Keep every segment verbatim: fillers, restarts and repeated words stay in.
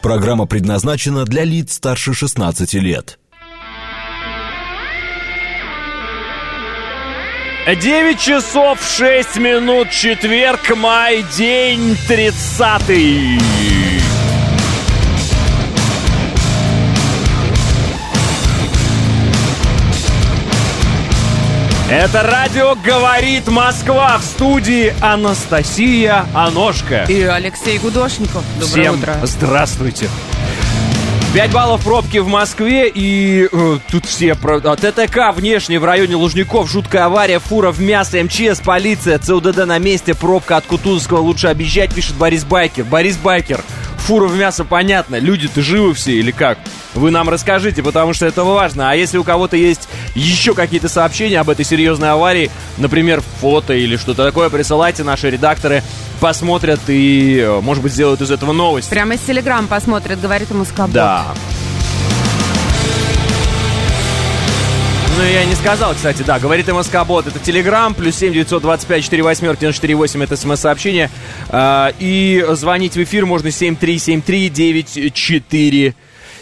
Программа предназначена для лиц старше шестнадцати лет. девять часов шесть минут, четверг, май, день тридцатый. Это радио «Говорит Москва», в студии Анастасия Аношка и Алексей Гудошников. Доброе Всем утро. Здравствуйте. пять баллов пробки в Москве, и э, тут все про... ТТК внешне в районе Лужников, жуткая авария, фура в мясо, МЧС, полиция, ЦУДД на месте, пробка от Кутузовского, лучше объезжать, пишет Борис Байкер. Борис Байкер, фура в мясо, понятно, люди-то живы все или как? Вы нам расскажите, потому что это важно. А если у кого-то есть еще какие-то сообщения об этой серьезной аварии, например, фото или что-то такое, присылайте, наши редакторы посмотрят и, может быть, сделают из этого новость. Прямо из Телеграм посмотрят, говорит ему Скобот. Да. Ну, я не сказал, кстати, да, говорит МСК-бот, это Телеграм, плюс семь девятьсот двадцать пять сорок восемь девяносто четыре восемь, это смс-сообщение. А, и звонить в эфир можно семь три семь три девять четыре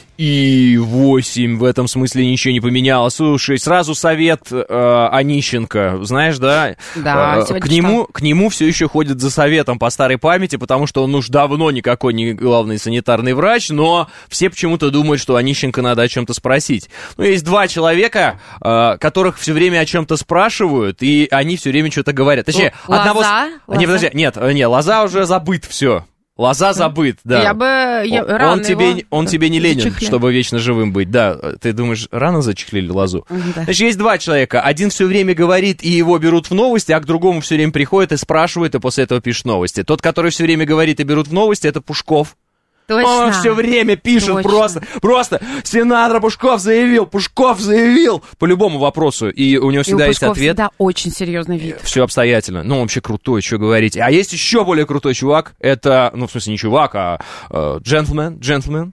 и восемь, в этом смысле ничего не поменялось. Слушай, сразу совет э, Онищенко, знаешь, да? Да, э, к нему, к нему все еще ходят за советом по старой памяти, потому что он уж давно никакой не главный санитарный врач, но все почему-то думают, что Онищенко надо о чем-то спросить. Ну, есть два человека, э, которых все время о чем-то спрашивают, и они все время что-то говорят. Точнее, Л- одного... Лоза? Не, подожди, нет, нет, Лоза уже забыт, все. Лоза забыт, да. Я бы... Я, он, рано он, тебе, его он тебе не Ленин, зачехлили. чтобы вечно живым быть. Да, ты думаешь, рано зачехлили Лозу? Да. Значит, есть два человека. Один все время говорит, и его берут в новости, а к другому все время приходит и спрашивает, и после этого пишет новости. Тот, который все время говорит и берут в новости, это Пушков. Точно. Он все время пишет Точно. просто, просто, сенатор Пушков заявил, Пушков заявил по любому вопросу, и у него всегда и у есть Пушкова ответ. всегда очень серьезный вид. Все обстоятельно. Ну, он вообще крутой, что говорить. А есть еще более крутой чувак. Это, ну, в смысле, не чувак, а джентльмен, джентльмен.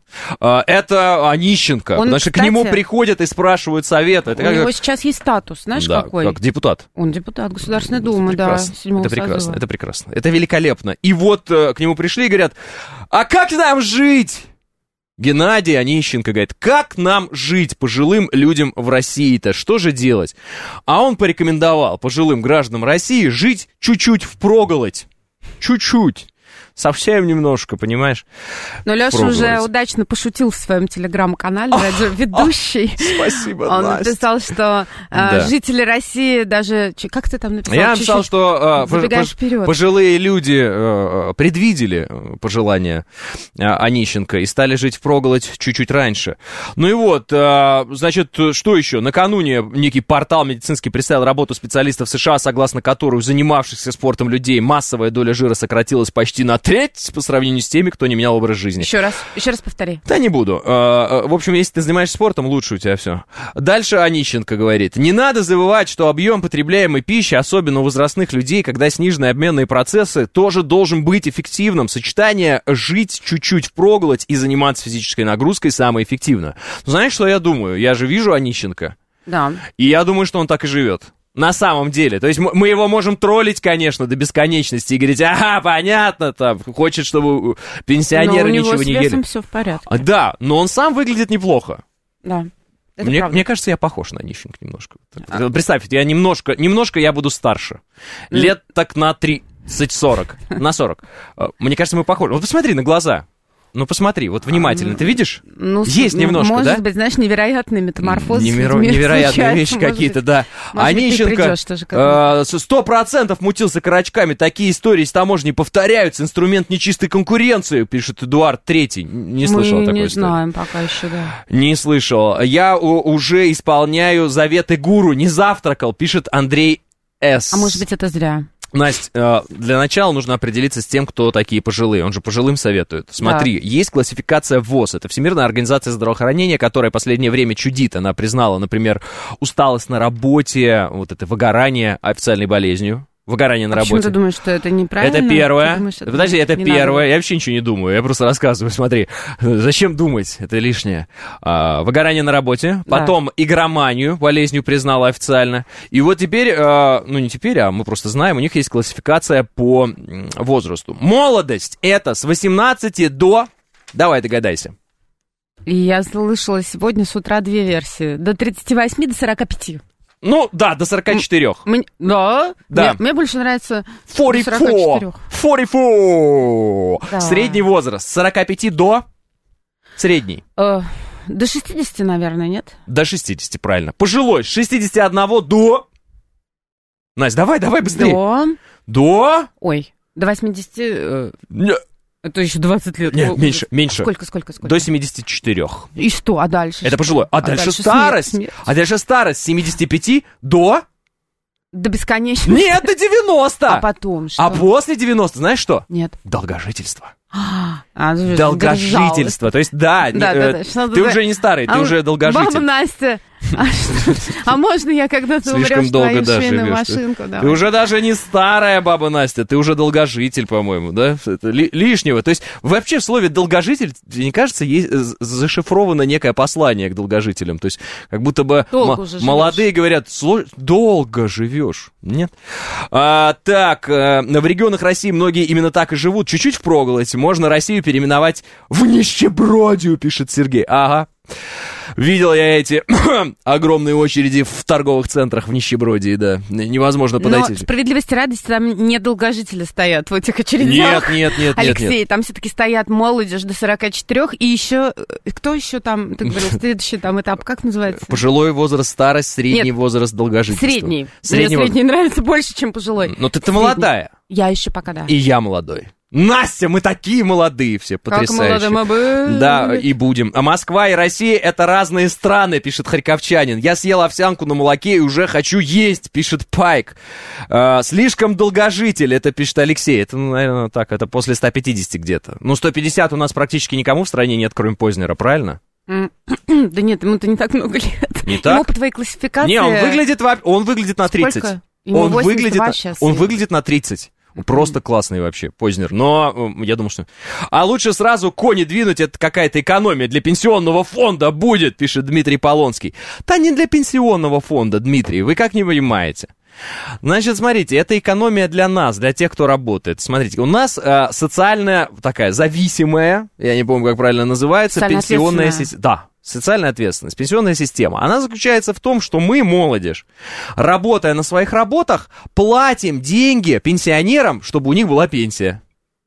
Это Онищенко. Он, потому что кстати, к нему приходят и спрашивают совета. Это У как, него как... сейчас есть статус, знаешь, да, какой? как депутат. Он депутат Государственной Думы, это да, прекрасно. седьмого Это прекрасно, созыва. это прекрасно. Это великолепно. И вот э, к нему пришли и говорят, а как нам жить? Геннадий Онищенко говорит, как нам жить пожилым людям в России-то? Что же делать? А он порекомендовал пожилым гражданам России жить чуть-чуть впроголодь. Чуть-чуть. Совсем немножко, понимаешь? Но Леша Пробовать. уже удачно пошутил в своем телеграм-канале, радиоведущий. Спасибо, Он Настя. написал, что э, Да. жители России даже... ч- Как ты там написал? Я написал, Чуть-чуть что э, забегаешь пож- вперед. пожилые люди э, предвидели э, пожелания э, Онищенко и стали жить впроголодь чуть-чуть раньше. Ну и вот, э, значит, что еще? Накануне некий портал медицинский представил работу специалистов США, согласно которой у занимавшихся спортом людей массовая доля жира сократилась почти на треть по сравнению с теми, кто не менял образ жизни. Еще раз, еще раз повтори. Да не буду. Э, В общем, если ты занимаешься спортом, лучше у тебя все. Дальше Онищенко говорит. Не надо забывать, что объем потребляемой пищи, особенно у возрастных людей, когда снижены обменные процессы, тоже должен быть эффективным. Сочетание жить чуть-чуть впроголодь и заниматься физической нагрузкой самое эффективное. Ну, знаешь, что я думаю? Я же вижу Онищенко, Да. и я думаю, что он так и живет. На самом деле. То есть м- мы его можем троллить, конечно, до бесконечности и говорить, ага, понятно, там, хочет, чтобы пенсионеры Но у него ничего с не весом ели. все в порядке. А, Да, но он сам выглядит неплохо. Да. Это Мне, правда. мне кажется, я похож на Онищенко немножко. А. Представь, я немножко, немножко я буду старше. Лет так на тридцать сорок. На сорок. Э, Мне кажется, мы похожи. Вот посмотри на глаза. Ну, посмотри, вот внимательно. Ты видишь? Ну, Есть ну, немножко, может да? быть, знаешь, невероятные метаморфозы. с Неверо- людьми невероятные случаются, вещи может какие-то, быть. да. Может быть, ты Онищенко придешь тоже к этому. сто процентов мутился карачками. Такие истории с таможней повторяются. Инструмент нечистой конкуренции, пишет Эдуард Третий. Не слышал Мы такой не истории. знаем пока еще, да. Не слышал. Я у- уже исполняю заветы гуру. Не завтракал, пишет Андрей С. А может быть, это зря. Настя, э, для начала нужно определиться с тем, кто такие пожилые. Он же пожилым советует. Смотри, есть классификация ВОЗ. Это Всемирная организация здравоохранения, которая в последнее время чудит. Она признала, например, усталость на работе, вот это выгорание официальной болезнью. Выгорание на а почему работе. ты думаешь, что это неправильно? Это первое. Ты думаешь, это Подожди, это не первое. надо? Я вообще ничего не думаю. Я просто рассказываю. Смотри, зачем думать? Это лишнее. А, выгорание на работе. Да. Потом игроманию болезнью признала официально. И вот теперь, а, ну не теперь, а мы просто знаем, у них есть классификация по м, возрасту. Молодость — это с восемнадцати до Давай, догадайся. Я слышала сегодня с утра две версии. До тридцати восьми, до сорока пяти. Ну, да, до сорока четырёх. Мне, да? Да. Мне, мне больше нравится сорок до сорока четырёх. сорок четыре. Да. Средний возраст. С сорока пяти до... Средний. Э, до шестидесяти, наверное, нет? До шестидесяти, правильно. Пожилой. С шестидесяти одного до... Настя, давай, давай быстрее. До... До... Ой, до восьмидесяти... Э, Не... это еще двадцать лет. Нет, О, меньше, меньше. Сколько, сколько, сколько? До семидесяти четырёх. И что, а дальше? Это что? пожилой. А, а дальше, дальше старость. Смерть, смерть. А дальше старость. С семидесяти пяти до... До бесконечности. Нет, до девяноста. А потом что? А после девяноста, знаешь что? Нет. Долгожительство. А, Долгожительство. То есть, да, Да, э, да, да, что-то ты да. уже не старый, ты А, уже долгожитель. Баба Настя, а, что- а можно я когда-то Слишком умрешь долго, твою да, швейную живешь. машинку? Ты Давай. уже даже не старая баба Настя, ты уже долгожитель, по-моему, да? Это ли- лишнего. То есть вообще в слове долгожитель, тебе не кажется, есть з- зашифровано некое послание к долгожителям? То есть как будто бы Долго м- уже живешь. молодые говорят, «Сло- долго живешь. Нет? А, так, э, в регионах России многие именно так и живут. Чуть-чуть впроголодь. Можно Россию переименовать в нищебродию, пишет Сергей. Ага. Видел я эти огромные очереди в торговых центрах в нищебродии, да. Невозможно подойти. Но справедливости ради, там не долгожители стоят в этих очередях. Нет, нет, нет, нет, Алексей, нет. там все-таки стоят молодежь до сорока четырёх, и еще, кто еще там, ты говорил, следующий там этап, как называется? Пожилой возраст, старость, средний Нет. возраст, долгожительство. Средний. Средний Мне возраст. средний нравится больше, чем пожилой. Но ты-то Средний. молодая. Я еще пока, да. И я молодой. Настя, мы такие молодые все, потрясающие. Как молодые мы были. Да, и будем. А Москва и Россия — это разные страны, пишет харьковчанин. Я съел овсянку на молоке и уже хочу есть, пишет Пайк. А, слишком долгожитель, это пишет Алексей. Это, ну, наверное, так, это после ста пятидесяти где-то. Ну, сто пятьдесят у нас практически никому в стране нет, кроме Познера, правильно? Да нет, ему-то не так много лет. Не так? Ему по твоей классификации... Не, он выглядит, во- он выглядит на тридцать. Сколько? Ему Он восемьдесят выглядит, два на- сейчас. он выглядит на тридцать. Просто классный вообще, Познер. Но э, я думаю, что... А лучше сразу кони двинуть, это какая-то экономия для пенсионного фонда будет, пишет Дмитрий Полонский. Да не для пенсионного фонда, Дмитрий, вы как не понимаете. Значит, смотрите, это экономия для нас, для тех, кто работает. Смотрите, у нас э, социальная такая зависимая, я не помню, как правильно называется, Социально пенсионная ответственная. система. Да, социальная ответственность, пенсионная система. Она заключается в том, что мы, молодежь, работая на своих работах, платим деньги пенсионерам, чтобы у них была пенсия.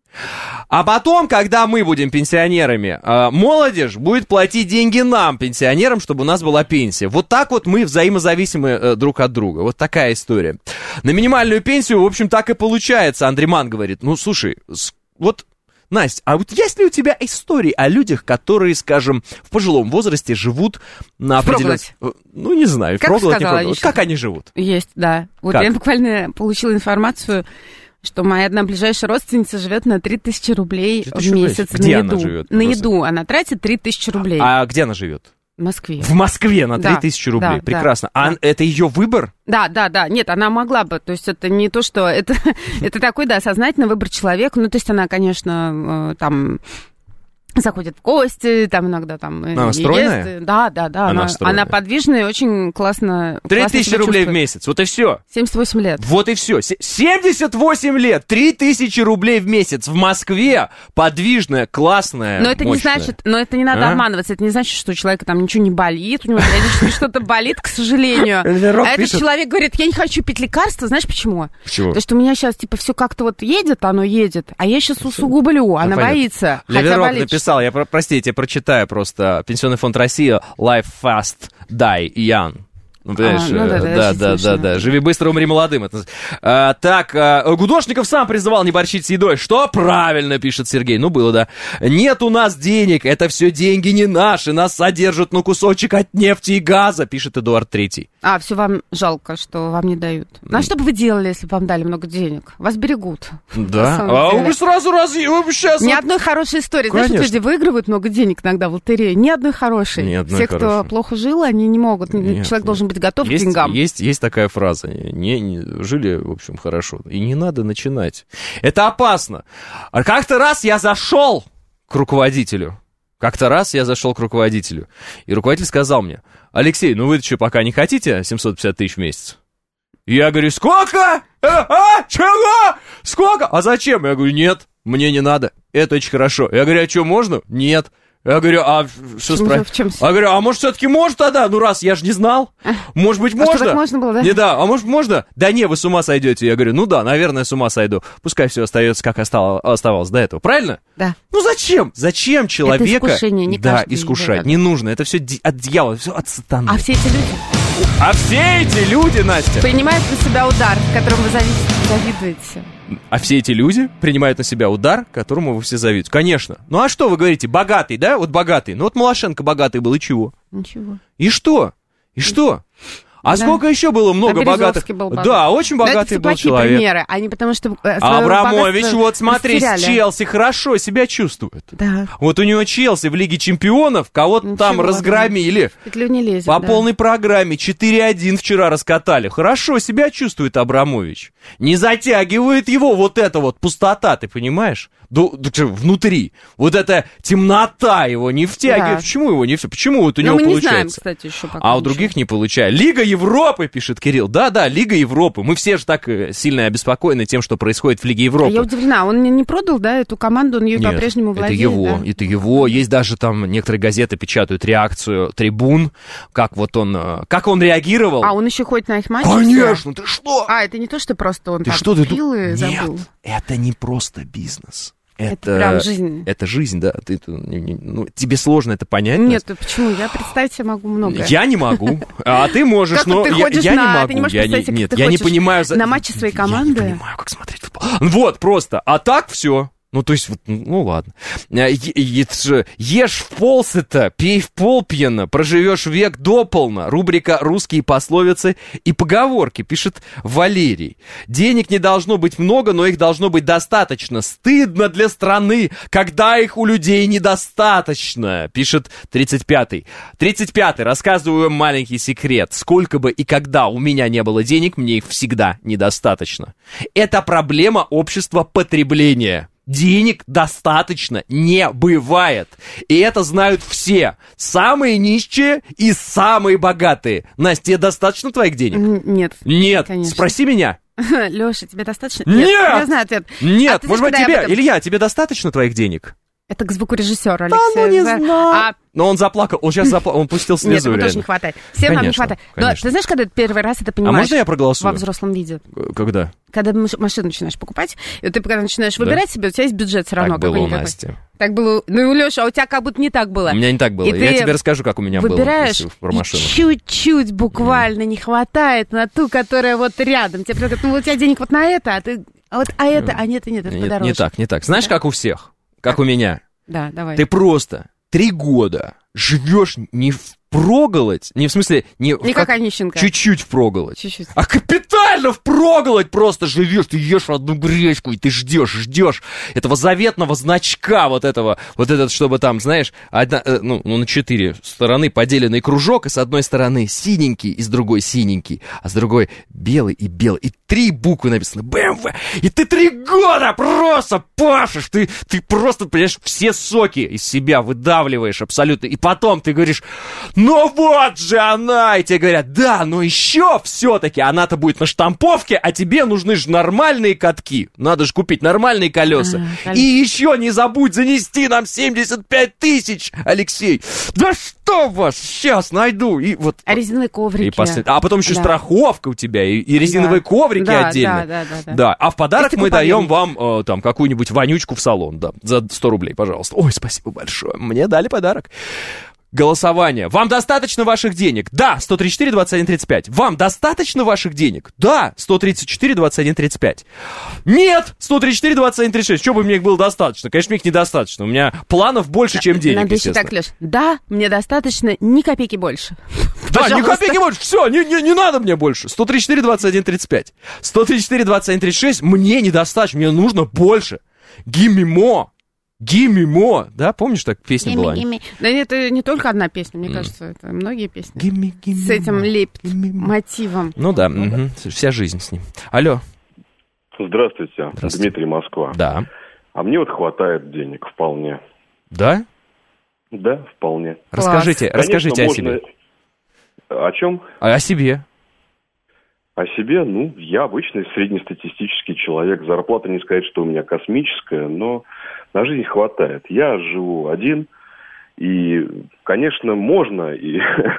А потом, когда мы будем пенсионерами, э, молодежь будет платить деньги нам, пенсионерам, чтобы у нас была пенсия. Вот так вот мы взаимозависимы э, друг от друга. Вот такая история. На минимальную пенсию, в общем, так и получается. Андреман говорит, ну, слушай, с- вот... Настя, а вот есть ли у тебя истории о людях, которые, скажем, в пожилом возрасте живут на определенном... Ну, не знаю, Как впроголодь, не сказала впроголодь. еще. Как они живут? Есть, да. Вот Как? я буквально получила информацию, что моя одна ближайшая родственница живет на три тысячи рублей три в тысячи рублей? месяц Где на она еду. живет? На Просто? еду она тратит три тысячи рублей А где она живет? в Москве. В Москве на три Да, тысячи рублей. да, Прекрасно. да, а да. это ее выбор? Да, да, да. Нет, она могла бы. То есть это не то, что... Это, это такой, да, сознательный выбор человека. Ну, то есть она, конечно, э, там... заходит в гости, там иногда там... Она ест. стройная? Да, да, да. Она Она, стройная. она подвижная и очень классно... Три классно тысячи себя рублей в чувствует. месяц. Вот и все. семьдесят восемь лет. Вот и все. семьдесят восемь лет, три тысячи рублей в месяц в Москве. Подвижная, классная, Но это не мощная. значит, но это не надо А? обманываться, это не значит, что у человека там ничего не болит, у него периодически что-то болит, к сожалению. Эльвирок А этот пишет. человек говорит, я не хочу пить лекарства, знаешь почему? Почему? Потому что у меня сейчас, типа, все как-то вот едет, оно едет, а я сейчас усугублю, она понятно. боится, хотя Леверок болит. написал, я, про- прости, я тебе прочитаю просто. Пенсионный фонд России, Life Fast, Die Young. Ну, понимаешь, А, ну да, э, да, да, очень да, да, смешно. да. Живи быстро, умри молодым. Это... А, так, а, Гудошников сам призывал не борщить с едой. Что? Правильно, пишет Сергей. Ну, было, да. Нет у нас денег, это все деньги не наши. Нас содержат на кусочек от нефти и газа, пишет Эдуард Третий. А, все вам жалко, что вам не дают. Ну, а что бы вы делали, если бы вам дали много денег? Вас берегут. Да. На самом А деле. вы сразу раз... вы сейчас... Ни одной хорошей истории. Знаешь, вот Конечно. люди выигрывают много денег иногда в лотерее. Ни одной хорошей. Ни одной Все, кто хорошей. плохо жил, они не могут. Нет, Человек нет. должен быть готов Есть, к деньгам. есть, есть такая фраза. Не, не- жили, в общем, хорошо. И не надо начинать. Это опасно. А как-то раз я зашел к руководителю. Как-то раз я зашел к руководителю. И руководитель сказал мне: Алексей, ну вы что, пока не хотите семьсот пятьдесят тысяч в месяц? И я говорю, сколько? Э, а? Чего? Сколько? А зачем? Я говорю, нет. мне не надо, это очень хорошо. Я говорю, а что, можно? Нет. Я говорю, а что спрашивать? Я говорю, а может, все-таки может тогда? Ну, раз, я же не знал. Может быть, можно? А что, так можно было, да? Не, да, а может, можно? Да не, вы с ума сойдете. Я говорю, ну да, наверное, с ума сойду. Пускай все остается, как оставалось до этого. Правильно? Да. Ну, зачем? Зачем человека... Это искушение, не Да, каждый искушать. берет. Не нужно. Это все от дьявола, все от сатаны. А все эти люди... А все эти люди, Настя... Принимают на себя удар, которым вы завис- завидуете. А все эти люди принимают на себя удар, которому вы все завидуете. Конечно. Ну а что вы говорите? Богатый, да? Вот богатый. Ну вот Малашенко богатый был, и чего? Ничего. И что? И что? А да. Сколько еще было много а богатых? Был богат. Да, очень богатый это был человек. Примеры, а не потому что э, Абрамович, вот смотри, растеряли. с Челси хорошо себя чувствует. Да. Вот у него Челси в Лиге Чемпионов кого-то Ничего, там разгромили. Петлю не лезет, По да. полной программе. четыре один вчера раскатали. Хорошо себя чувствует Абрамович. Не затягивает его вот эта вот пустота, ты понимаешь? Ду- ду- что, внутри. Вот эта темнота его не втягивает. Да. Почему его не втягивает? Почему вот у Но него мы не получается? знаем, кстати, еще пока. А у ничего. других не получается. Лига Европы, пишет Кирилл. Да-да, Лига Европы. Мы все же так э, сильно обеспокоены тем, что происходит в Лиге Европы. А я удивлена, он не, не продал, да, эту команду, он ее Нет, по-прежнему это владеет, его, да? это его. Есть даже там некоторые газеты печатают реакцию трибун, как вот он, э, как он реагировал. А он еще ходит на их матчи? Конечно, ты что? А, это не то, что просто он Ты там что, ты пил и Нет, забыл. это не просто бизнес. Это, Это прям жизнь. Это жизнь, да. Ты, ты, ну, тебе сложно это понять? Нет, Настя? почему? Я представить себе могу многое. Я не могу, а ты можешь, Как но вот ты я, ходишь я на- не могу. ты не можешь я не, представить себе, как нет, ты я не ходишь понимаю... за- на матчи своей команды? Я не понимаю, как смотреть футбол. Вот, просто. А так все. Ну, то есть, вот, ну, ладно. Е- е- е- Ешь в полсыта, пей в полпьяно, проживешь век дополно. Рубрика «Русские пословицы и поговорки», пишет Валерий. Денег не должно быть много, но их должно быть достаточно. Стыдно для страны, когда их у людей недостаточно, пишет тридцать пятый. тридцать пятый. Рассказываю вам маленький секрет. Сколько бы и когда у меня не было денег, мне их всегда недостаточно. Это проблема общества потребления. Денег достаточно не бывает. И это знают все. Самые нищие и самые богатые. Настя, тебе достаточно твоих денег? Н- Нет. Нет. Конечно. Спроси меня. Леша, тебе достаточно? Нет! Я знаю ответ. Нет. А ты Может знаешь, быть, когда я тебе, об этом- Илья, тебе достаточно твоих денег? Это к звукорежиссеру, Да, Алексей. ну не Да. знаю. А Но он заплакал, он сейчас заплакал, он пустил нет, слезу ему тоже реально. не хватает. Всем нам не Конечно, хватает. Но конечно. ты знаешь, когда ты первый раз это А понимаешь? можно я проголосую? Во взрослом виде. Когда? Когда маш- машину начинаешь покупать, и вот ты когда начинаешь выбирать себе, у тебя есть бюджет все равно. Так было у какой-никакой. Насти. Так было. Ну, Леша, а у тебя как будто не так было. У меня не так было. И Я ты тебе расскажу, как у меня было. Выбираешь, если про и машину. чуть-чуть буквально не хватает на ту, которая вот рядом. Тебе говорят, ну, у тебя денег вот на это, а ты... А вот, а это, а нет, и нет, это Нет, подороже. не так, не так. Знаешь, Да? как у всех? Как у меня. Да, давай. Ты просто три года живешь не впроголодь, не в смысле, не, Не как Онищенко. чуть-чуть впроголодь, Чуть-чуть. а капитально впроголодь просто живешь, ты ешь одну гречку, и ты ждешь, ждешь этого заветного значка вот этого, вот этот, чтобы там, знаешь, одна, э, ну, ну, на четыре стороны поделенный кружок, и с одной стороны синенький, и с другой синенький, а с другой белый и белый, и три буквы написаны бэ эм вэ, и ты три года просто пашешь, ты, ты просто, понимаешь, все соки из себя выдавливаешь абсолютно, и потом ты говоришь, ну вот же она, и тебе говорят, да, но еще все-таки она-то будет на штамповке, а тебе нужны же нормальные катки, надо же купить нормальные колеса, А, и еще не забудь занести нам семьдесят пять тысяч, Алексей, да что вас, сейчас найду, и вот... А резиновые коврики. И послед- А потом еще Да. страховка у тебя, и, и резиновые Да. коврики Да, отдельно. да, да, да, да. Да, а в подарок Если мы вы даем поверите. вам э, там какую-нибудь вонючку в салон, да, за сто рублей, пожалуйста. Ой, спасибо большое, мне дали подарок. Голосование. Вам достаточно ваших денег? Да, сто тридцать четыре двадцать один тридцать пять. Вам достаточно ваших денег? Да, сто тридцать четыре двадцать один тридцать пять. Нет, сто тридцать четыре двадцать один тридцать шесть. Что бы мне их было достаточно? Конечно, мне их недостаточно. У меня планов больше, чем денег, Надо еще естественно. так, Леш. Да, мне достаточно, ни копейки больше. Да, ни Пожалуйста. копейки больше, все, не, не, не надо мне больше. сто тридцать четыре двадцать один тридцать пять. сто тридцать четыре двадцать один тридцать шесть, мне недостаточно, мне нужно больше. Give me more. Give me more. Да, помнишь, так песня была? Да это не только одна песня, мне кажется, это многие песни. Give me, give me С этим more. лепит Give me more. мотивом. Ну да, мгм, вся жизнь с ним. Алло. Здравствуйте, Здравствуйте. Дмитрий, Москва. Да. А мне вот хватает денег вполне. Да? Да, вполне. Расскажите, Конечно, расскажите о можно- себе. О чем? А о себе. О себе, ну, я обычный среднестатистический человек. Зарплата не сказать, что у меня космическая, но на жизнь хватает. Я живу один, и, конечно, можно и,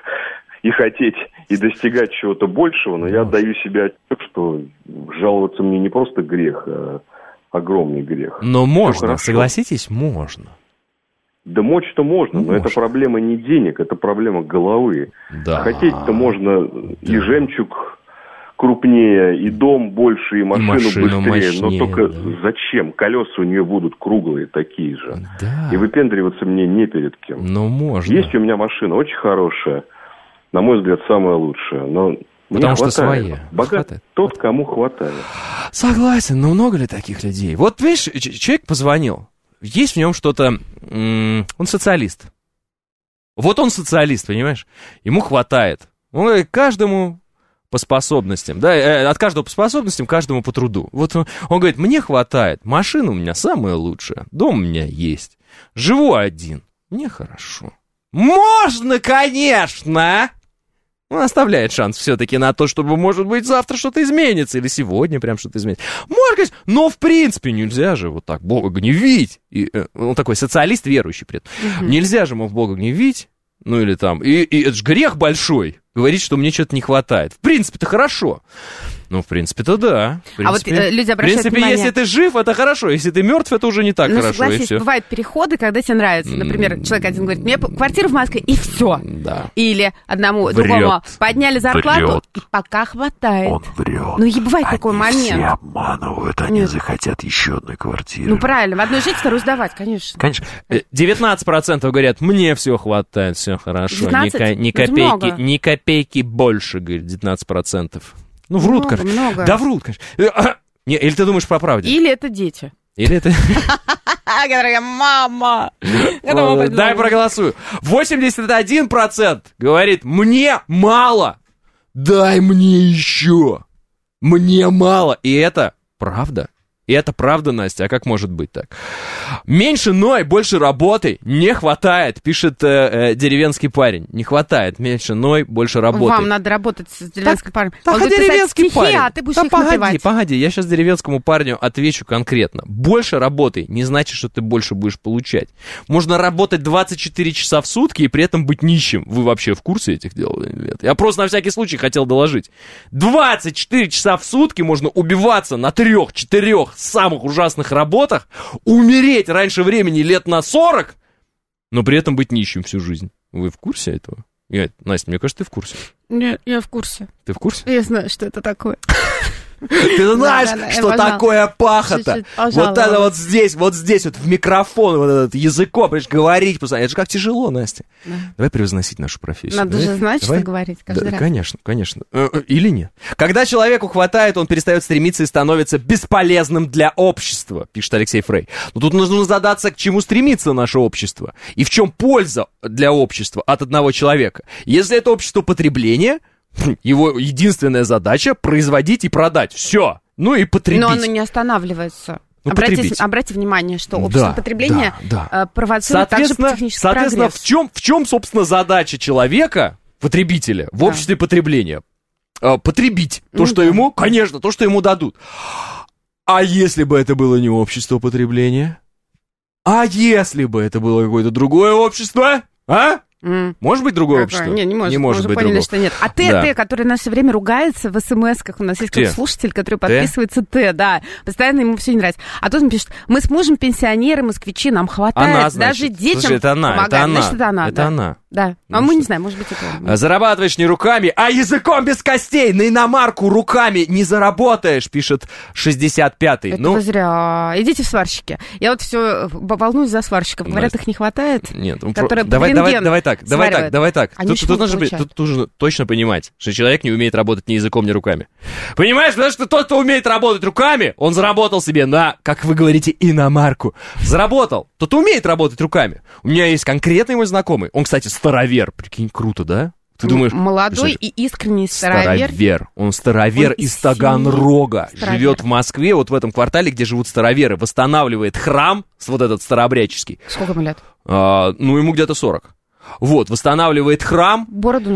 и хотеть, и достигать чего-то большего, но я отдаю себе отчет, что жаловаться мне не просто грех, а огромный грех. Но можно, согласитесь, можно. Да мочь-то можно, Ну, но можно. это проблема не денег, это проблема головы. Да. Хотеть-то можно и жемчуг крупнее, и дом больше, и машину, машину быстрее. мощнее, но только да. зачем? Колеса у нее будут круглые, такие же. Да. И выпендриваться мне не перед кем. Но можно. Есть у меня машина очень хорошая, на мой взгляд, самая лучшая, но Потому не что хватает. своя. Богат Хватает. тот, кому хватает. Согласен, но много ли таких людей? Вот, видишь, ч- человек позвонил, есть в нем что-то... м- Он социалист. Вот он социалист, понимаешь? Ему хватает. Он говорит, каждому по способностям, да, э, от каждого по способностям, каждому по труду. Вот он, он говорит, мне хватает, машина у меня самая лучшая, дом у меня есть, живу один, мне хорошо. Можно, конечно! Он оставляет шанс все-таки на то, чтобы, может быть, завтра что-то изменится, или сегодня прям что-то изменится. Можно, конечно, но в принципе нельзя же вот так Бога гневить. И, э, он такой социалист верующий при этом. Мгм. Нельзя же ему в Бога гневить, ну или там, и, и это же грех большой, говорить, что мне что-то не хватает. В принципе-то хорошо. Ну, в принципе-то да. В А вот принципе, э, люди в обращают принципе, внимание... если ты жив, это хорошо. Если ты мертв, это уже не так Ну, хорошо. И согласись, все. бывают переходы, когда тебе нравится. Например, человек один говорит, мне квартира в Москве, и все. Да. Или одному, Врет. другому подняли зарплату, Врет. и пока хватает. Он врет. Ну, и бывает такой момент. Все обманывают, они Нет. захотят еще одной квартиры. Ну, правильно, в одной жить, вторую сдавать, конечно. Конечно. Э, девятнадцать процентов говорят, мне все хватает, все хорошо. Ни, девятнадцать? ко- ни Это копейки, много. ни копейки больше, говорит, девятнадцать процентов. Ну, врут, Много, конечно. много. Да, врут, конечно. Э, а, не, или ты думаешь по правде? Или это дети. Или это... Которая мама. Ладно, дай проголосую. восемьдесят один процент говорит, мне мало. Дай мне еще. Мне мало. И это правда. И это правда, Настя. А как может быть так? Меньше ной, больше работы. Не хватает, пишет э, э, деревенский парень. Не хватает. Меньше ной, больше работы. Вам надо работать с деревенским парнем. Так, Он а будет писать деревенский стихи, парень? а ты будешь Да их погоди, напевать. погоди, я сейчас деревенскому парню отвечу конкретно. Больше работай не значит, что ты больше будешь получать. Можно работать двадцать четыре часа в сутки и при этом быть нищим. Вы вообще в курсе этих дел или нет? Я просто на всякий случай хотел доложить. двадцать четыре часа в сутки можно убиваться на трех-четырех самых ужасных работах, умереть раньше времени лет на сорок, но при этом быть нищим всю жизнь. Вы в курсе этого? Я, Настя, мне кажется, ты в курсе. Нет, я в курсе. Ты в курсе? Я знаю, что это такое. Ты знаешь, Да, да, да, что пожалуйста. такое пахота? Чуть-чуть, Вот пожалуйста. это вот здесь, вот здесь, вот в микрофон, вот этот языком, понимаешь, говорить. постоянно. Это же как тяжело, Настя. Да. Давай превозносить нашу профессию. Надо Давай- же знать, давай. что говорить каждый Да, раз. конечно, конечно. Э, э, Или нет. Когда человеку хватает, он перестает стремиться и становится бесполезным для общества, пишет Алексей Фрей. Но тут нужно задаться, к чему стремится наше общество. И в чем польза для общества от одного человека. Если это общество потребления, его единственная задача производить и продать. Все. Ну и потребить. Но оно не останавливается. Ну, обратите, потребить. обратите внимание, что общество Да, потребления да, да. э, провоцирует также Соответственно, технический соответственно прогресс. в чем, в чем, собственно, задача человека, потребителя, в Да. обществе потребления? Э, Потребить то, Ну что да. ему, конечно, то, что ему дадут. А если бы это было не общество потребления? А если бы это было какое-то другое общество? А? М. Может быть другое Какое? общество? Не, не может. Не Мы может уже быть поняли, другого. что нет. А ТТ, Да. который на все время ругается в смс-ках. У нас есть Где? какой-то слушатель, который подписывается Т, да. Постоянно ему все не нравится. А тут он пишет, мы с мужем пенсионеры, москвичи, нам хватает. Она, Даже значит. детям Слушай, это она, это помогаем. она. Значит, это она. Это да. она. Да. А Ну мы что? не знаем, может быть, это он. Зарабатываешь не руками, а языком без костей. На иномарку руками не заработаешь, пишет шестьдесят пятый. Это Ну, вы зря. Идите в сварщики. Я вот все волнуюсь за сварщиков. Говорят, Настя. их не хватает. Нет, ну, которые про- давай, под давай, рентген давай так, давай так, сваривают. давай так. Они Тут, ничего тут не нужно, быть- получают. тут нужно точно понимать, что человек не умеет работать ни языком, ни руками. Понимаешь, потому что тот, кто умеет работать руками, он заработал себе на, как вы говорите, иномарку. Заработал. Тот умеет работать руками. У меня есть конкретный мой знакомый. Он, кстати, старовер. Прикинь, круто, да? Ты думаешь... М- Молодой Слушай, и искренний старовер. Старовер. Он старовер Он из из Таганрога. старовер. Живет в Москве, вот в этом квартале, где живут староверы. Восстанавливает храм, с вот этот старообрядческий. Сколько ему лет? А, ну, ему где-то сорок. Вот, восстанавливает храм. Бороду носит.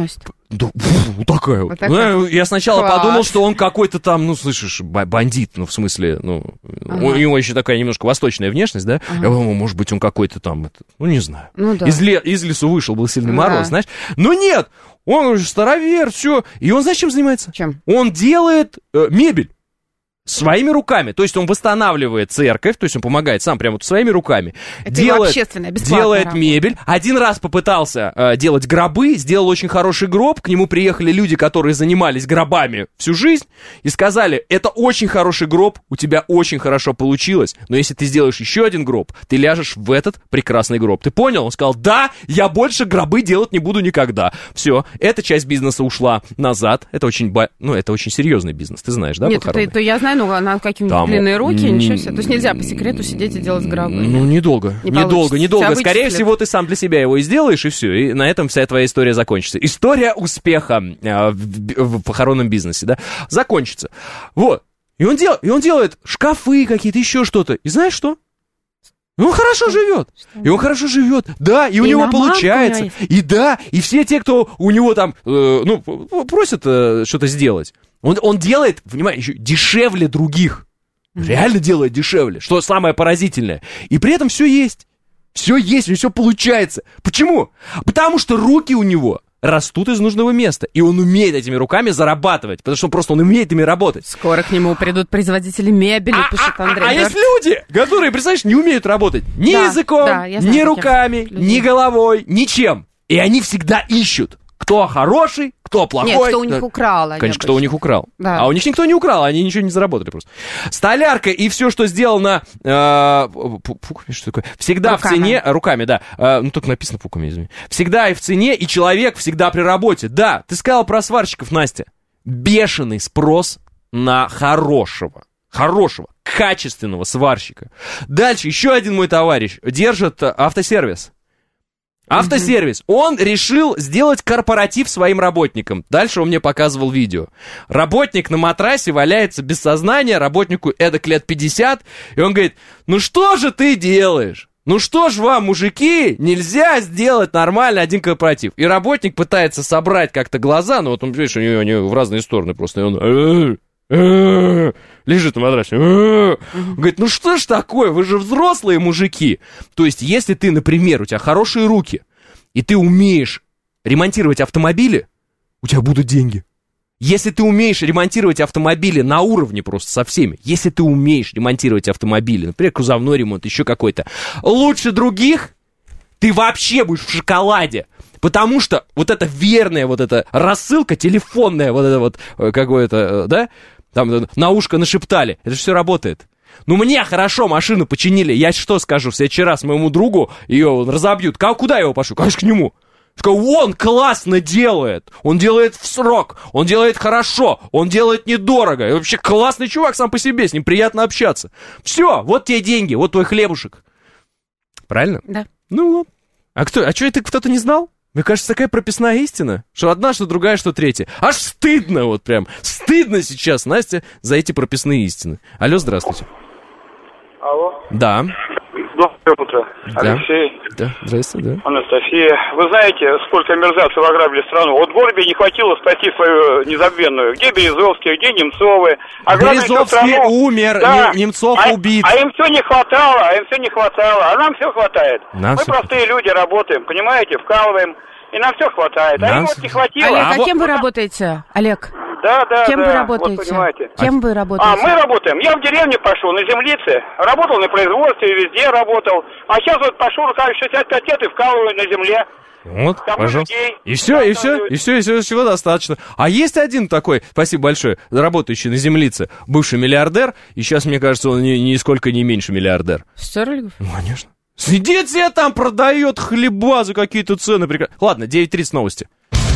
Да, вот такая вот. вот такая. Ну, я сначала Класс. подумал, что он какой-то там, ну, слышишь, бандит, ну, в смысле, ну, ага. у него еще такая немножко восточная внешность, да? Ага. Я думаю, может быть, он какой-то там, ну, не знаю. Ну, да. из, ле- из лесу вышел, был сильный ага. мороз, знаешь? Но нет, он уже старовер, все. И он знаешь, чем занимается? Чем? Он делает э, мебель. Своими руками, то есть он восстанавливает церковь, то есть он помогает сам прямо вот своими руками. Это делает, общественная, бесплатная делает работа. мебель. Один раз попытался э, делать гробы, сделал очень хороший гроб, к нему приехали люди, которые занимались гробами всю жизнь, и сказали, это очень хороший гроб, у тебя очень хорошо получилось, но если ты сделаешь еще один гроб, ты ляжешь в этот прекрасный гроб. Ты понял? Он сказал, да, я больше гробы делать не буду никогда. Все, эта часть бизнеса ушла назад, это очень, ну, это очень серьезный бизнес, ты знаешь, да, Нет, это, это я знаю, ну, она какие-нибудь там длинные руки, м- ничего себе. То есть нельзя по секрету сидеть и делать гробы. Ну, недолго, не недолго, недолго. Скорее всего, ты сам для себя его и сделаешь, и все. И на этом вся твоя история закончится. История успеха э, в, в похоронном бизнесе, да, закончится. Вот. И он, дел, и он делает шкафы какие-то, еще что-то. И знаешь что? И он хорошо живет. И он хорошо живет. Да, и у и него получается. И да, и все те, кто у него там, э, ну, просят э, что-то сделать, Он, он делает, понимаешь, еще дешевле других. Реально делает дешевле, что самое поразительное. И при этом все есть. Все есть, у него все получается. Почему? Потому что руки у него растут из нужного места. И он умеет этими руками зарабатывать. Потому что он просто он умеет ими работать. Скоро к нему придут производители мебели, а, пишет Андрей. А, а есть люди, которые, представляешь, не умеют работать ни да, языком, да, ни руками, ни головой, ничем. И они всегда ищут. Кто хороший, кто плохой. Нет, кто у них украл. Конечно, кто у них украл. Да. А у них никто не украл, они ничего не заработали просто. Столярка и все, что сделано... Э, что такое? Всегда руками. в цене... Руками, да. Э, ну, только написано пуками, извини. Всегда и в цене, и человек всегда при работе. Да, ты сказала про сварщиков, Настя. Бешеный спрос на хорошего, хорошего, качественного сварщика. Дальше еще один мой товарищ держит автосервис. Автосервис. Он решил сделать корпоратив своим работникам. Дальше он мне показывал видео. Работник на матрасе валяется без сознания, работнику эдак лет пятьдесят, и он говорит, ну что же ты делаешь? Ну что ж вам, мужики, нельзя сделать нормально один корпоратив. И работник пытается собрать как-то глаза, ну вот он, видишь, у него они в разные стороны просто, и он... лежит на матрасе. Говорит, ну что ж такое, вы же взрослые мужики. То есть, если ты, например, у тебя хорошие руки, и ты умеешь ремонтировать автомобили, у тебя будут деньги. Если ты умеешь ремонтировать автомобили на уровне просто со всеми, если ты умеешь ремонтировать автомобили, например, кузовной ремонт, еще какой-то, лучше других, ты вообще будешь в шоколаде. Потому что вот эта верная вот эта рассылка телефонная, вот это вот какое-то, да, там на ушко нашептали, это же все работает. Ну, мне хорошо машину починили, я что скажу в следующий раз моему другу, ее разобьют, куда я его пошлю? Конечно, к нему. Скажу, он классно делает, он делает в срок, он делает хорошо, он делает недорого. И вообще классный чувак сам по себе, с ним приятно общаться. Все, вот тебе деньги, вот твой хлебушек. Правильно? Да. Ну вот. А кто, а что, это кто-то не знал? Мне кажется, такая прописная истина, что одна, что другая, что третья. Аж стыдно вот прям, стыдно сейчас, Настя, за эти прописные истины. Алло, здравствуйте. Алло. Да. Доброе утро, да. Алексей. Да, здравствуйте, да. Анастасия. Вы знаете, сколько мерзавцев ограбили страну? Вот Горбе не хватило спасти свою незабвенную. Где Березовский, где Немцовы? Ограбили Березовский умер, да. Немцов а, убит. А им все не хватало, а им все не хватало. А нам все хватает. Нам Мы все... простые люди работаем, понимаете, вкалываем. И нам все хватает. Нам... А им вот не хватило. Олег, а, а кем вот... вы работаете, Олег? Да, да, Кем да. вы работаете? Вот, понимаете. Кем вы работаете? А, мы работаем. Я в деревне пошел, на землице. Работал на производстве, везде работал. А сейчас вот пошел, шестьдесят пять лет и вкалываю на земле. Вот, Кому пожалуйста. Людей, и все, и все, и все, и все, всего достаточно. А есть один такой, спасибо большое, работающий на землице, бывший миллиардер, и сейчас, мне кажется, он ни, нисколько не меньше миллиардер. Стерлигов? Ну, конечно. Сидит себе там, продает хлеба за какие-то цены. Прекра... Ладно, девять тридцать новости.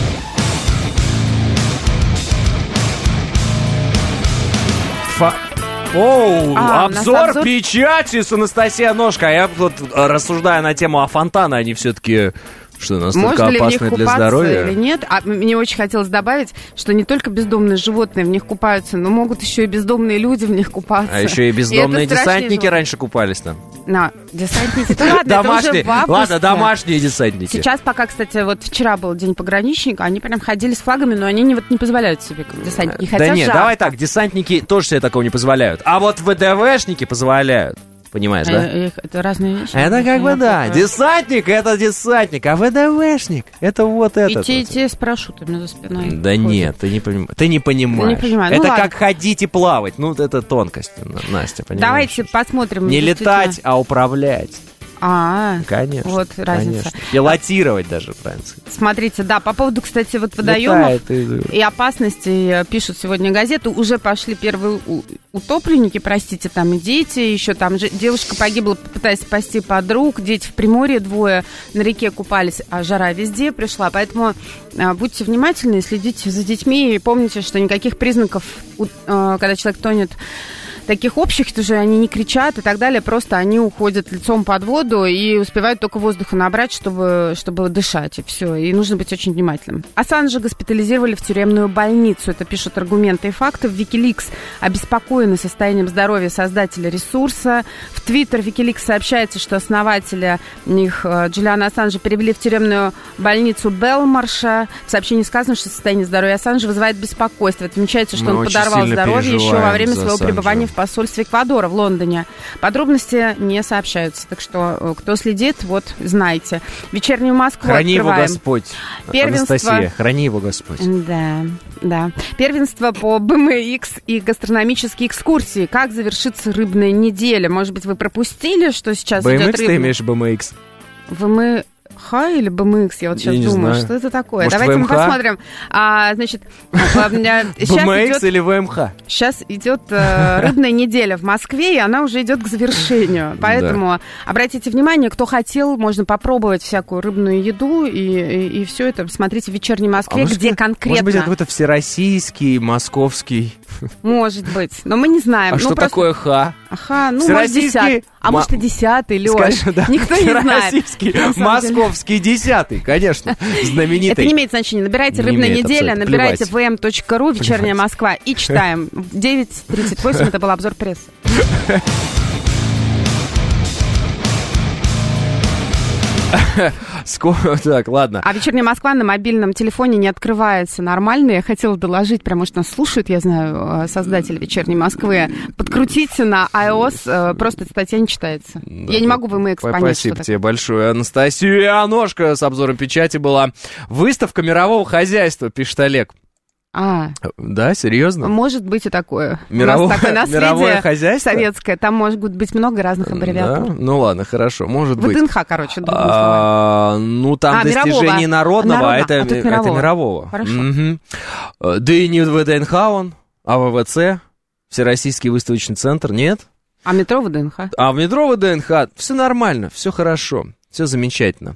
Фа... Оу, а, обзор, обзор печати с Анастасией Ножко. А я вот рассуждаю на тему, а фонтаны, они все-таки... Что, настолько Можно ли опасны в них для купаться здоровья? Или нет? А мне очень хотелось добавить, что не только бездомные животные в них купаются, но могут еще и бездомные люди в них купаться. А еще и бездомные и десантники раньше купались там. На, десантники. Да ладно, домашние, это уже в ладно, домашние десантники. Сейчас пока, кстати, вот вчера был день пограничника, они прям ходили с флагами, но они не, вот, не позволяют себе, как десантники. Хотя да нет, жарко. Давай так, десантники тоже себе такого не позволяют. А вот ВДВшники позволяют. Понимаешь, да? А, это разные вещи. Это как бы да. Такое. Десантник — это десантник, а ВДВшник — это вот это. И те, и те с парашютами за спиной. Да ходят. Нет, ты не, поним... ты не понимаешь. Не понимаю. Это ну, как ладно. ходить и плавать. Ну, это тонкость, Настя, понимаешь? Давайте посмотрим. Не летать, а управлять. А, конечно, вот разница. Конечно. Пилотировать даже, правильно сказать. Смотрите, да, по поводу, кстати, вот водоемов и... и опасностей пишут сегодня газету. Уже пошли первые утопленники, простите, там и дети, еще там же девушка погибла, пытаясь спасти подруг, дети в Приморье двое на реке купались, а жара везде пришла, поэтому а, будьте внимательны, следите за детьми и помните, что никаких признаков, а, когда человек тонет, таких общих тоже они не кричат и так далее, просто они уходят лицом под воду и успевают только воздуха набрать, чтобы, чтобы дышать, и все. И нужно быть очень внимательным. Ассанжа госпитализировали в тюремную больницу. Это пишут аргументы и факты. В Wikileaks обеспокоены состоянием здоровья создателя ресурса. В Твиттер Wikileaks сообщается, что основателя них Джулиана Ассанжа перевели в тюремную больницу Белмарша. В сообщении сказано, что состояние здоровья Ассанжа вызывает беспокойство. Отмечается, что Мы он подорвал здоровье еще во время своего Ассанжа. пребывания в посольстве Эквадора в Лондоне. Подробности не сообщаются, так что кто следит, вот, знайте. Вечернюю Москву Храни открываем. его Господь, Первенство... Анастасия, храни его Господь. Да, да. Первенство по бэ эм икс и гастрономические экскурсии. Как завершится рыбная неделя? Может быть, вы пропустили, что сейчас бэ эм икс идет рыбная... ты имеешь бэ эм икс? бэ эм икс... Ха или бэ эм икс? Я вот сейчас я думаю, знаю. что это такое. Может, Давайте вэ эм ха? мы посмотрим. А, значит, бэ эм икс или вэ эм ха? Сейчас идет э, рыбная неделя в Москве, и она уже идет к завершению. Поэтому да. Обратите внимание, кто хотел, можно попробовать всякую рыбную еду, и, и, и все это смотрите в «Вечерней Москве», а где может, конкретно... Может быть, это какой-то всероссийский, московский... Может быть, но мы не знаем. А ну, что просто... такое ха? Ха, ну, может, десятый. А М- может, и десятый, Лёш. Скажи, да. Никто не знает. Российский, московский десятый, конечно, знаменитый. Это не имеет значения. Набирайте не «Рыбная неделя», набирайте вэ эм точка ру, «Вечерняя Плевать. Москва» и читаем. девять тридцать восемь это был обзор прессы. Так, ладно. А «Вечерняя Москва» на мобильном телефоне не открывается нормально. Я хотела доложить, прямо что нас слушают, я знаю, создатели «Вечерней Москвы». Подкрутите на iOS, просто статья не читается. Да, я не могу вэ эм икс понять, спасибо что тебе такое. Большое, Анастасия Яношка с обзором печати была. Выставка мирового хозяйства, пишет Олег. А, да, серьезно? Может быть и такое. Мировое, У нас такое мировое хозяйство? Советское. Там может быть много разных аббревиатур. Да? Ну ладно, хорошо, может в быть. вэ дэ эн ха, короче, другими а, ну, там а, достижение мирового. народного, а это, а это мирового. мирового. Хорошо. Угу. Да и не вэ дэ эн ха он, а вэ вэ цэ, Всероссийский выставочный центр, нет? А метро вэ дэ эн ха? А в метро вэ дэ эн ха все нормально, все хорошо, все замечательно.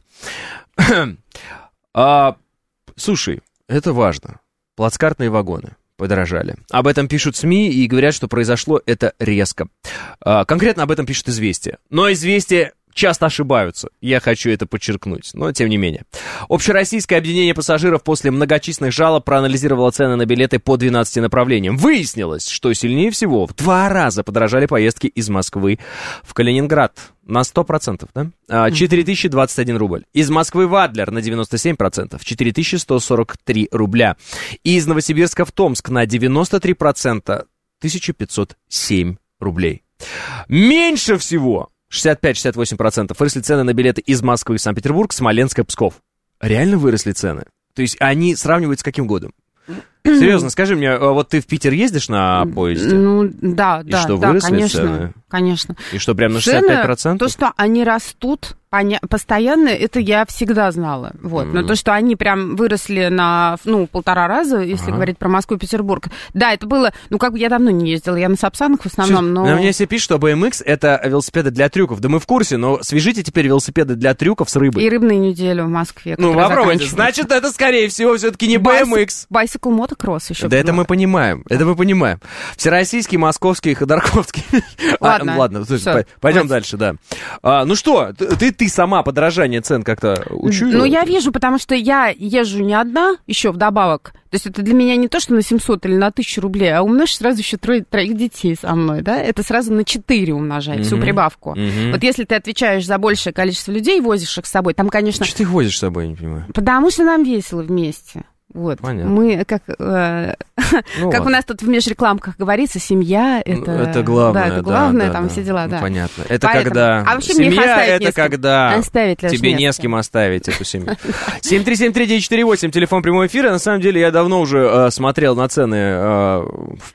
а, слушай, это важно. Плацкартные вагоны подорожали. Об этом пишут СМИ и говорят, что произошло это резко. А, конкретно об этом пишут «Известия». Но «Известия» часто ошибаются. Я хочу это подчеркнуть, но тем не менее. Общероссийское объединение пассажиров после многочисленных жалоб проанализировало цены на билеты по двенадцати направлениям. Выяснилось, что сильнее всего в два раза подорожали поездки из Москвы в Калининград. На сто процентов, да? четыре тысячи двадцать один рубль. Из Москвы в Адлер на девяносто семь процентов. четыре тысячи сто сорок три рубля. И из Новосибирска в Томск на девяносто три процента. тысяча пятьсот семь рублей. Меньше всего... шестьдесят пять - шестьдесят восемь процентов выросли цены на билеты из Москвы в Санкт-Петербург, Смоленск и Псков. Реально выросли цены? То есть они сравнивают с каким годом? Серьезно, скажи мне, вот ты в Питер ездишь на поезде? Ну, да, и да, что, да, выросли конечно, цены? конечно. И что, прям на шестьдесят пять процентов? То, что они растут поня- постоянно, это я всегда знала. Вот. Mm-hmm. Но то, что они прям выросли на, ну, полтора раза, если ага. говорить про Москву и Петербург. Да, это было, ну, как бы я давно не ездила, я на Сапсанах в основном, но... На мне все пишут, что бэ эм икс — это велосипеды для трюков. Да мы в курсе, но свяжите теперь велосипеды для трюков с рыбой. И рыбную неделю в Москве. Ну, попробуйте. Значит, это, скорее всего, все-таки не бэ эм икс. Bicycle Motocross еще. Да, это мы понимаем, это мы понимаем. Всероссийский, московский, ходорковский. Ладно, а, ладно, слушай, всё, пойдем хватит. дальше, да. А, ну что, ты, ты ты сама подорожание цен как-то учуяла? Ну, я вижу, потому что я езжу не одна, еще вдобавок. То есть это для меня не то, что на семьсот или на тысячу рублей, а умножь сразу еще трое, троих детей со мной, да? Это сразу на четыре умножать, mm-hmm. всю прибавку. Mm-hmm. Вот если ты отвечаешь за большее количество людей, возишь их с собой, там, конечно... Что ты их возишь с собой, я не понимаю? Потому что нам весело вместе. Вот. Понятно. Мы, как, э, ну, как у нас тут в межрекламках говорится, семья это... Это главное, да, это главное, да, там да, все дела, ну, да. Понятно. Это Поэтому... когда... А вообще семья это когда оставить, тебе не с кем оставить эту семью. семь три семь три девять четыре восемь, телефон прямого эфира. На самом деле я давно уже э, смотрел на цены э,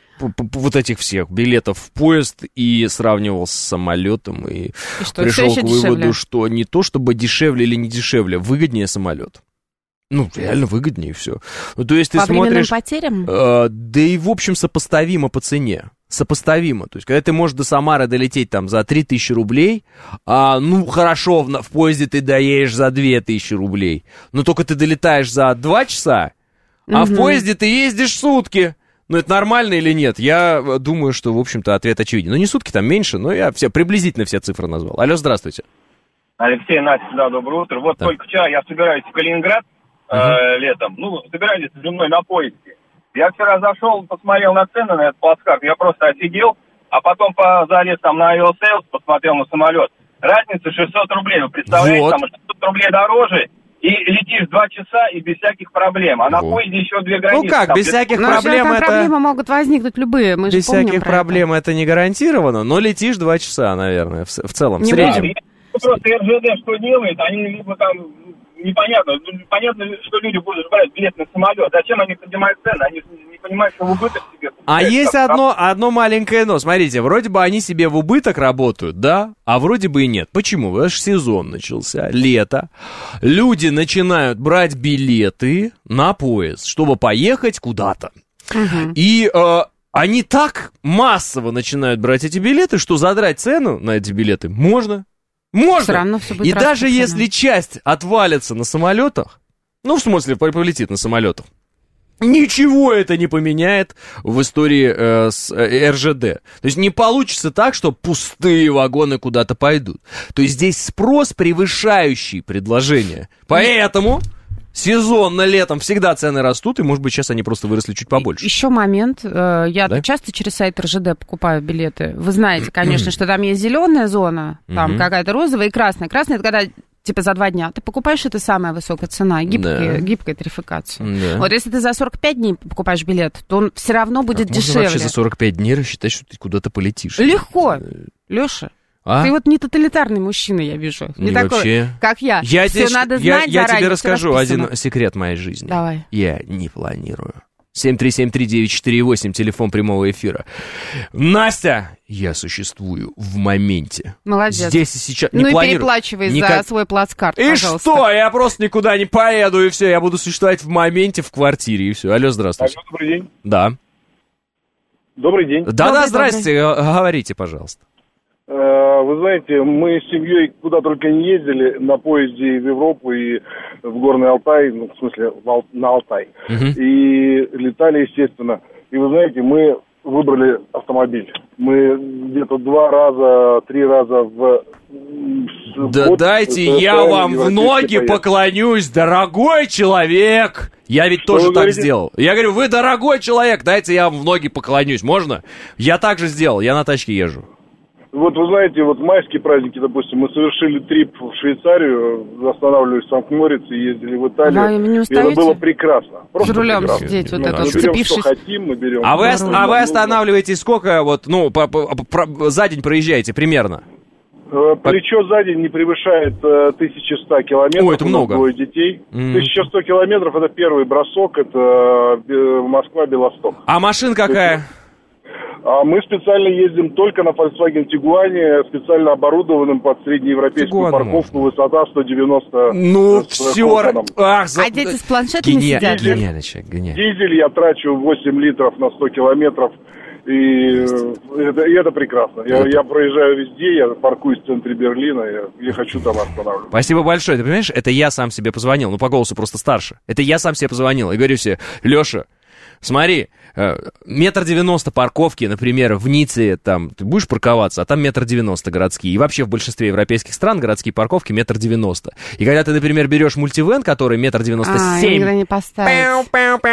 вот этих всех билетов в поезд и сравнивал с самолетом. И, и что, пришел к выводу, дешевле? Что не то чтобы дешевле или не дешевле, выгоднее самолет. Ну, реально выгоднее все. Ну, то есть ты по смотришь... потерям? Э, да и, в общем, сопоставимо по цене. Сопоставимо. То есть, когда ты можешь до Самары долететь там за три тысячи рублей, а, ну, хорошо, в, в поезде ты доедешь за две тысячи рублей, но только ты долетаешь за два часа, а угу. в поезде ты ездишь сутки. Ну, это нормально или нет? Я думаю, что, в общем-то, ответ очевиден. Ну, не сутки, там меньше, но я все, приблизительно все цифры назвал. Алло, здравствуйте. Алексей, Настя, да, доброе утро. Вот да. только вчера я собираюсь в Калининград, Uh-huh. летом, ну, собирались со мной на поезде. Я вчера зашел, посмотрел на цены на этот плацкарт, я просто офигел, а потом по, залез там на Авиасейлс, посмотрел на самолет. Разница шестьсот рублей, вы представляете, вот. Там шестьсот рублей дороже, и летишь два часа и без всяких проблем. А вот. На поезде еще две границы. Ну как, там, без всяких но проблем это... проблемы могут возникнуть любые, мы без же помним всяких проблем это. это не гарантировано, но летишь два часа, наверное, в, в целом, не в среднем. Да, просто эр жэ дэ что делает, они либо там... Непонятно. Понятно, что люди будут брать билет на самолет. Зачем они поднимают цены? Они не понимают, что в убыток себе... А есть одно, одно маленькое но. Смотрите, вроде бы они себе в убыток работают, да? А вроде бы и нет. Почему? Потому что сезон начался, лето. Люди начинают брать билеты на поезд, чтобы поехать куда-то. Угу. И... Э, они так массово начинают брать эти билеты, что задрать цену на эти билеты можно. Можно. Все равно все будет и даже если часть отвалится на самолетах, ну, в смысле, полетит на самолетах, ничего это не поменяет в истории э, с э, эр жэ дэ. То есть не получится так, что пустые вагоны куда-то пойдут. То есть здесь спрос, превышающий предложение. Поэтому... Сезонно летом всегда цены растут, и, может быть, сейчас они просто выросли чуть побольше. Еще момент. Я да? часто через сайт эр жэ дэ покупаю билеты. Вы знаете, конечно, что там есть зеленая зона, там какая-то розовая и красная. Красная — это когда типа за два дня ты покупаешь, это самая высокая цена, гибкая, да. гибкая тарификация. Да. Вот если ты за сорок пять дней покупаешь билет, то он все равно будет как дешевле. Можно вообще за сорок пять дней рассчитать, что ты куда-то полетишь? Легко, Леша. А? Ты вот не тоталитарный мужчина, я вижу. Не, не такой, вообще. Как я. я все тебе, надо я, знать я заранее. Я тебе расскажу один секрет моей жизни. Давай. Я не планирую. семь три семь три девять четыре восемь, телефон прямого эфира. Настя, я существую в моменте. Молодец. Здесь и сейчас. Ну не и планирую. переплачивай Никак... за свой плацкарт, и пожалуйста. что? Я просто никуда не поеду, и все. Я буду существовать в моменте, в квартире, и все. Алло, здравствуйте. Алло, добрый день. Да. Добрый день. Да-да, здрасте. Добрый. Говорите, пожалуйста. Вы знаете, мы с семьей куда только не ездили на поезде и в Европу, и в Горный Алтай, ну, в смысле, в Ал- на Алтай. Uh-huh. И летали, естественно. И вы знаете, мы выбрали автомобиль. Мы где-то два раза, три раза в... Да год, дайте я вам в ноги поехали. Поклонюсь, дорогой человек! Я ведь Что тоже так говорите? Сделал. Я говорю, вы дорогой человек, дайте я вам в ноги поклонюсь. Можно? Я так же сделал, я на тачке езжу. Вот вы знаете, вот майские праздники, допустим, мы совершили трип в Швейцарию, останавливались в Санкт-Морице, ездили в Италию. И это было прекрасно. Просто за рулем прекрасно. Сидеть, вот это, сцепившись. Что хотим, мы берем. А вы, а вы останавливаетесь сколько, вот, ну, по, по, по, за день проезжаете примерно? Плечо за день не превышает э, тысяча сто километров. О, это много. Двое детей. Mm. тысяча сто километров — это первый бросок, это э, Москва-Белосток. А машина какая? А мы специально ездим только на Volkswagen Tiguan, специально оборудованным под среднеевропейскую Tiguan парковку, можно. Высота сто девяносто. Ну, все. Ах, за... А дети с планшетами Гения... сидят? Гениально, человек, гениально. Дизель я трачу восемь литров на сто километров, и это, и это прекрасно. Я, я проезжаю везде, я паркуюсь в центре Берлина, я, я хочу там останавливаться. Спасибо большое. Ты понимаешь, это я сам себе позвонил, ну, по голосу просто старше. Это я сам себе позвонил и говорю себе, Леша, Смотри, метр девяносто парковки, например, в Ницце, там, ты будешь парковаться, а там метр девяносто городские. И вообще в большинстве европейских стран городские парковки метр девяносто. И когда ты, например, берешь мультивэн, который метр девяносто семь, а, не поставить.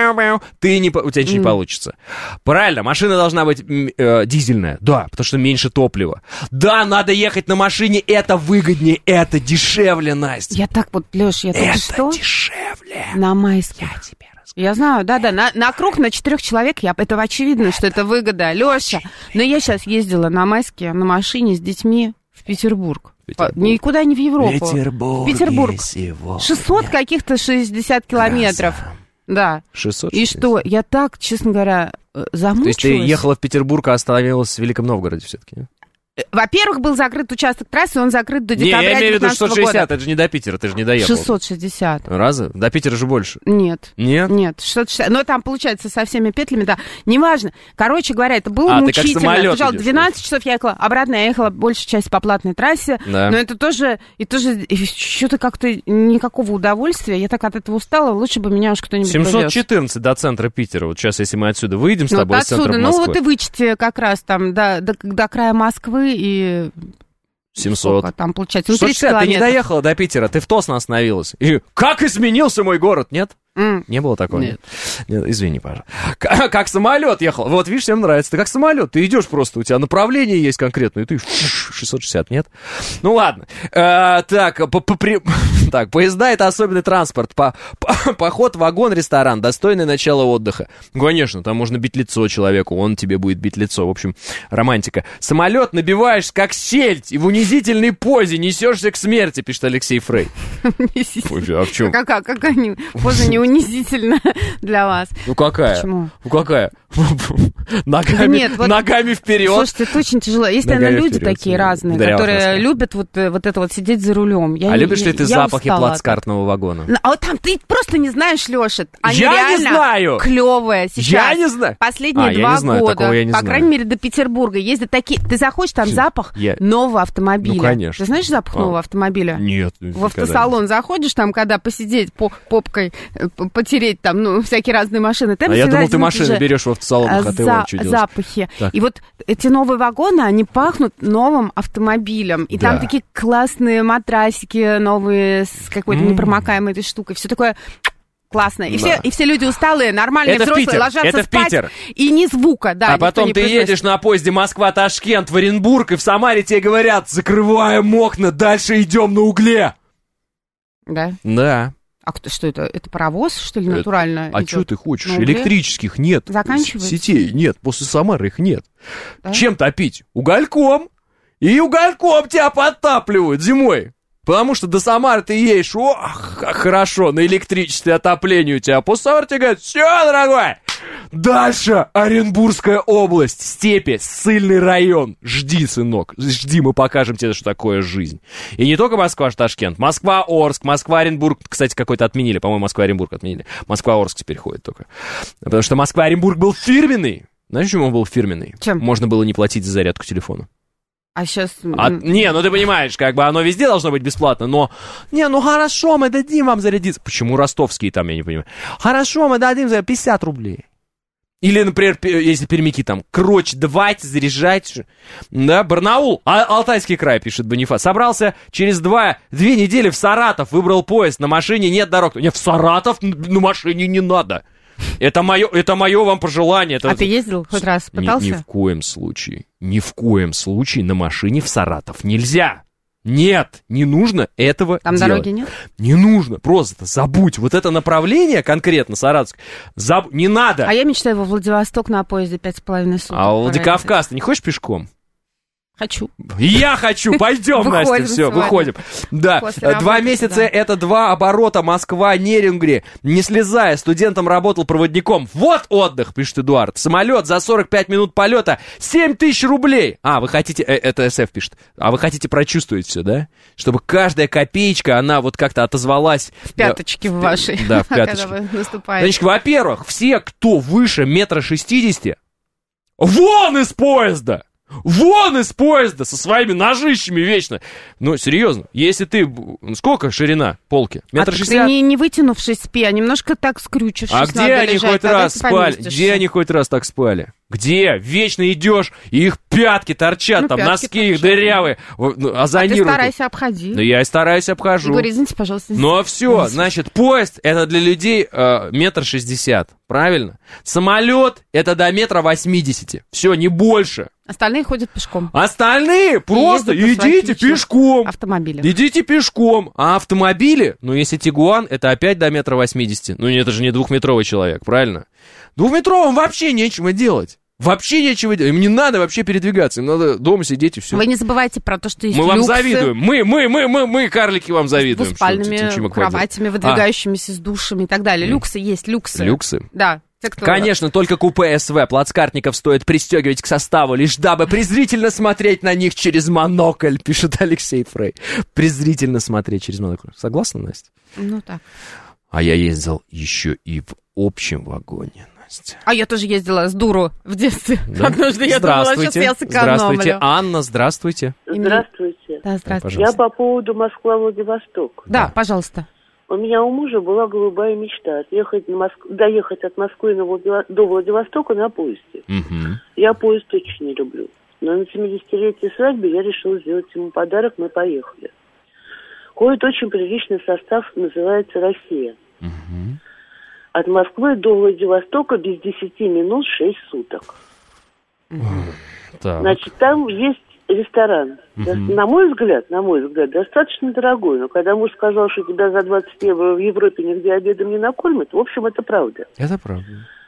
ты не, у тебя ничего mm. не получится. Правильно, машина должна быть э, дизельная, да, потому что меньше топлива. Да, надо ехать на машине, это выгоднее, это дешевле, Настя. Я так вот, Леш, я только это что... Это дешевле. На Майском. Я тебе Я знаю, да-да, на, на круг на четырех человек, я, это очевидно, что это выгода, Леша. Но я сейчас ездила на Майске на машине с детьми в Петербург. Петербург. Никуда не в Европу. Петербург. Петербург. шестьсот каких-то шестьдесят километров. Краса. Да. шестьсот И что, я так, честно говоря, замучилась. То есть ты ехала в Петербург, а остановилась в Великом Новгороде все-таки? Во-первых, был закрыт участок трассы, он закрыт до декабря Не, я имею в виду шестьсот шестьсот шестьдесят, года. это же не до Питера, ты же не доехал. шестьсот шестьдесят. Разве? До Питера же больше. Нет. Нет? Нет, шестьсот шестьдесят. Но там, получается, со всеми петлями, да. Неважно. Короче говоря, это было а, мучительно. Пожалуйста, двенадцать часов я ехала. Обратно я ехала большую часть по платной трассе. Да. Но это тоже, и тоже что-то как-то никакого удовольствия. Я так от этого устала. Лучше бы меня уж кто-нибудь семьсот четырнадцать до центра Питера. Вот сейчас, если мы отсюда выйдем с ну, тобой вот из центра отсюда, Москвы. Ну, вот и вычти как раз там до, до, до края Москвы и... семьсот. Сколько там получается? Ну, шестьсот шестьдесят, ты не доехала до Питера, ты в Тосно остановилась. И как изменился мой город, нет? Mm. Не было такого? Нет. Нет, извини, пожалуйста. Как, как самолет ехал. Вот, видишь, всем нравится. Ты как самолет, ты идешь просто, у тебя направление есть конкретное, и ты шестьсот шестьдесят, нет? Ну, ладно. Э, так, по, по, при... так, поезда — это особенный транспорт. По, по, поход в вагон-ресторан, достойное начало отдыха. Конечно, там можно бить лицо человеку, он тебе будет бить лицо. В общем, романтика. Самолет набиваешь, как сельдь, и в унизительной позе несешься к смерти, пишет Алексей Фрей. А в чем? Какая поза не унизительно для вас. Ну какая? Почему? Ну какая? Ногами, Нет, вот, ногами вперед. Слушайте, это очень тяжело. Есть, ногами наверное, люди вперед, такие разные, Дарья которые Вахновская. любят вот, вот это вот сидеть за рулем. Я а не, любишь ли ты запахи плацкартного вагона? А вот там ты просто не знаешь, Леша. Они я реально не знаю. Клевые сейчас. Я не знаю. Последние а, два я не знаю, года, я не по знаю. крайней мере, до Петербурга ездят такие. Ты заходишь, там запах я... нового автомобиля. Ну, конечно. Ты знаешь запах а. нового автомобиля? Нет. В автосалон не. Заходишь, там, когда посидеть по попкой, потереть там, ну, всякие разные машины. Там а я думал, ты машины берешь в автосалонах, а ты за, вон что делаешь. Запахи. Так. И вот эти новые вагоны, они пахнут новым автомобилем. И да. там такие классные матрасики новые с какой-то mm. непромокаемой этой штукой. Все такое... Классно. И, да. все, и все люди усталые, нормальные, это взрослые, ложатся это спать. Питер. И ни звука, да. А потом ты произносит. едешь на поезде Москва-Ташкент в Оренбург, и в Самаре тебе говорят: закрываем окна, дальше идем на угле. Да? Да. А кто, что это? Это паровоз, что ли, натурально? Это, а что ты хочешь? Электрических нет. Заканчивается? Сетей нет. После Самары их нет. Да? Чем топить? Угольком. И угольком тебя подтапливают зимой. Потому что до Самары ты едешь, ох, как хорошо, на электричестве отопление у тебя. После Самары тебе говорят: все, дорогой, дальше Оренбургская область, степи, ссыльный район. Жди, сынок, жди, мы покажем тебе, что такое жизнь. И не только Москва-Ташкент, Москва-Орск, Москва-Оренбург, кстати, какой-то отменили, по-моему, Москва-Оренбург отменили. Москва-Орск теперь ходит только. Потому что Москва-Оренбург был фирменный. Знаешь, почему он был фирменный? Чем? Можно было не платить за зарядку телефона. А сейчас... А, не, ну ты понимаешь, как бы оно везде должно быть бесплатно, но... Не, ну хорошо, мы дадим вам зарядиться. Почему ростовские там, я не понимаю. Хорошо, мы дадим за пятьдесят рублей. Или, например, если пермяки там, короче, давайте заряжать. Да, Барнаул, а, Алтайский край, пишет Бонифас. Собрался через два, две недели в Саратов, выбрал поезд, на машине нет дорог. Не, в Саратов на машине не надо. Это мое, это мое вам пожелание. Это... А ты ездил хоть раз, пытался? Ни, ни в коем случае, ни в коем случае на машине в Саратов нельзя. Нет, не нужно этого Там делать. дороги нет? Не нужно, просто забудь. Вот это направление конкретно саратовское, заб... не надо. А я мечтаю во Владивосток на поезде пять с половиной суток. А Владикавказ, ты не хочешь пешком? Хочу. Я хочу, пойдем, Настя, все, выходим. Да, два месяца это два оборота Москва-Нерюнгри. Не слезая, студентом работал проводником. Вот отдых, пишет Эдуард. Самолет за сорок пять минут полета семь тысяч рублей. А, вы хотите, это СФ пишет, а вы хотите прочувствовать все, да? Чтобы каждая копеечка, она вот как-то отозвалась. В пяточке в вашей. Да, в пяточке. Когда вы наступаете. Значит, во-первых, все, кто выше метра шестидесяти, вон из поезда! Вон из поезда со своими ножищами вечно. Ну, серьезно, если ты... Сколько ширина полки? Метр шестьдесят? А ты не, не вытянувшись спи, а немножко так скрючившись. А где они лежать, хоть раз спали? Где они хоть раз так спали? Где? Вечно идешь, и их пятки торчат, ну, там пятки носки торчат. Их дырявые, озонируют. А ты старайся обходи. Ну, я и стараюсь обхожу. Егор, извините, пожалуйста. Ну, все, значит, поезд это для людей э, метр шестьдесят, правильно? Самолет это до метра восьмидесяти, все, не больше. Остальные ходят пешком. Остальные просто идите пешком. Автомобили. Идите пешком. А автомобили, ну, если Тигуан, это опять до метра восьмидесяти. Ну, это же не двухметровый человек, правильно? Двухметровым вообще нечего делать. Вообще нечего делать. Им не надо вообще передвигаться. Им надо дома сидеть и все. Вы не забывайте про то, что есть мы люксы. Мы вам завидуем. Мы, мы, мы, мы, мы, карлики, вам завидуем. С двуспальными кроватями, выдвигающимися а. с душами и так далее. Люксы есть, люксы. Люксы? Да. Те, кто... Конечно, только купе СВ плацкартников стоит пристегивать к составу, лишь дабы презрительно смотреть на них через монокль, пишет Алексей Фрей. Презрительно смотреть через монокль. Согласна, Настя? Ну так. А я ездил еще и в общем вагоне. А я тоже ездила с дуру в детстве. Да? Однажды я думала, сейчас я сэкономлю. Здравствуйте, Анна, здравствуйте. Здравствуйте. Да, здравствуйте. Я по поводу Москва-Владивосток. Да, да, пожалуйста. У меня у мужа была голубая мечта отъехать на Моск... доехать от Москвы на Владив... до Владивостока на поезде. Угу. Я поезд очень не люблю. Но на семидесятилетие свадьбы я решила сделать ему подарок, мы поехали. Ходит очень приличный состав, называется «Россия». Угу. От Москвы до Владивостока без десяти минут шесть суток. Так. Значит, там есть ресторан. Угу. На мой взгляд, на мой взгляд, достаточно дорогой. Но когда муж сказал, что тебя за двадцать евро в Европе нигде обедом не накормят, в общем, это правда. Это правда.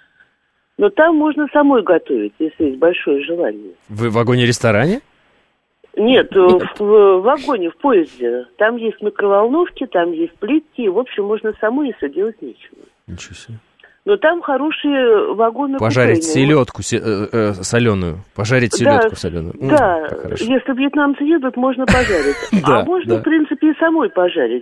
Но там можно самой готовить, если есть большое желание. Вы в вагоне-ресторане? Нет, в, в вагоне, в поезде. Там есть микроволновки, там есть плитки. В общем, можно самой, если делать нечего. Ничего себе. Но там хорошие вагоны. Пожарить селедку се- э, э, соленую. Пожарить селедку да, соленую. Да, если вьетнамцы едут, можно пожарить. А можно, в принципе, и самой пожарить.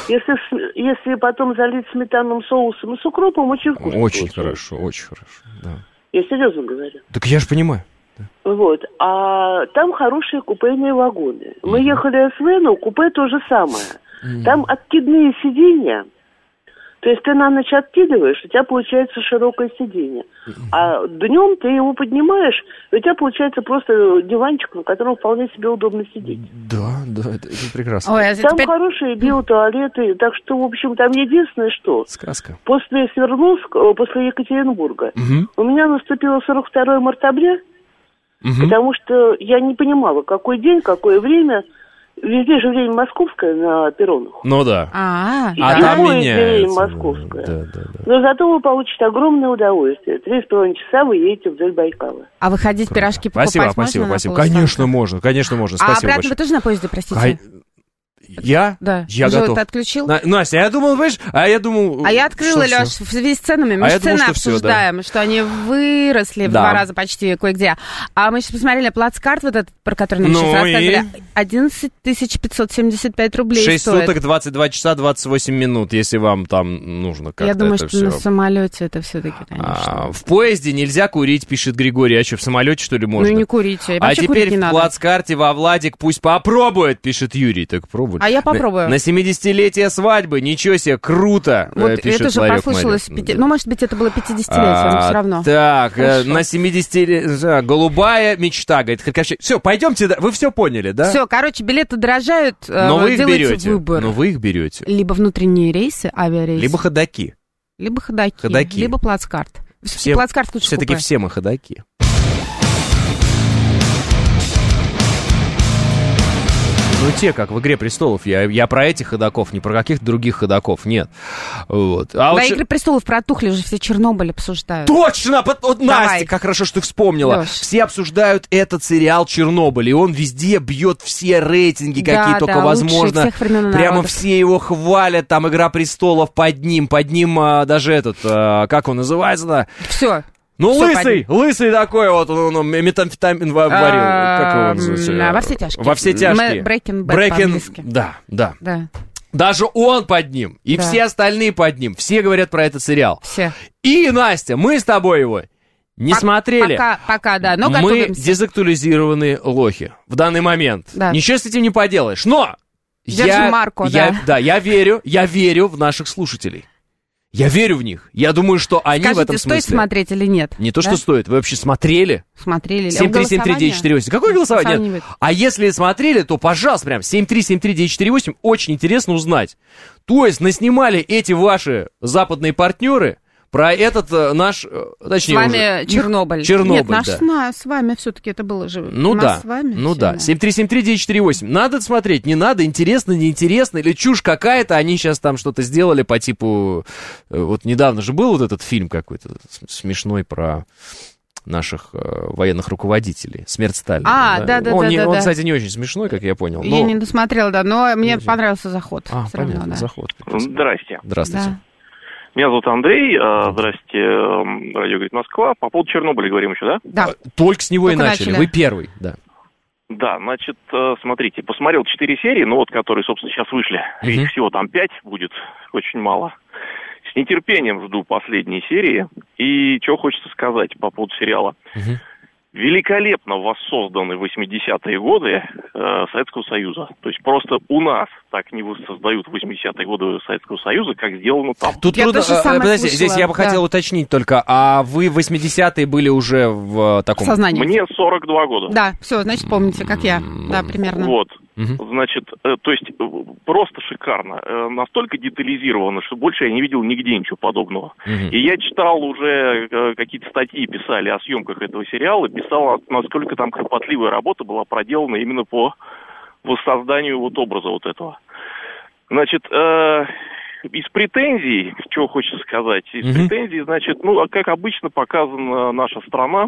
Если потом залить сметанным соусом и с укропом, очень вкусно. Очень хорошо, очень хорошо. Я серьезно говорю. Так я же понимаю. Вот. А там хорошие купейные вагоны. Мы ехали СВ, но купе то же самое. Там откидные сиденья. То есть ты на ночь откидываешь, у тебя получается широкое сиденье. А днем ты его поднимаешь, и у тебя получается просто диванчик, на котором вполне себе удобно сидеть. Да, да, это, это прекрасно. Ой, а там теперь... хорошие биотуалеты, так что, в общем, там единственное, что... Сказка. После Свердловска, после Екатеринбурга, угу. у меня наступило сорок второе мартабря, угу. потому что я не понимала, какой день, какое время... Везде же время московское на перронах. Ну да. А, и а там меняется. Время московское. Да, да, да. Но зато вы получите огромное удовольствие. Три с половиной часа вы едете вдоль Байкала. А выходить Круто. Пирожки покупать спасибо, можно? Спасибо, спасибо, спасибо. Конечно можно, конечно можно. Спасибо а обратно большое. Вы тоже на поезде, простите? А... Я? Да. Я Уже готов. Ты отключил? На, Настя, я думал, видишь, а я думал... А я открыла, Леш, в связи с ценами. Мы а же цены думал, что обсуждаем, все, да. что они выросли в да. два раза почти кое-где. А мы сейчас посмотрели плацкарт, вот этот, про который нам ну сейчас рассказывали. И... одиннадцать тысяч пятьсот семьдесят пять рублей шесть стоит. суток, двадцать два часа, двадцать восемь минут, если вам там нужно как-то. Я думаю, это что все... на самолете это все-таки, конечно. А, в поезде нельзя курить, пишет Григорий. А что, в самолете, что ли, можно? Ну, не курите. А теперь в плацкарте во Владик пусть попробует, пишет Юрий. Так пробуй. А я попробую. На семидесятилетие свадьбы, ничего себе, круто, вот пишет это же Ларек послышалось, Мария. ну, может быть, это было пятидесятилетие, а, но все равно. Так, Хорошо. на семидесятилетие, голубая мечта, говорит, все, пойдемте, вы все поняли, да? Все, короче, билеты дорожают, но вы их берете, выбор. Но вы их берете. Либо внутренние рейсы, авиарейсы. Либо ходоки. Либо ходоки, ходоки. Либо плацкарт. Все, плацкарт лучше все-таки все мы ходоки. Ну, те, как в «Игре престолов». Я, я про этих ходоков, не про каких-то других ходоков, нет. Вот. А Про вот «Игры престолов» протухли, уже все Чернобыль обсуждают. Точно! Вот, Настя, как хорошо, что ты вспомнила. Леш. Все обсуждают этот сериал «Чернобыль», и он везде бьет все рейтинги, да, какие да, только возможно. Прямо народов. все его хвалят, там «Игра престолов» под ним, под ним а, даже этот, а, как он называется-то? Все. Ну, Все лысый, лысый такой вот, он, он метамфетамин варил, как его называется? Во все тяжкие. Во все тяжкие. Breaking Bad по-английски. Да, да. Да. Даже он под ним, и да. все остальные под ним, все говорят про этот сериал. Все. И, Настя, мы с тобой его Не Пок- смотрели. Пока, пока, да, но Мы готовимся. дезактуализированные лохи в данный момент. Да. Ничего с этим не поделаешь. Но Держи я, марку, я, да. Да, я верю, я верю в наших слушателей. Я верю в них. Я думаю, что они Скажите, в этом смысле... стоит смотреть или нет? Не то, да? что стоит. Вы вообще смотрели? Смотрели. семь три семь три девять четыре восемь. Какое голосование? Нет. А если смотрели, то, пожалуйста, прям семь три семь три девять четыре восемь. Очень интересно узнать. То есть наснимали эти ваши западные партнеры про этот э, наш, э, точнее, с вами уже, Чернобыль. Чернобыль, Нет, наш да. с, на, с вами все-таки это было же. Ну у да, нас с вами ну все, да. семь три семь три девять четыре восемь. Надо смотреть, не надо, интересно, неинтересно, или чушь какая-то, они сейчас там что-то сделали по типу... Вот недавно же был вот этот фильм какой-то смешной про наших э, военных руководителей. «Смерть Сталина». А, да-да-да. Он, не, да, он да. кстати, не очень смешной, как я понял. Я но... не досмотрела, да, но мне Очень. понравился заход. А, всё понятно, равно, да. заход. Здрасте. Здравствуйте. Да. Меня зовут Андрей. Здрасте, радио говорит Москва. По поводу Чернобыля говорим еще, да? Да. Только с него Только и начали. начали. Вы первый, да. Да, значит, смотрите, посмотрел четыре серии, ну вот, которые, собственно, сейчас вышли. Мгм. Ведь всего там пять будет, очень мало. С нетерпением жду последней серии. И что хочется сказать по поводу сериала. Мгм. Великолепно воссозданы восьмидесятые годы э, Советского Союза. То есть просто у нас так не воссоздают восьмидесятые годы Советского Союза, как сделано там. Тут Я трудно... тоже самое Подождите, слышала, здесь я бы да. хотел уточнить только, а вы в восьмидесятые были уже в таком... Сознание. Мне сорок два года. Да, все, значит, помните, как я. Да, примерно. Вот. Мгм. Значит, э, то есть э, просто шикарно. Э, настолько детализировано, что больше я не видел нигде ничего подобного. Мгм. И я читал уже, э, какие-то статьи писали о съемках этого сериала, писал, насколько там кропотливая работа была проделана именно по воссозданию вот образа вот этого. Значит, э, из претензий, что хочется сказать, из Мгм. претензий, значит, ну, как обычно показана наша страна,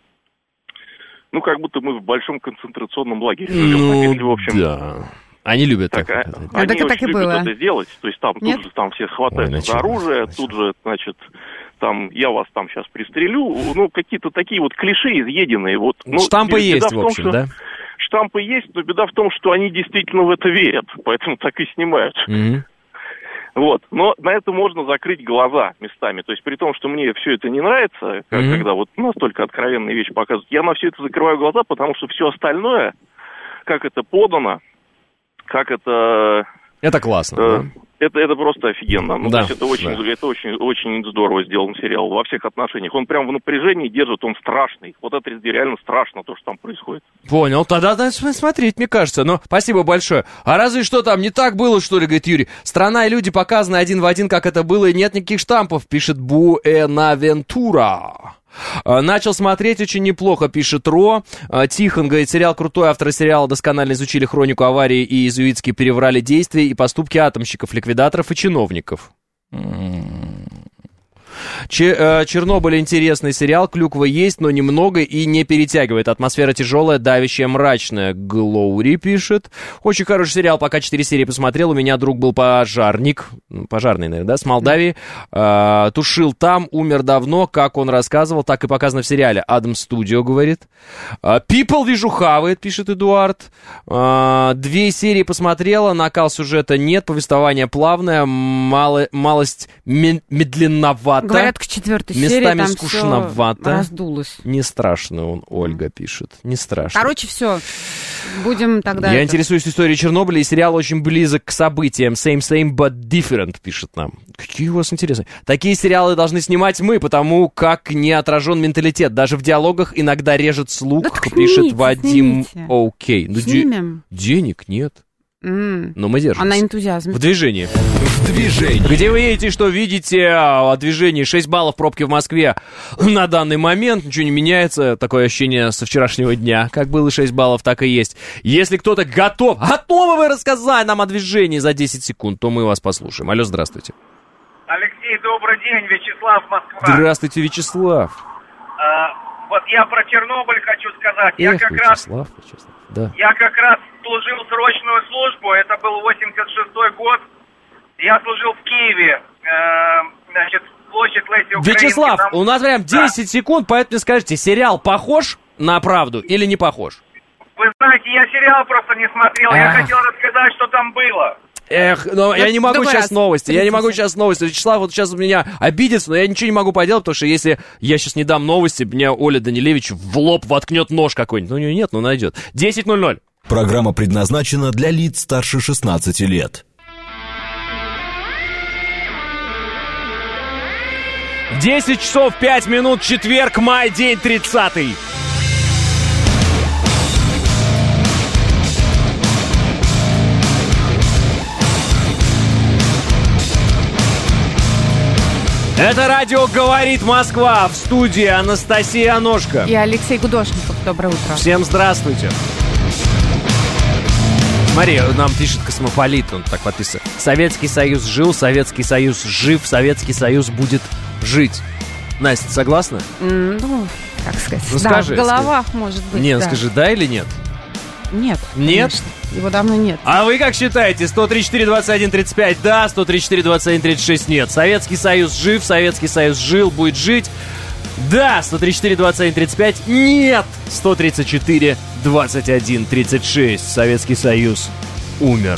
ну, как будто мы в большом концентрационном лагере живем. Ну, Если, в общем, да. Они любят так. так, а- показать. А они так и очень так и любят было. это сделать. То есть там Нет? тут же там все хватают Ой, за началось, оружие, началось. тут же, значит, там я вас там сейчас пристрелю. Ну, какие-то такие вот клише изъеденные. Вот, ну, Штампы беда есть, в том, в общем, что- да? Штампы есть, но беда в том, что они действительно в это верят. Поэтому так и снимают. Мгм. Вот. Но на это можно закрыть глаза местами. То есть при том, что мне все это не нравится, как- Мгм. когда вот настолько откровенные вещи показывают, я на все это закрываю глаза, потому что все остальное, как это подано, как это... Это классно. э, да? это, это просто офигенно. Ну, Да, то есть это очень, да. это очень, очень здорово сделан сериал во всех отношениях. Он прям в напряжении держит, он страшный. Вот это реально страшно, то, что там происходит. Понял, тогда надо смотреть, мне кажется. Но спасибо большое. А разве что там не так было, что ли, говорит Юрий? Страна и люди показаны один в один, как это было, и нет никаких штампов, пишет Буэнавентура. А, Начал смотреть очень неплохо, пишет Ро. А, Тихон говорит, сериал крутой, авторы сериала досконально изучили хронику аварии и иезуитски переврали действия и поступки атомщиков, ликвидаторов и чиновников. Че- э, Чернобыль интересный сериал, клюква есть, но немного и не перетягивает. Атмосфера тяжелая, давящая, мрачная. Глоури пишет. Очень хороший сериал, пока четыре серии посмотрел. У меня друг был пожарник, ну, пожарный, наверное, да, с Молдавии. Э, тушил там, умер давно, как он рассказывал, так и показано в сериале. Адам Студио говорит. Э, People вижу хавает, пишет Эдуард. Э, Две серии посмотрела, накал сюжета нет, повествование плавное, мало, малость ме- медленновато. Говорят, к четвертой серии Местами там скучновато. все раздулось. Не страшно, он, Ольга пишет. Не страшно. Короче, все. Будем тогда... Я это- интересуюсь историей Чернобыля, и сериал очень близок к событиям. Same, same, but different, пишет нам. Какие у вас интересные. Такие сериалы должны снимать мы, потому как не отражен менталитет. Даже в диалогах иногда режет слух, Да так пишет снимите, Вадим. снимите. Окей. Ну, де- Снимем. денег нет. М. Но мы держимся. А на энтузиазме. В движении. В движении. Где вы едете, что видите о движении? шесть баллов пробки в Москве на данный момент. Ничего не меняется. Такое ощущение со вчерашнего дня. Как было шесть баллов, так и есть. Если кто-то готов, готовы вы рассказать нам о движении за десять секунд, то мы вас послушаем. Алло, здравствуйте. Алексей, добрый день, Вячеслав, Москва. Здравствуйте, Вячеслав. А, вот я про Чернобыль хочу сказать. Я Эх, как раз, Вячеслав, Вячеслав. Да. я как раз служил срочную службу. Это был восемьдесят шестой год. Я служил в Киеве. Э, значит, площадь Леси Украинки. Вячеслав, Там- у нас прям Да. десять секунд, поэтому скажите, сериал похож на правду или не похож? Вы знаете, я сериал просто не смотрел. Я Ах. хотел рассказать, что там было. Эх, но я не могу сейчас новости, я не могу сейчас новости. Вячеслав вот сейчас у меня обидится, но я ничего не могу поделать, потому что если я сейчас не дам новости, меня Оля Данилевич в лоб воткнет нож какой-нибудь. Ну, у нее нет, но найдет. десять ноль ноль. Программа предназначена для лиц старше шестнадцати лет. десять часов пять минут, четверг, май, день тридцатый. Это радио «Говорит Москва», в студии Анастасия Аношка и Алексей Гудошников. Доброе утро. Всем здравствуйте. Смотри, нам пишет Космополит, он так подписывает. Советский Союз жил, Советский Союз жив, Советский Союз будет жить. Настя, согласна? Mm, ну, как сказать. Ну, да, скажи, в головах, скажи. может быть, Нет, да. скажи, да или нет? Нет. Нет? Конечно. Его давно нет. А вы как считаете? сто тридцать четыре двадцать один тридцать пять да, сто тридцать четыре двадцать один тридцать шесть нет. Советский Союз жив, Советский Союз жил, будет жить. Да, сто тридцать четыре двадцать один тридцать пять нет, сто тридцать четыре двадцать один тридцать шесть. Советский Союз умер.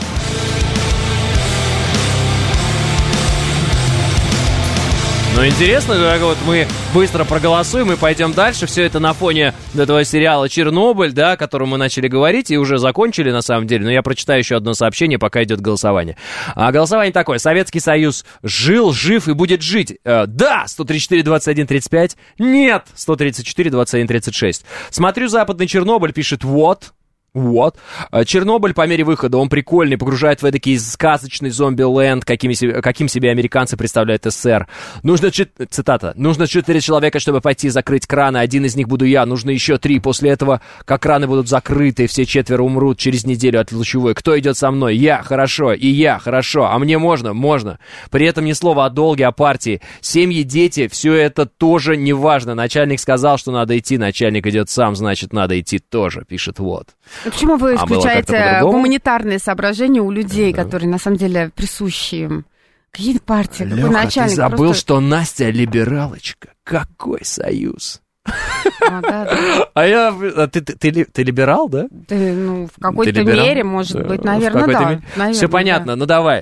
Ну, интересно, как вот мы быстро проголосуем и пойдем дальше. Все это на фоне этого сериала «Чернобыль», да, о котором мы начали говорить и уже закончили, на самом деле. Но я прочитаю еще одно сообщение, пока идет голосование. А голосование такое. Советский Союз жил, жив и будет жить. Э, да, сто тридцать четыре двадцать один тридцать пять нет, сто тридцать четыре двадцать один тридцать шесть. Смотрю «Западный Чернобыль», пишет «вот». Вот. Чернобыль по мере выхода, он прикольный, погружает в эдакий сказочный зомби-ленд, каким, каким себе американцы представляют СССР. Нужно, цитата, нужно четыре человека, чтобы пойти закрыть краны, один из них буду я, нужно еще три, после этого, как краны будут закрыты, все четверо умрут через неделю от лучевой. Кто идет со мной? Я, хорошо, и я, хорошо, а мне можно? Можно. При этом ни слова о долге, о партии. Семьи, дети, все это тоже не важно. Начальник сказал, что надо идти, начальник идет сам, значит, надо идти тоже, пишет вот. Почему вы исключаете а гуманитарные соображения у людей, да. которые на самом деле присущи им? Какие партии, какой Леха, начальник? Ты забыл, просто... что Настя либералочка. Какой союз? А, да, да. а я... А ты, ты, ты, ты либерал, да? Ты, ну, в какой-то мере, может быть, наверное, да. Мере... Наверное, Все понятно, да. Ну давай.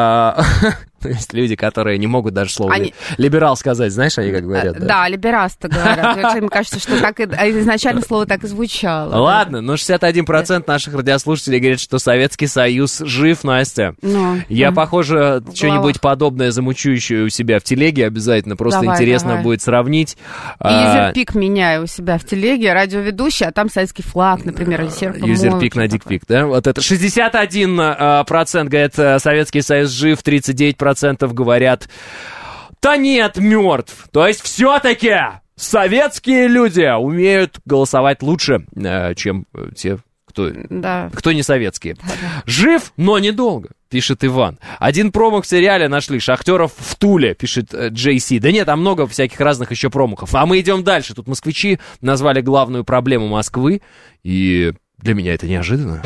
Есть люди, которые не могут даже слово они... либерал сказать, знаешь, они как говорят. Да, да либерасты говорят. Мне кажется, что так и... изначально слово так и звучало. Ладно, но шестьдесят один процент наших радиослушателей говорят, что Советский Союз жив, Настя. Ну, Я, да. похоже, что-нибудь подобное замучу еще у себя в телеге обязательно. Просто давай, интересно давай. будет сравнить. И юзерпик меняю у себя в телеге, радиоведущий, а там советский флаг, например, или серп. Юзерпик на дикпик, да? Вот это шестьдесят один процент говорят, Советский Союз жив, тридцать девять процентов говорят, да нет, мертв. То есть все-таки советские люди умеют голосовать лучше, чем те, кто, да. кто не советские. Да, да. Жив, но недолго, пишет Иван. Один промах в сериале нашли, шахтеров в Туле, пишет Джей Си. Да нет, там много всяких разных еще промахов. А мы идем дальше. Тут москвичи назвали главную проблему Москвы, и для меня это неожиданно.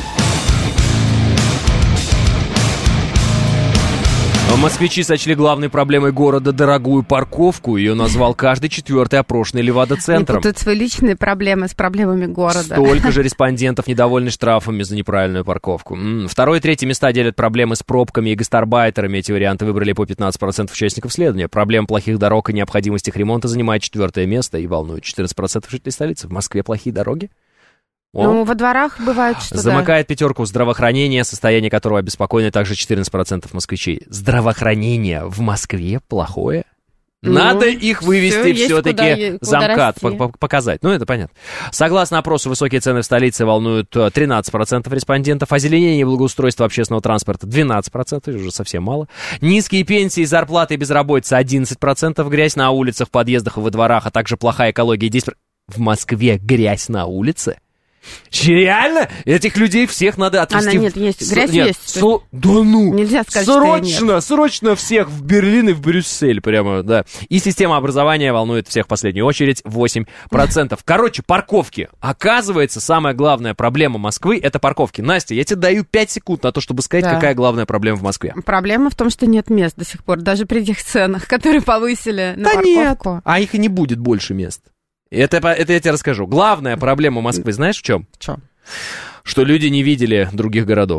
Москвичи сочли главной проблемой города дорогую парковку. Ее назвал каждый четвертый опрошенный Левада-центром. Не путают свои личные проблемы с проблемами города. Столько же респондентов недовольны штрафами за неправильную парковку. М-м. Второе и третье места делят проблемы с пробками и гастарбайтерами. Эти варианты выбрали по пятнадцать процентов участников исследования. Проблема плохих дорог и необходимость их ремонта занимает четвертое место и волнует четырнадцать процентов жителей столицы. В Москве плохие дороги? О. Ну, во дворах бывает, что Замыкает да. пятерку здравоохранение, состояние которого обеспокоено также четырнадцать процентов москвичей. Здравоохранение в Москве плохое? Ну, надо их вывести все-таки за МКАД, показать. Ну, это понятно. Согласно опросу, высокие цены в столице волнуют тринадцать процентов респондентов, озеленение и благоустройство общественного транспорта двенадцать процентов, уже совсем мало. Низкие пенсии, зарплаты и безработица одиннадцать процентов, грязь на улицах, в подъездах и во дворах, а также плохая экология десять процентов. В Москве грязь на улице? Реально? Этих людей всех надо отвезти... Она нет, есть, грязь нет, есть. Со... Да ну! Нельзя сказать, срочно, что нет. Срочно всех в Берлин и в Брюссель прямо, да. И система образования волнует всех в последнюю очередь, восемь процентов. Короче, парковки. Оказывается, самая главная проблема Москвы — это парковки. Настя, я тебе даю пять секунд на то, чтобы сказать, да. какая главная проблема в Москве. Проблема в том, что нет мест до сих пор, даже при тех ценах, которые повысили на да парковку. Нет, а их и не будет больше мест. Это, это я тебе расскажу. Главная проблема Москвы, знаешь, в чем? В чем? Что люди не видели других городов.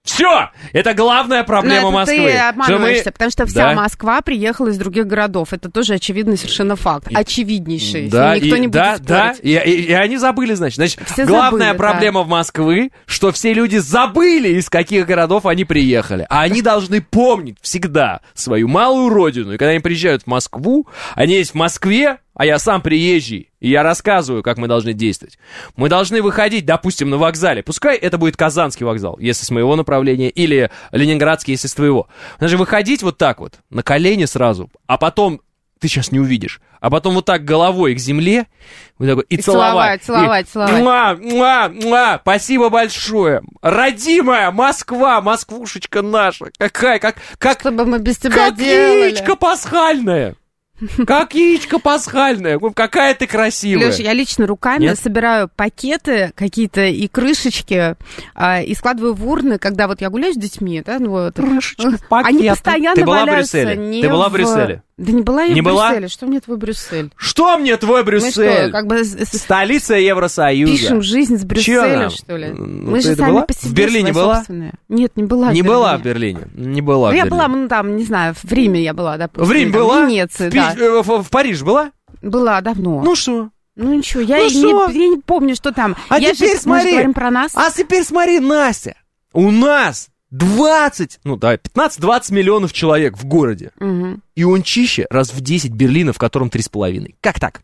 Все! Это главная проблема Но это Москвы. Ты обманываешься, мы... потому что вся да. Москва приехала из других городов. Это тоже очевидный совершенно факт. И... Очевиднейший. Да, никто и, не будет да, спорить. да, и, и, и они забыли, значит. Значит, все главная забыли, проблема да. в Москве, что все люди забыли, из каких городов они приехали. А они должны помнить всегда свою малую родину. И когда они приезжают в Москву, они есть в Москве, а я сам приезжий, и я рассказываю, как мы должны действовать. Мы должны выходить, допустим, на вокзале. Пускай это будет Казанский вокзал, если с моего направления, или Ленинградский, если с твоего. Даже выходить вот так вот, на колени сразу, а потом, ты сейчас не увидишь, а потом вот так головой к земле, вот такой, и, и целовать. Целовать, и, целовать. Муа, муа, муа, спасибо большое. Родимая Москва, Москвушечка наша. Какая, как, как, Чтобы мы без тебя как делали. яичко пасхальное. Как яичко пасхальное. Какая ты красивая. Леша, я лично руками Нет? собираю пакеты какие-то и крышечки а, и складываю в урны, когда вот я гуляю с детьми, да, ну вот. Крышечки, они постоянно Ты была валяются. в Брюсселе? Не Ты была в... в Брюсселе? Да не была я не в была? Брюсселе. Что мне твой Брюссель? Что мне твой Брюссель? Мы что, как бы... Столица Евросоюза. Пишем жизнь с Брюсселя, что ли? Ну, Мы же сами была? по себе в Берлине была? Собственные. Нет, не была Не в была в Берлине. Не была ну, в я Берлине. была, ну, там, не знаю, в Риме я была, допустим. В Риме там, была? В Венеции, в, да. В, в, в Париж была? Была давно. Ну что? Ну ничего, я, ну не, что? я не помню, что там. А я теперь же, смотри. Мы же говорим про нас. А теперь смотри, Настя. У нас двадцать, ну да, пятнадцать-двадцать миллионов человек в городе. Угу. И он чище раз в десять Берлина, в котором три с половиной. Как так?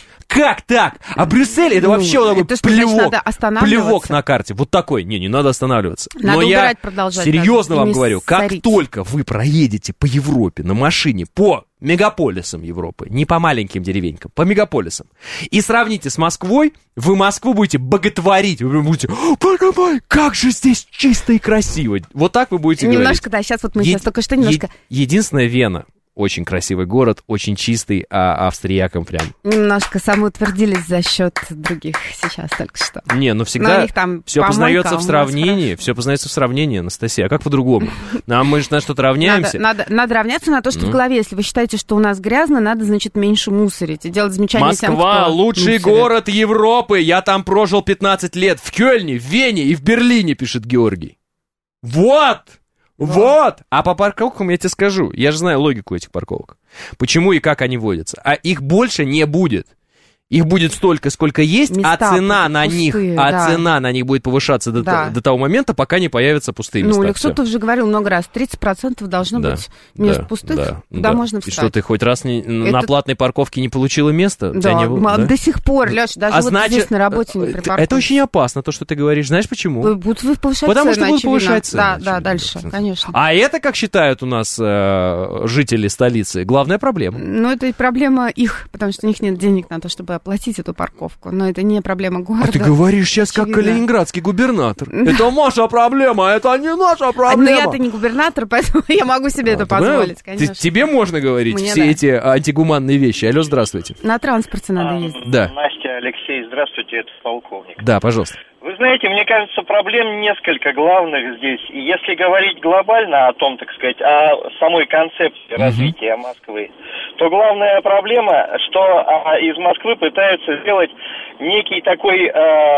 Как так? А Брюссель это ну, вообще вот такой что, плевок, значит, плевок на карте. Вот такой. Не, не надо останавливаться. Надо Но я продолжать, серьезно надо вам говорю, как сорить. только вы проедете по Европе на машине, по мегаполисам Европы, не по маленьким деревенькам, по мегаполисам, и сравните с Москвой, вы Москву будете боготворить. Вы будете, боже мой, как же здесь чисто и красиво. Вот так вы будете немножко, говорить. Немножко, да, сейчас вот мы е- сейчас только что немножко... Е- единственная Вена. Очень красивый город, очень чистый, а австриякам прям. Немножко самоутвердились за счет других сейчас только что. Не, ну всегда там все помойка, познается в сравнении, все познается в сравнении, Анастасия. А как по-другому? А мы же на что-то равняемся. Надо, надо, надо равняться на то, что mm. в голове. Если вы считаете, что у нас грязно, надо, значит, меньше мусорить и делать замечания Москва, тем, кто лучший мусорит. город Европы. Я там прожил пятнадцать лет. В Кёльне, в Вене и в Берлине, пишет Георгий. Вот! Вот. вот! А по парковкам я тебе скажу. Я же знаю логику этих парковок. Почему и как они водятся. А их больше не будет. Их будет столько, сколько есть, Места а цена на пустые, них, да. а цена на них будет повышаться до, да. до, до того момента, пока не появятся пустые места. Ну, Лексутов уже говорил много раз, тридцать процентов должно да, быть мест да, пустых, да, куда да. можно встать. И что, ты хоть раз не, Это... на платной парковке не получила место? Да, не было, да? до сих пор, Леш, даже а вот значит, здесь на работе не припаркуешься. Это очень опасно, то, что ты говоришь. Знаешь почему? Будут повышать Потому цены, что будут очевидно. повышать цены. Да, очевидно. да, дальше, конечно. А это, как считают у нас э, жители столицы, главная проблема. Ну, это и проблема их, потому что у них нет денег на то, чтобы оплатить эту парковку. Но это не проблема города. А ты говоришь сейчас очевидно. как калининградский губернатор. Это наша проблема, это не наша проблема. Но я-то не губернатор, поэтому я могу себе это позволить, конечно. Тебе можно говорить Мне все да. эти антигуманные вещи. Алло, здравствуйте. На транспорте надо ездить. Да. Настя, Алексей, здравствуйте, это полковник. Да, пожалуйста. Вы знаете, мне кажется, проблем несколько главных здесь. И если говорить глобально о том, так сказать, о самой концепции uh-huh. развития Москвы, то главная проблема, что а, из Москвы пытаются сделать некий такой, э,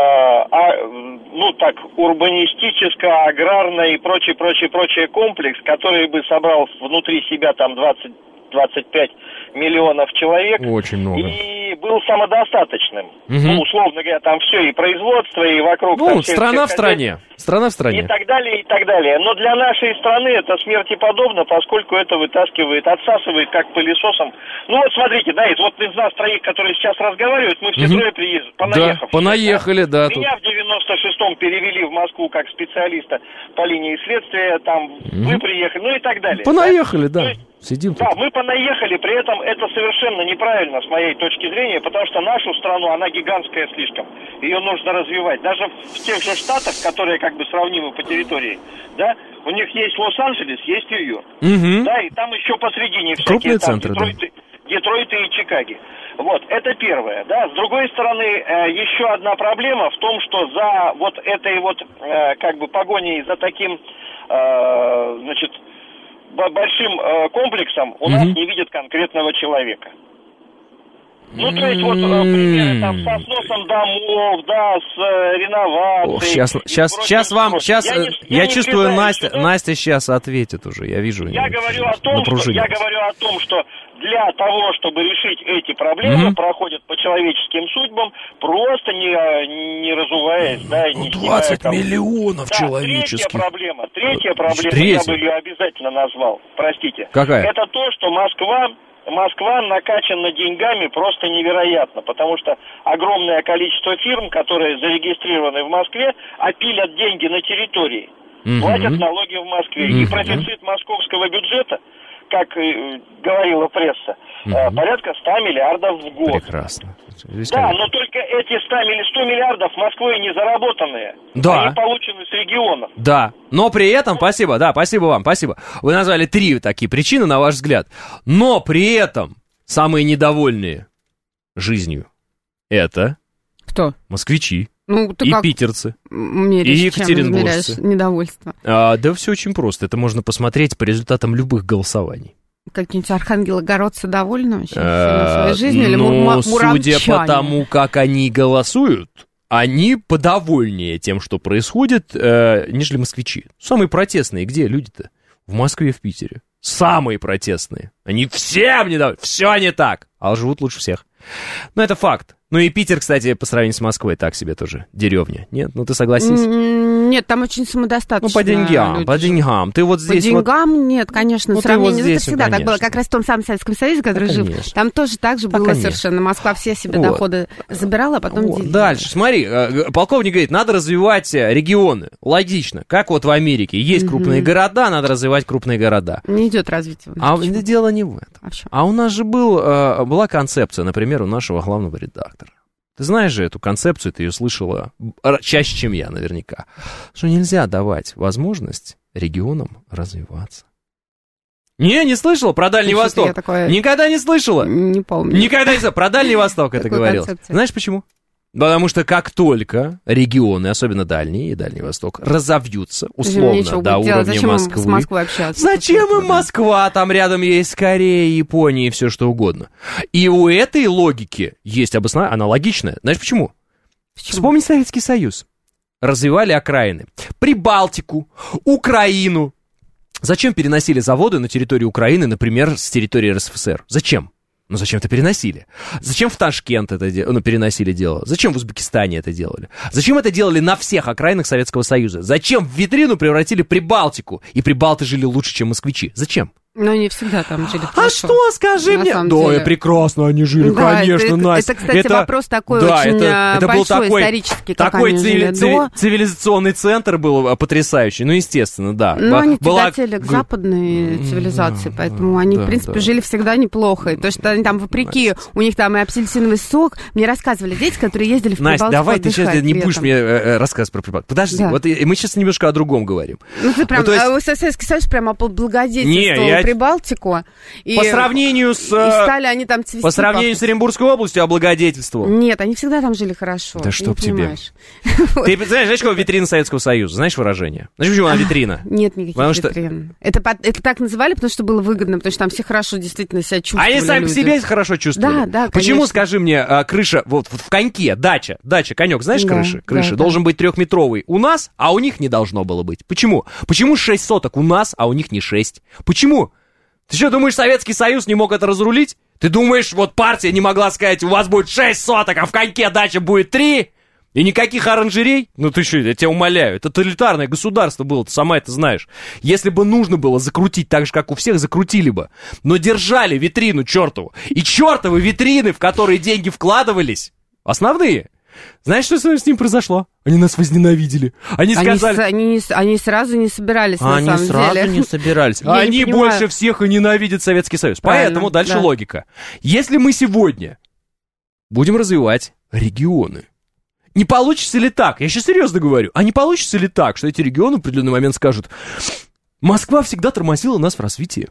а, ну так, урбанистическо-аграрный и прочий, прочий, прочий комплекс, который бы собрал внутри себя там двадцать-двадцать пять миллионов человек. Очень много. И был самодостаточным. Угу. Ну, условно говоря, там все, и производство, и вокруг... Ну, там, всех, страна всех в стране. Страна в стране. И так далее, и так далее. Но для нашей страны это смерти подобно, поскольку это вытаскивает, отсасывает как пылесосом. Ну вот смотрите, да, вот из нас троих, которые сейчас разговаривают, мы все угу. трое приехали, понаехали. Да, понаехали, да. да Меня тут. в девяносто шестом перевели в Москву как специалиста по линии следствия, там угу. вы приехали, ну и так далее. Понаехали, да. да. есть, Сидим да, тут. мы понаехали, при этом это совершенно неправильно с моей точки зрения, потому что нашу страну, она гигантская слишком, ее нужно развивать. Даже в тех же штатах, которые как бы сравнимы по территории, да, у них есть Лос-Анджелес, есть Нью-Йорк, угу. да, и там еще посредине крупные всякие там центры, Детройты, да. Детройты и Чикаго. Вот, это первое, да. С другой стороны, э, еще одна проблема в том, что за вот этой вот, э, как бы, погоней за таким, э, значит, большим э, комплексом у mm-hmm. нас не видят конкретного человека. Ну, то есть, вот, примеры там со сносом домов, да, с э, реновацией. Ох, сейчас, сейчас, сейчас вам, сейчас, я, не, я, я чувствую, Настя, сюда. Настя сейчас ответит уже, я вижу. Я говорю о том, что, я говорю о том, что для того, чтобы решить эти проблемы, mm-hmm. проходят по человеческим судьбам, просто не, не разуваясь, да, и не двадцать миллионов да, человеческих. Третья проблема, третья проблема, Третья. я бы ее обязательно назвал, простите. Какая? Это то, что Москва... Москва накачана деньгами просто невероятно, потому что огромное количество фирм, которые зарегистрированы в Москве, опилят деньги на территории, mm-hmm. платят налоги в Москве. Mm-hmm. И профицит московского бюджета, как э, говорила пресса, mm-hmm. э, порядка ста миллиардов в год. Прекрасно. Здесь да, конечно. Но только эти сто миллиардов Москвой не заработанные. Да. Они получены с регионов. Да, но при этом, спасибо, да, спасибо вам, спасибо. Вы назвали три такие причины, на ваш взгляд. Но при этом самые недовольные жизнью это... Кто? Москвичи. Ну, ты и как питерцы, меряешь, и екатеринбуржцы. Чем недовольство? А, да все очень просто. Это можно посмотреть по результатам любых голосований. Какие-нибудь архангелогородцы довольны очень своей жизнью? Или ну, судя по тому, как они голосуют, они подовольнее тем, что происходит, э, нежели москвичи. Самые протестные где люди-то? В Москве, в Питере. Самые протестные. Они всем недовольны. Все не так. А живут лучше всех. Ну, это факт. Ну и Питер, кстати, по сравнению с Москвой, так себе тоже деревня. Нет? Ну ты согласись? Нет, там очень самодостаточно. Ну по деньгам, люди. по деньгам. Ты вот здесь По деньгам вот... нет, конечно, ну, сравнение. Вот здесь, это всегда конечно. так было. Как раз в том самом Советском Союзе, который да, жил, конечно. Там тоже так же да, было конечно. совершенно. Москва все себе вот. доходы забирала, а потом вот. делила. Дальше, смотри, полковник говорит, надо развивать регионы. Логично. Как вот в Америке. Есть угу. крупные города, надо развивать крупные города. Не идет развитие. А дело не в этом. А, а у нас же был, была концепция, например, у нашего главного редактора. Ты знаешь же эту концепцию, ты ее слышала чаще, чем я, наверняка, что нельзя давать возможность регионам развиваться. Не, не слышала про Дальний Что Восток? Такое... Никогда не слышала? Не помню. Никогда не слышала. Про Дальний Восток это говорил. Знаешь почему? Потому что как только регионы, особенно Дальний и Дальний Восток, разовьются условно до уровня Зачем Москвы. С Москвой общаться? Зачем им Москва? Там рядом есть Корея, Япония и все что угодно. И у этой логики есть обоснование, она логичная. Знаешь почему? почему? Вспомни Советский Союз. Развивали окраины. Прибалтику, Украину. Зачем переносили заводы на территорию Украины, например, с территории эр эс эф эс эр? Зачем? Ну, зачем это переносили? Зачем в Ташкент это де... ну, переносили дело? Зачем в Узбекистане это делали? Зачем это делали на всех окраинах Советского Союза? Зачем в витрину превратили Прибалтику? И прибалты жили лучше, чем москвичи. Зачем? Но не всегда там жили хорошо. А что, скажи мне? Да, деле. прекрасно они жили, да, конечно, это, Настя. Это, кстати, это, вопрос такой да, очень это, это большой, был такой, исторический, как такой они цивили, жили цивили, до. Цивилизационный центр был потрясающий, ну, естественно, да. Но они была... тяготели к западной цивилизации, да, поэтому они, да, в принципе, да. жили всегда неплохо. И то, что они там, вопреки, Настя. у них там и апельсиновый сок, мне рассказывали дети, которые ездили в Прибалтику. Настя, давай ты сейчас не будешь мне э, рассказывать про Прибалтику. Подожди, да. вот и, мы сейчас немножко о другом говорим. Ну, ты прям, ну, есть... Советский Союз прямо облагодетельствовал я... Прибалтику. И, по сравнению с... И стали они там цвести. По сравнению с Оренбургской областью облагодетельствовал. Нет, они всегда там жили хорошо. Да чтоб тебе. Ты знаешь, знаешь, какое витрина Советского Союза? Знаешь выражение? Знаешь, почему она витрина? Нет никаких потому витрин. Что... Это, это так называли, потому что было выгодно, потому что там все хорошо действительно себя чувствовали. Они сами люди. по себе хорошо чувствовали. Да, да, Почему, конечно. скажи мне, крыша, вот в коньке, дача, дача, конек, знаешь, да, крыша? Крыша да, должен да. быть трехметровый у нас, а у них не должно было быть. Почему? Почему шесть соток у нас, а у них не шесть? Почему? Ты что, думаешь, Советский Союз не мог это разрулить? Ты думаешь, вот партия не могла сказать, у вас будет шесть соток, а в коньке дача будет три? И никаких оранжерей? Ну ты что, я тебя умоляю, это тоталитарное государство было, ты сама это знаешь. Если бы нужно было закрутить так же, как у всех, закрутили бы. Но держали витрину чертову. И чертовы витрины, в которые деньги вкладывались, основные. Знаешь, что с ним произошло? Они нас возненавидели. Они сказали... Они, они, они сразу не собирались, на они самом деле. Они сразу не собирались. Они не больше всех и ненавидят Советский Союз. Правильно, поэтому дальше да. логика. Если мы сегодня будем развивать регионы, не получится ли так? Я сейчас серьезно говорю. А не получится ли так, что эти регионы в определенный момент скажут: Москва всегда тормозила нас в развитии.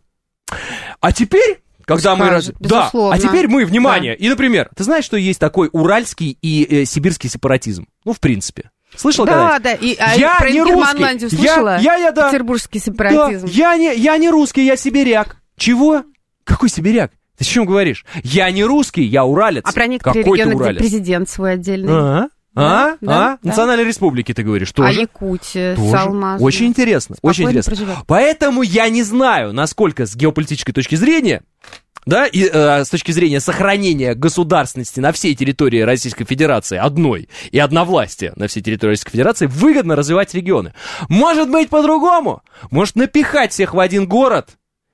А теперь... Когда мы раз... Да, а теперь мы, внимание, да. И, например, ты знаешь, что есть такой уральский и э, сибирский сепаратизм? Ну, в принципе. Слышал да, когда-нибудь? Да, и а я про не русский. Слышала? Я, я, я, да. Петербургский сепаратизм. Да, я, не, я не русский, я сибиряк. Чего? Какой сибиряк? Ты о чем говоришь? Я не русский, я уралец. А про некоторые регионы, где президент свой отдельный. А? Да, а? да, а? Да. Национальной республики, ты говоришь, тоже. А Якутия, тоже. Салмаз. Очень интересно, очень интересно. Проживет. Поэтому я не знаю, насколько с геополитической точки зрения, да, и э, с точки зрения сохранения государственности на всей территории Российской Федерации одной и одновластия на всей территории Российской Федерации выгодно развивать регионы. Может быть по-другому? Может напихать всех в один город?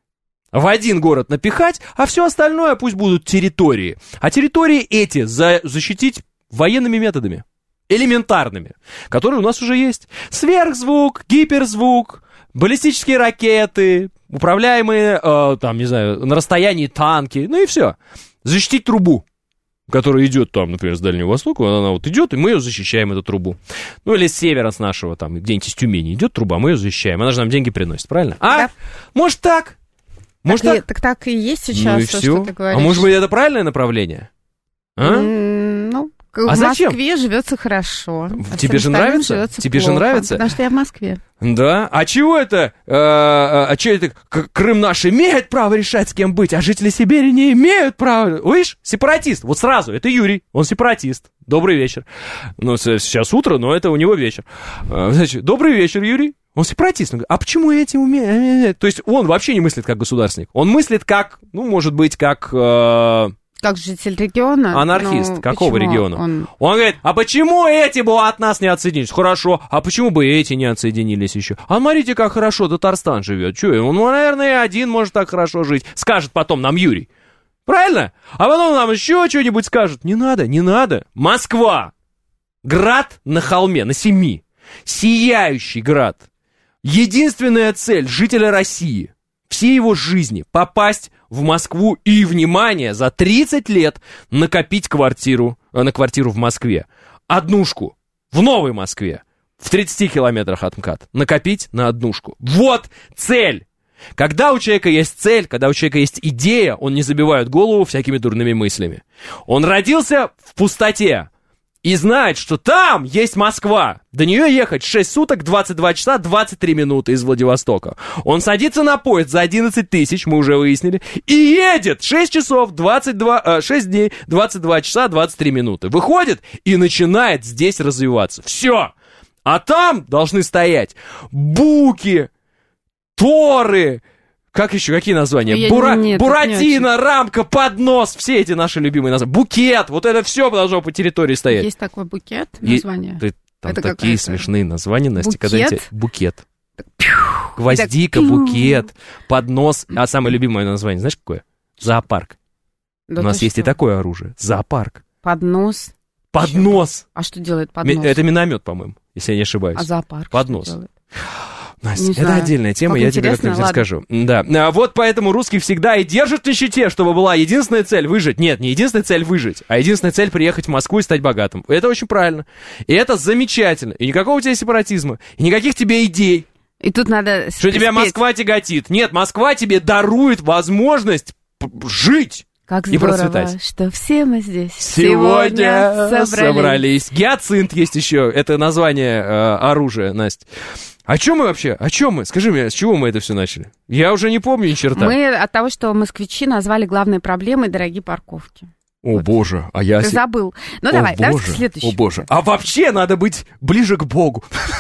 В один город напихать, а все остальное пусть будут территории. А территории эти за- защитить военными методами, элементарными, которые у нас уже есть. Сверхзвук, гиперзвук, баллистические ракеты, управляемые, э, там, не знаю, на расстоянии танки, ну и все. Защитить трубу, которая идет там, например, с Дальнего Востока, она вот идет, и мы ее защищаем, эту трубу. Ну или с севера, с нашего, там, где-нибудь из Тюмени идет труба, мы ее защищаем. Она же нам деньги приносит, правильно? А? Да. Может так? Может так, так? И, так так и есть сейчас, ну и что, все. что ты говоришь. А может быть, это правильное направление? А? Mm, ну, а в зачем? Москве живется хорошо. А Тебе же нравится? Тебе плохо, же нравится? Потому что я в Москве. Да. А чего это? Э, а что это? Крым наш имеет право решать, с кем быть, а жители Сибири не имеют права. Видишь? Сепаратист. Вот сразу. Это Юрий. Он сепаратист. Добрый вечер. Ну, сейчас утро, но это у него вечер. Значит, добрый вечер, Юрий. Он сепаратист. Он говорит, а почему эти умеют? То есть он вообще не мыслит как государственник. Он мыслит как, ну, может быть, как... Э... Как житель региона? Анархист. Ну, какого региона? Он... он говорит, а почему эти бы от нас не отсоединились? Хорошо. А почему бы эти не отсоединились еще? А смотрите, как хорошо Татарстан живет. Че, он, наверное, один может так хорошо жить. Скажет потом нам Юрий. Правильно? А потом нам еще что-нибудь скажут. Не надо, не надо. Москва. Град на холме, на семи. Сияющий град. Единственная цель жителя России, всей его жизни, попасть в Москву и, внимание, за тридцать лет накопить квартиру, на квартиру в Москве. Однушку в Новой Москве, в тридцати километрах от МКАД. Накопить на однушку. Вот цель. Когда у человека есть цель, когда у человека есть идея, он не забивает голову всякими дурными мыслями. Он родился в пустоте. И знает, что там есть Москва. До нее ехать шесть суток, двадцать два часа, двадцать три минуты из Владивостока. Он садится на поезд за одиннадцать тысяч, мы уже выяснили, и едет шесть часов, двадцать два, э, шесть дней, двадцать два часа, двадцать три минуты. Выходит и начинает здесь развиваться. Все. А там должны стоять буки, торы... Как еще? Какие названия? Я Бура... не, нет, Буратино, рамка, поднос. Все эти наши любимые названия. Букет. Вот это все должно по территории стоять. Есть такой букет, название? Е... Там это такие какая-то... смешные названия, Настя. Букет? Когда эти... Букет. Гвоздика, так... букет, поднос. А самое любимое название, знаешь, какое? Зоопарк. Да. У нас есть что? И такое оружие. Зоопарк. Поднос. Поднос. А что делает поднос? Это миномет, по-моему, если я не ошибаюсь. А зоопарк поднос. Что делает? Настя, не это знаю. отдельная тема, как я тебе как-нибудь расскажу. Да. А вот поэтому русские всегда и держат в нищете, чтобы была единственная цель выжить. Нет, не единственная цель выжить, а единственная цель приехать в Москву и стать богатым. Это очень правильно. И это замечательно. И никакого у тебя сепаратизма, и никаких тебе идей. И тут надо... Что тебя Москва тяготит. Нет, Москва тебе дарует возможность жить. Как и здорово, процветать. Что все мы здесь сегодня, сегодня собрались. собрались. Гиацинт есть еще. Это название э, оружия, Настя. О чем мы вообще? О чем мы? Скажи мне, с чего мы это все начали? Я уже не помню ни черта. Мы от того, что москвичи назвали главной проблемой дорогие парковки. О, вот. Боже, а я... Ты забыл. Ну, О, давай, давай боже, следующий. О, Боже. А вообще надо быть ближе к Богу.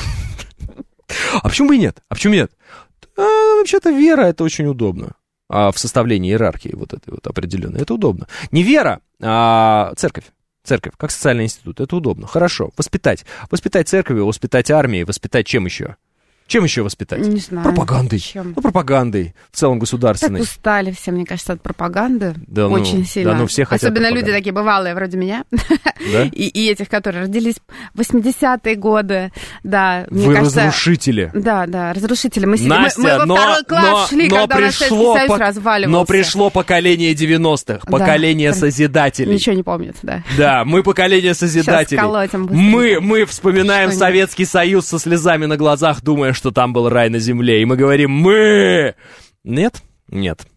А почему бы и нет? А почему нет? Вообще-то вера — это очень удобно. А в составлении иерархии вот этой вот определенной. Это удобно. Не вера, а церковь. Церковь, как социальный институт. Это удобно. Хорошо. Воспитать. Воспитать церковью, воспитать армией, воспитать чем еще? Чем еще воспитать? Не знаю. Пропагандой. Чем? Ну, пропагандой. В целом государственной. Так устали все, мне кажется, от пропаганды. Да, очень ну, сильно. Да, ну, все хотят Особенно пропаганды. люди такие бывалые, вроде меня. Да? и, и этих, которые родились в восьмидесятые годы. Да, мне Вы кажется, разрушители. Да, да, разрушители. Мы, Настя, мы, мы во но, второй класс но, шли, но когда пришло, у нас Советский Союз по, разваливался. но пришло поколение девяностых, Да. поколение созидателей. Ничего не помнит, да. Да, мы поколение созидателей. Мы, мы вспоминаем что Советский нет? Союз со слезами на глазах, думая, что там был рай на земле. И мы говорим «мы». Нет? Нет.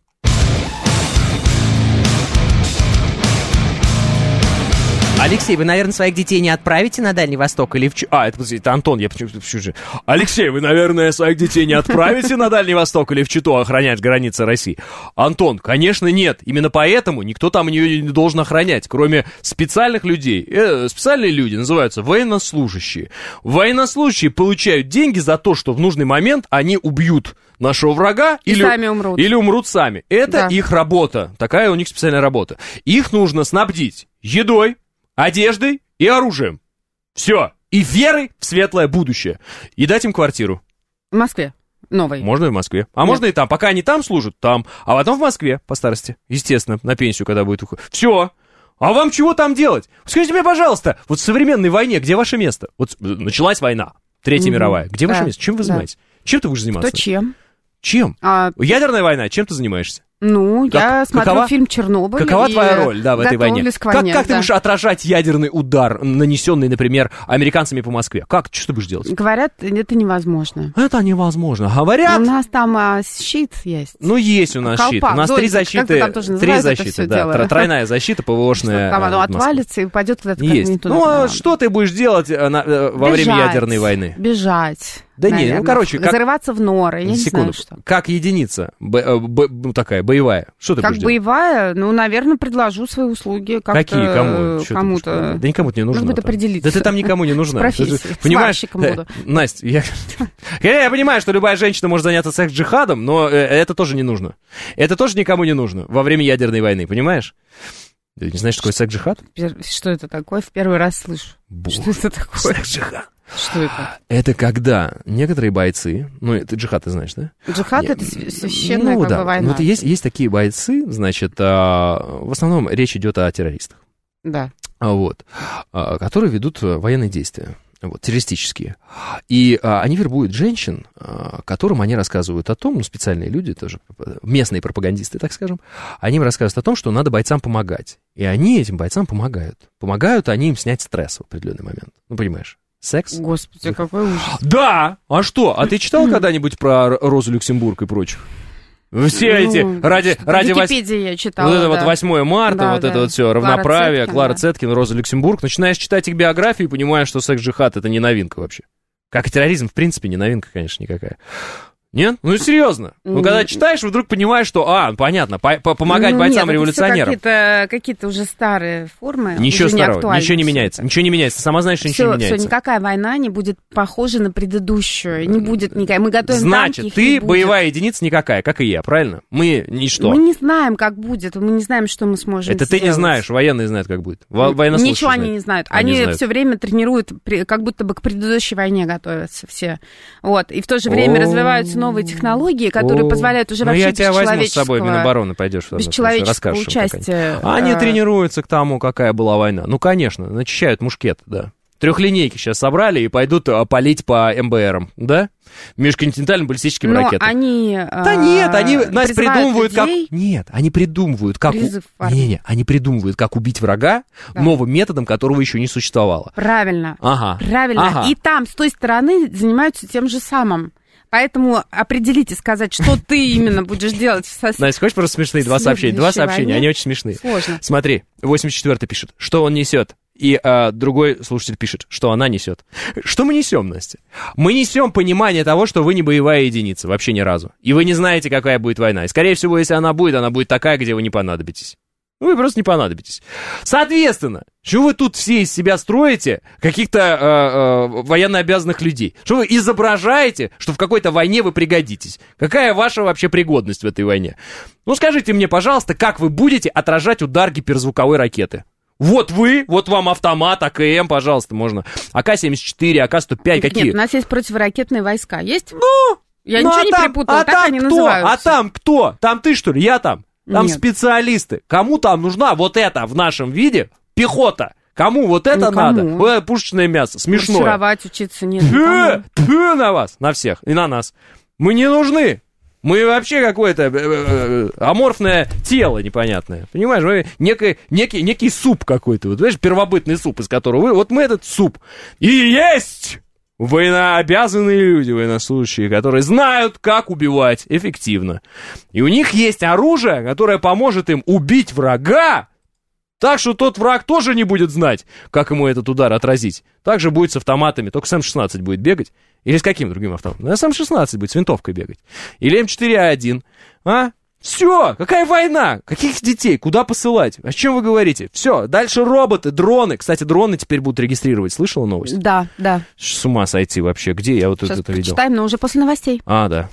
Алексей, вы, наверное, своих детей не отправите на Дальний Восток или в... А, это, это Антон, я почему-то... Алексей, вы, наверное, своих детей не отправите на Дальний Восток или в Читу охранять границы России? Антон, конечно, нет. Именно поэтому никто там ее не должен охранять, кроме специальных людей. Э, специальные люди называются военнослужащие. Военнослужащие получают деньги за то, что в нужный момент они убьют нашего врага или сами умрут. или умрут сами. Это Да. их работа. Такая у них специальная работа. Их нужно снабдить едой, одеждой и оружием. Все. И верой в светлое будущее. И дать им квартиру. В Москве. Новой. Можно и в Москве. А Нет. можно и там. Пока они там служат, там. А потом в Москве по старости. Естественно, на пенсию, когда будет уходить. Все. А вам чего там делать? Скажите мне, пожалуйста, вот в современной войне где ваше место? Вот началась война, Третья mm-hmm. мировая. Где да. ваше место? Чем вы занимаетесь? Да. Чем ты будешь заниматься? Кто чем? Чем? А... Ядерная война. Чем ты занимаешься? Ну, как, я смотрю какова, фильм «Чернобыль». Какова твоя роль, да, в этой войне? К войне, как как да. ты будешь отражать ядерный удар, нанесенный, например, американцами по Москве? Как? Что ты будешь делать? Говорят, это невозможно. Это невозможно. Говорят... У нас там а, щит есть. Ну, есть у нас Колпак, щит. У нас дольник, три защиты. Три защиты, да. Дело? Тройная защита, ПВОшная. Там оно отвалится и упадет куда-то. Есть. Ну, а что ты будешь делать на, во Бежать. время ядерной войны? Бежать. Да нет, ну, короче... Как... Зарываться в норы, я Секунду. не знаю, что. Как единица, б, б, б, такая, боевая, что ты как будешь боевая, ну, наверное, предложу свои услуги как-то. Какие? Кому? Кому-то. Да никому не нужно. Может быть, определиться. Да ты там никому не нужна. С профессией. Понимаешь, буду. Настя, я... я понимаю, что любая женщина может заняться секс-джихадом, но это тоже не нужно. Это тоже никому не нужно во время ядерной войны, понимаешь? Ты не знаешь, что такое секс-джихад? Что это такое? В первый раз слышу. Бу. Что это такое? Секс-джихад. Что это? Это когда некоторые бойцы, ну, это джихад, ты знаешь, да? Джихад — это священная ну, как да. бы война. Ну, вот есть, есть такие бойцы, значит, а, в основном речь идет о террористах. Да. Вот, а, которые ведут военные действия. Вот, террористические. И а, они вербуют женщин, а, которым они рассказывают о том, ну, специальные люди тоже, местные пропагандисты, так скажем, они им рассказывают о том, что надо бойцам помогать. И они этим бойцам помогают. Помогают они им снять стресс в определенный момент. Ну, понимаешь? Секс? Господи, какой ужас. Да! А что? А ты читал когда-нибудь про Розу Люксембург и прочих? Все ну, эти ради... ради Википедии вось... я читала, Вот это да. вот восьмое марта, да, вот да. это вот все, равноправие, Клара Цеткин, Клара Цеткин, Роза Люксембург. Начинаешь читать их биографию и понимаешь, что секс-джихад — это не новинка вообще. Как и терроризм, в принципе, не новинка, конечно, никакая. Нет? Ну, серьезно. Ну, когда читаешь, вдруг понимаешь, что, а, понятно, по по помогать ну, бойцам-революционерам. Какие-то какие уже старые формы. Ничего старого, не ничего не меняется. Ничего не меняется. Сама знаешь, что ничего не меняется. Все, никакая война не будет похожа на предыдущую. Не будет никакая. Мы готовим Значит, танки, ты боевая единица никакая, как и я, правильно? Мы ничто. Мы не знаем, как будет. Мы не знаем, что мы сможем Это сделать. ты не знаешь. Военные знают, как будет. Ничего они не знают. Они, они знают. все время тренируют, как будто бы к предыдущей войне готовятся все. Вот. И в то же время развиваются новые технологии, которые О, позволяют уже вообще я тебя возьму с собой в человеческого- Минобороны, пойдешь бесчеловеческого расскажешь им, как они. участия. Они э, тренируются к тому, какая была война. Ну, конечно, начищают мушкет, да. Трехлинейки сейчас собрали и пойдут а, палить по эм бэ эрам, да? Межконтинентальным баллистическим Но ракетам. они Да нет, они, Настя, придумывают, людей. как... Нет, они придумывают, как... Призыв в У... армию. Не-не, они придумывают, как убить врага Да. новым методом, которого еще не существовало. Правильно. Ага. Правильно. Ага. И там, с той стороны, занимаются тем же самым. Поэтому определите, сказать, что ты именно будешь делать. Со... Настя, хочешь просто смешные два сообщения? Два сообщения, войне? они очень смешные. Сложно. Смотри, восемьдесят четвёртый пишет, что он несет. И а, другой слушатель пишет, что она несет. Что мы несем, Настя? Мы несем понимание того, что вы не боевая единица, вообще ни разу. И вы не знаете, какая будет война. И, скорее всего, если она будет, она будет такая, где вы не понадобитесь. Вы просто не понадобитесь. Соответственно, что вы тут все из себя строите каких-то э, э, военнообязанных людей? Что вы изображаете, что в какой-то войне вы пригодитесь? Какая ваша вообще пригодность в этой войне? Ну, скажите мне, пожалуйста, как вы будете отражать удар гиперзвуковой ракеты? Вот вы, вот вам автомат, а ка эм, пожалуйста, можно. а ка семьдесят четыре, а ка сто пять, Нет, какие? Нет, у нас есть противоракетные войска. Есть? Ну, Я ну, ничего а не там, перепутала, а так там они кто? называются. А там кто? Там ты, что ли? Я там? Там Нет. специалисты. Кому там нужна вот это в нашем виде? Пехота. Кому вот это Ну, кому? надо? Вот это пушечное мясо, смешное. Маршировать, учиться нет. Тьфу, никому. тьфу на вас, на всех и на нас. Мы не нужны. Мы вообще какое-то э, э, аморфное тело непонятное. Понимаешь, мы некий, некий, некий суп какой-то. Вот, знаешь, первобытный суп, из которого вы... Вот мы этот суп. И есть военнообязанные люди, военнослужащие, которые знают, как убивать эффективно. И у них есть оружие, которое поможет им убить врага Так что тот враг тоже не будет знать, как ему этот удар отразить. Так же будет с автоматами, только с эм шестнадцать будет бегать. Или с каким другим автоматом? Ну, с эм шестнадцать будет с винтовкой бегать. Или эм четыре а один. А? Все, какая война? Каких детей? Куда посылать? О чем вы говорите? Все, дальше роботы, дроны. Кстати, дроны теперь будут регистрировать. Слышала новость? Да, да. С ума сойти вообще. Где я вот Сейчас это видел? Читаем, но уже после новостей. А, да.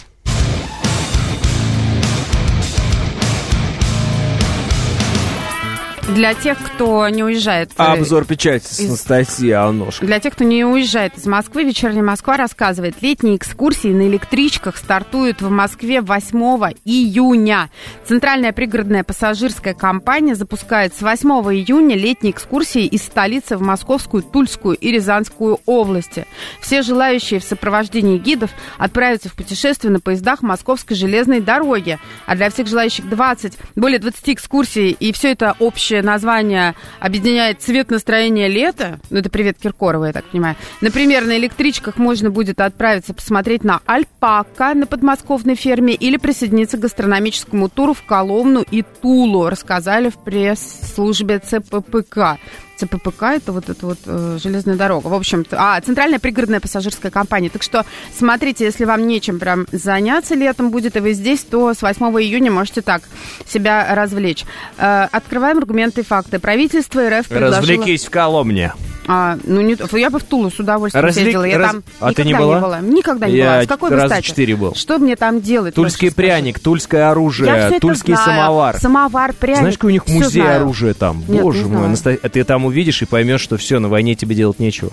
Для тех, кто не уезжает... Обзор печати с Анастасией Алношко. Для тех, кто не уезжает из Москвы, «Вечерняя Москва» рассказывает, летние экскурсии на электричках стартуют в Москве восьмого июня. Центральная пригородная пассажирская компания запускает с восьмого июня летние экскурсии из столицы в Московскую, Тульскую и Рязанскую области. Все желающие в сопровождении гидов отправятся в путешествие на поездах Московской железной дороги. А для всех желающих двадцать, более двадцати экскурсий, и все это общее название объединяет цвет настроения лета. Ну, это привет Киркорова, я так понимаю. Например, на электричках можно будет отправиться посмотреть на альпака на подмосковной ферме или присоединиться к гастрономическому туру в Коломну и Тулу, рассказали в пресс-службе ЦППК. ЦППК — это вот эта вот э, железная дорога. В общем, а, Центральная пригородная пассажирская компания. Так что смотрите, если вам нечем прям заняться летом будет, и вы здесь, то с восьмого июня можете так себя развлечь. Э, открываем аргументы и факты. Правительство РФ предложило... Развлекись в Коломне. А, ну, не, я бы в Тулу с удовольствием Развлек... съездила. Я Раз... там а никогда ты не была? не была. Никогда не я была. С какой бы раза стати? четыре был. Что мне там делать? Тульский пряник, тульское оружие, тульский самовар. Самовар, пряник. Знаешь, какой у них музей оружия там? Нет, Боже мой, Наста... ты там увидишь и поймешь, что все, на войне тебе делать нечего.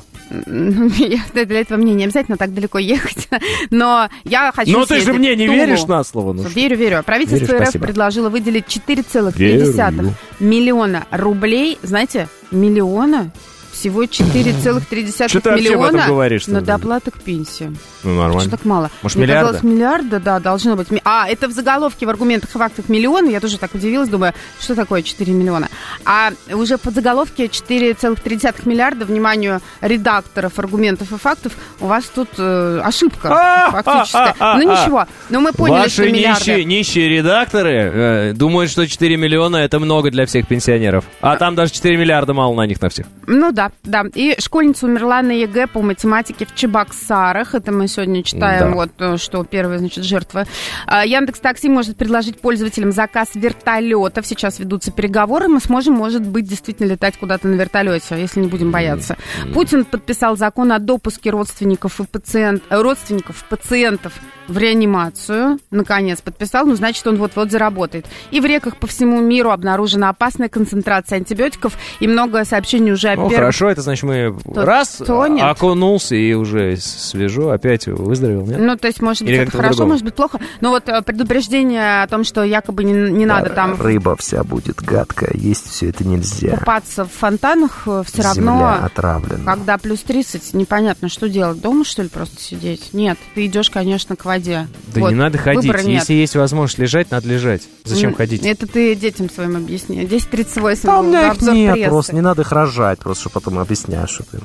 Для этого мне не обязательно так далеко ехать. Но я хочу Но ты же мне не веришь на слово? Ну, верю, верю. Правительство верю, РФ предложило выделить четыре целых три десятых миллиона рублей. Знаете, миллиона? Всего четыре целых три десятых миллиона на доплаты к пенсии. Ну, нормально. Что так мало? Может, Мне миллиарда? казалось, миллиарда, да, должно быть. А, это в заголовке, в аргументах и фактах миллиона. Я тоже так удивилась, думаю, что такое четыре миллиона. А уже под заголовке четыре целых три десятых миллиарда, вниманию редакторов аргументов и фактов, у вас тут э, ошибка фактическая. Ну, ничего. Но мы поняли, что миллиарды. Ваши нищие редакторы э, думают, что четыре миллиона это много для всех пенсионеров. А там даже четыре миллиарда мало на них на всех. Ну да, да. И школьница умерла на ЕГЭ по математике в Чебоксарах. Это мы сегодня читаем, да. Вот что первая, значит, жертва. Яндекс.Такси может предложить пользователям заказ вертолетов. Сейчас ведутся переговоры. Мы сможем, может быть, действительно летать куда-то на вертолете, если не будем бояться. Mm-hmm. Путин подписал закон о допуске родственников и пациент, родственников пациентов в реанимацию. Наконец подписал. Ну, значит, он вот-вот заработает. И в реках по всему миру обнаружена опасная концентрация антибиотиков. И много сообщений уже о Ну, первых... хорошо, это значит, мы то, раз то окунулся и уже свежо, опять выздоровел, нет? Ну, то есть, может быть, Или это хорошо, может быть, плохо. Но вот предупреждение о том, что якобы не, не да, надо там... Рыба вся будет гадкая, есть все это нельзя. Купаться в фонтанах все равно... Земля отравлена. Когда плюс тридцать, непонятно, что делать. Дома, что ли, просто сидеть? Нет, ты идешь, конечно, к воде. Да вот, не надо ходить. Если есть возможность лежать, надо лежать. Зачем Н- ходить? Это ты детям своим объясни. десять тридцать восемь. Да у меня их нет, прессы. Просто не надо их рожать, просто чтобы потом объяснять, что ты...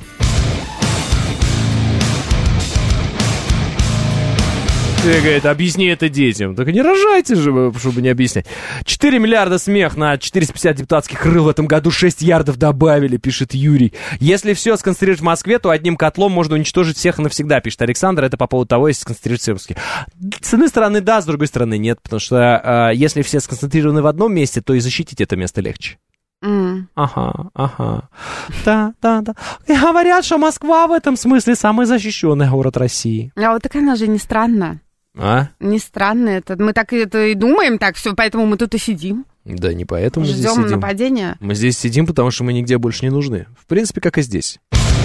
Ты, говорит, объясни это детям. Так не рожайте же, чтобы не объяснять. четыре миллиарда смех на четыреста пятьдесят депутатских крыл в этом году, шесть ярдов добавили, пишет Юрий. Если все сконцентрировать в Москве, то одним котлом можно уничтожить всех и навсегда, пишет Александр. Это по поводу того, если сконцентрировать все в Москве. С одной стороны, да, с другой стороны, нет. Потому что э, если все сконцентрированы в одном месте, то и защитить это место легче. Mm. Ага, ага. Да, да, да. И говорят, что Москва в этом смысле самый защищенный город России. А вот так она же не странная. А? Не странно это. Мы так это и думаем, так все, поэтому мы тут и сидим. Да, не поэтому мы здесь ждем сидим. Нападения. Мы здесь сидим, потому что мы нигде больше не нужны. В принципе, как и здесь.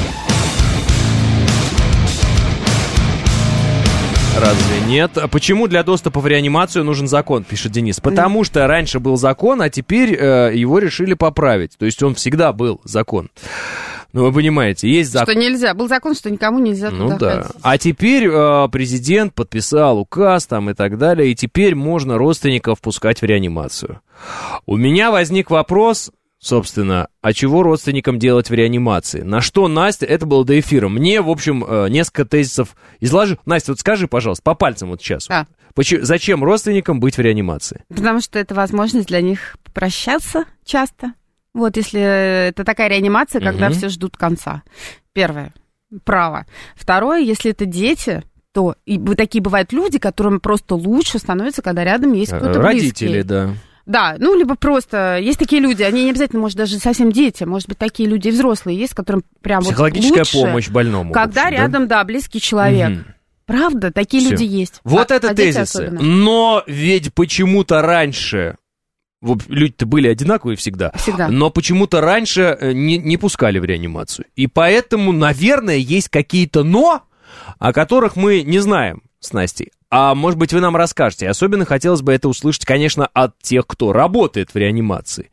Разве нет? А почему для доступа в реанимацию нужен закон, пишет Денис? Потому mm. что раньше был закон, а теперь э, его решили поправить. То есть он всегда был закон. Ну, вы понимаете, есть закон. Что нельзя. Был закон, что никому нельзя ну, туда да. ходить. А теперь э, президент подписал указ там и так далее, и теперь можно родственников пускать в реанимацию. У меня возник вопрос, собственно, а чего родственникам делать в реанимации? На что, Настя, это было до эфира. Мне, в общем, э, несколько тезисов изложи. Настя, вот скажи, пожалуйста, по пальцам вот сейчас. Да. Почему, зачем родственникам быть в реанимации? Потому что это возможность для них попрощаться часто. Вот, если это такая реанимация, когда угу. все ждут конца. Первое. Право. Второе, если это дети, то и такие бывают люди, которым просто лучше становится, когда рядом есть кто-то близкий. Родители, да. Да, ну, либо просто... Есть такие люди, они не обязательно, может, даже совсем дети, может быть, такие люди и взрослые есть, которым прям вот лучше... Психологическая помощь больному. Когда общем, рядом, да, да близкий человек. Угу. Правда, такие Всё. люди есть. Вот а, это а тезисы. Но ведь почему-то раньше... Люди-то были одинаковые всегда, всегда. Но почему-то раньше не, не пускали в реанимацию. И поэтому, наверное, есть какие-то «но», о которых мы не знаем с Настей. А может быть, вы нам расскажете. Особенно хотелось бы это услышать, конечно, от тех, кто работает в реанимации.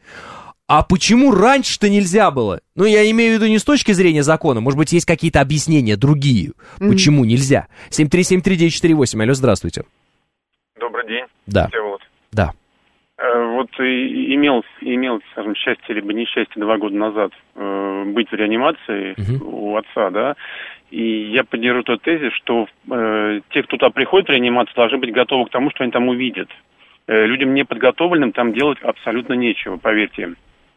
А почему раньше-то нельзя было? Ну, я имею в виду не с точки зрения закона. Может быть, есть какие-то объяснения другие, mm-hmm. почему нельзя. семь три семь три девять четыре восемь. Алло, здравствуйте. Добрый день. Да. Всеволод. Да. Вот имел, имел, скажем, счастье либо несчастье два года назад э, быть в реанимации uh-huh. у отца, да, и я поддерживаю тот тезис, что э, те, кто туда приходит в реанимацию, должны быть готовы к тому, что они там увидят. Э, людям неподготовленным там делать абсолютно нечего, поверьте.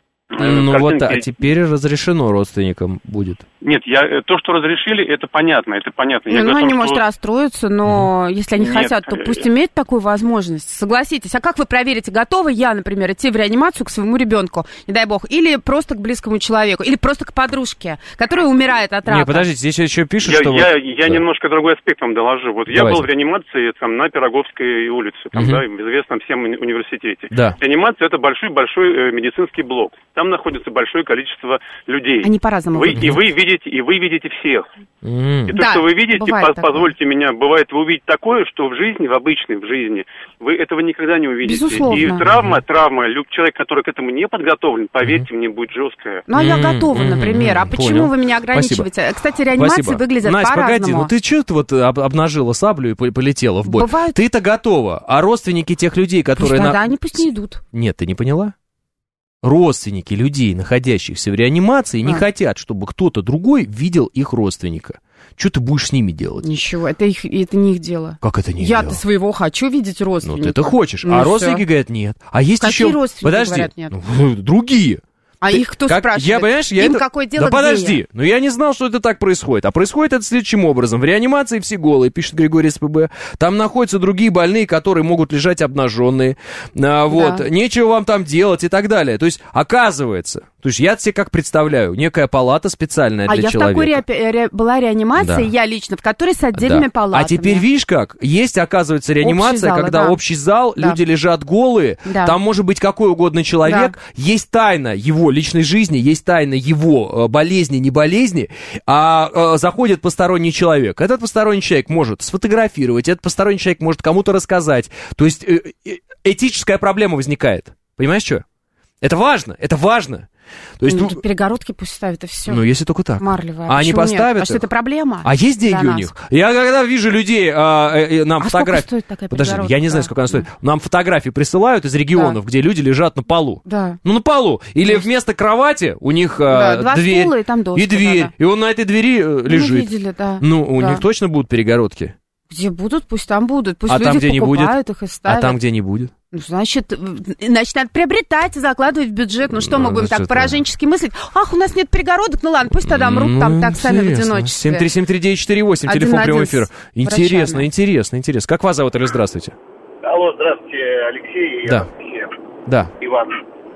Ну картинки... вот, а теперь разрешено родственникам будет. Нет, я, то, что разрешили, это понятно, это понятно. Ну, я ну готов, они, что... может, расстроятся, но mm-hmm. если они Нет, хотят, то пусть имеют такую возможность. Согласитесь. А как вы проверите, готова я, например, идти в реанимацию к своему ребенку, не дай бог, или просто к близкому человеку, или просто к подружке, которая умирает от рака? Нет, подождите, здесь еще пишут, я, что... Я, вот... я да. немножко другой аспект вам доложу. Вот Давайте. Я был в реанимации там, на Пироговской улице, там, mm-hmm. да, в известном всем уни- университете. Да. Реанимация – это большой-большой э, медицинский блок. Там находится большое количество людей. Они по-разному вы, выглядят. И вы видите, и вы видите всех. Mm. И то, да, что вы видите, по- позвольте такое. меня, бывает, вы увидите такое, что в жизни, в обычной в жизни, вы этого никогда не увидите. Безусловно. И травма, травма, человек, который к этому не подготовлен, поверьте mm. мне, будет жесткая. Ну, а я готова, например. А почему Понял. вы меня ограничиваете? Спасибо. Кстати, реанимации Спасибо. выглядят Настя, по-разному. погоди, ну ты что ты вот об- обнажила саблю и полетела в бой? Бывает. Ты-то готова, а родственники тех людей, которые... Пусть тогда на... они пусть не идут. Нет, ты не поняла? Родственники людей, находящихся в реанимации, не а. хотят, чтобы кто-то другой видел их родственника. Что ты будешь с ними делать? Ничего, это, их, это не их дело. Как это не их Я-то дело? своего хочу видеть родственника. Ну, ты-то хочешь, ну, а родственники все. Говорят нет. А есть Какие еще... родственники Подожди, говорят нет? Ну, другие. А ты, их кто как, спрашивает? Я, понимаешь, я Им это... какое дело, Да подожди, я? но я не знал, что это так происходит. А происходит это следующим образом. В реанимации все голые, пишет Григорий СПБ. Там находятся другие больные, которые могут лежать обнаженные. А, вот, да. Нечего вам там делать и так далее. То есть, оказывается, то есть я себе как представляю, некая палата специальная а для я человека. А я в такой ре- ре- была реанимации, да. я лично, в которой с отдельными да. палатами. А теперь видишь как? Есть, оказывается, реанимация, залы, когда да. общий зал, да. люди лежат голые, да. там может быть какой угодно человек, да. есть тайна его личной жизни, есть тайна его болезни, не болезни, а, а заходит посторонний человек. Этот посторонний человек может сфотографировать, этот посторонний человек может кому-то рассказать. То есть э- э- этическая проблема возникает. Понимаешь, что? Это важно, это важно. То есть, ну, перегородки пусть ставят, и все. Ну, если только так. Марлевая. А они поставят нет? А что это проблема? А есть деньги у них? Я когда вижу людей, а, э, нам а фотографии... сколько стоит такая Подожди, я не знаю, да. сколько она стоит. Нам фотографии присылают из регионов, да. где люди лежат на полу. Да. Ну, на полу. Или есть. Вместо кровати у них да, а, два дверь. стула, и там доска. И дверь. Да, да. И он на этой двери лежит. Мы видели, да. Ну, у да. них точно будут перегородки? Где будут, пусть там будут. Пусть а люди там, где покупают не их и ставят. А там, где не будет? Ну, значит, значит, надо приобретать и закладывать в бюджет. Ну, что ну, мы будем так пораженчески мыслить? Ах, у нас нет перегородок, ну ладно, пусть тогда мрут ну, там так сами в одиночестве. семь три семь три девять четыре восемь, телефон прямого эфира. Интересно, врачами. интересно, интересно. Как вас зовут, Алло, здравствуйте. Алло, здравствуйте, Алексей. Да. Да. Иван.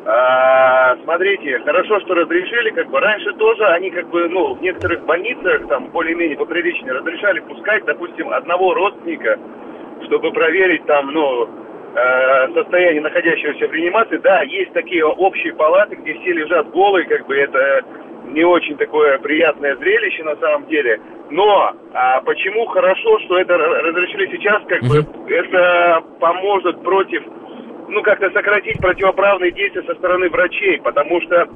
А, смотрите, хорошо, что разрешили, как бы раньше тоже они как бы, ну, в некоторых больницах там более-менее поприличнее разрешали пускать, допустим, одного родственника, чтобы проверить там, ну, э, состояние находящегося в реанимации. Да, есть такие общие палаты, где все лежат голые, как бы это не очень такое приятное зрелище на самом деле. Но а почему хорошо, что это разрешили сейчас, как бы это поможет против... ну, как-то сократить противоправные действия со стороны врачей, потому что,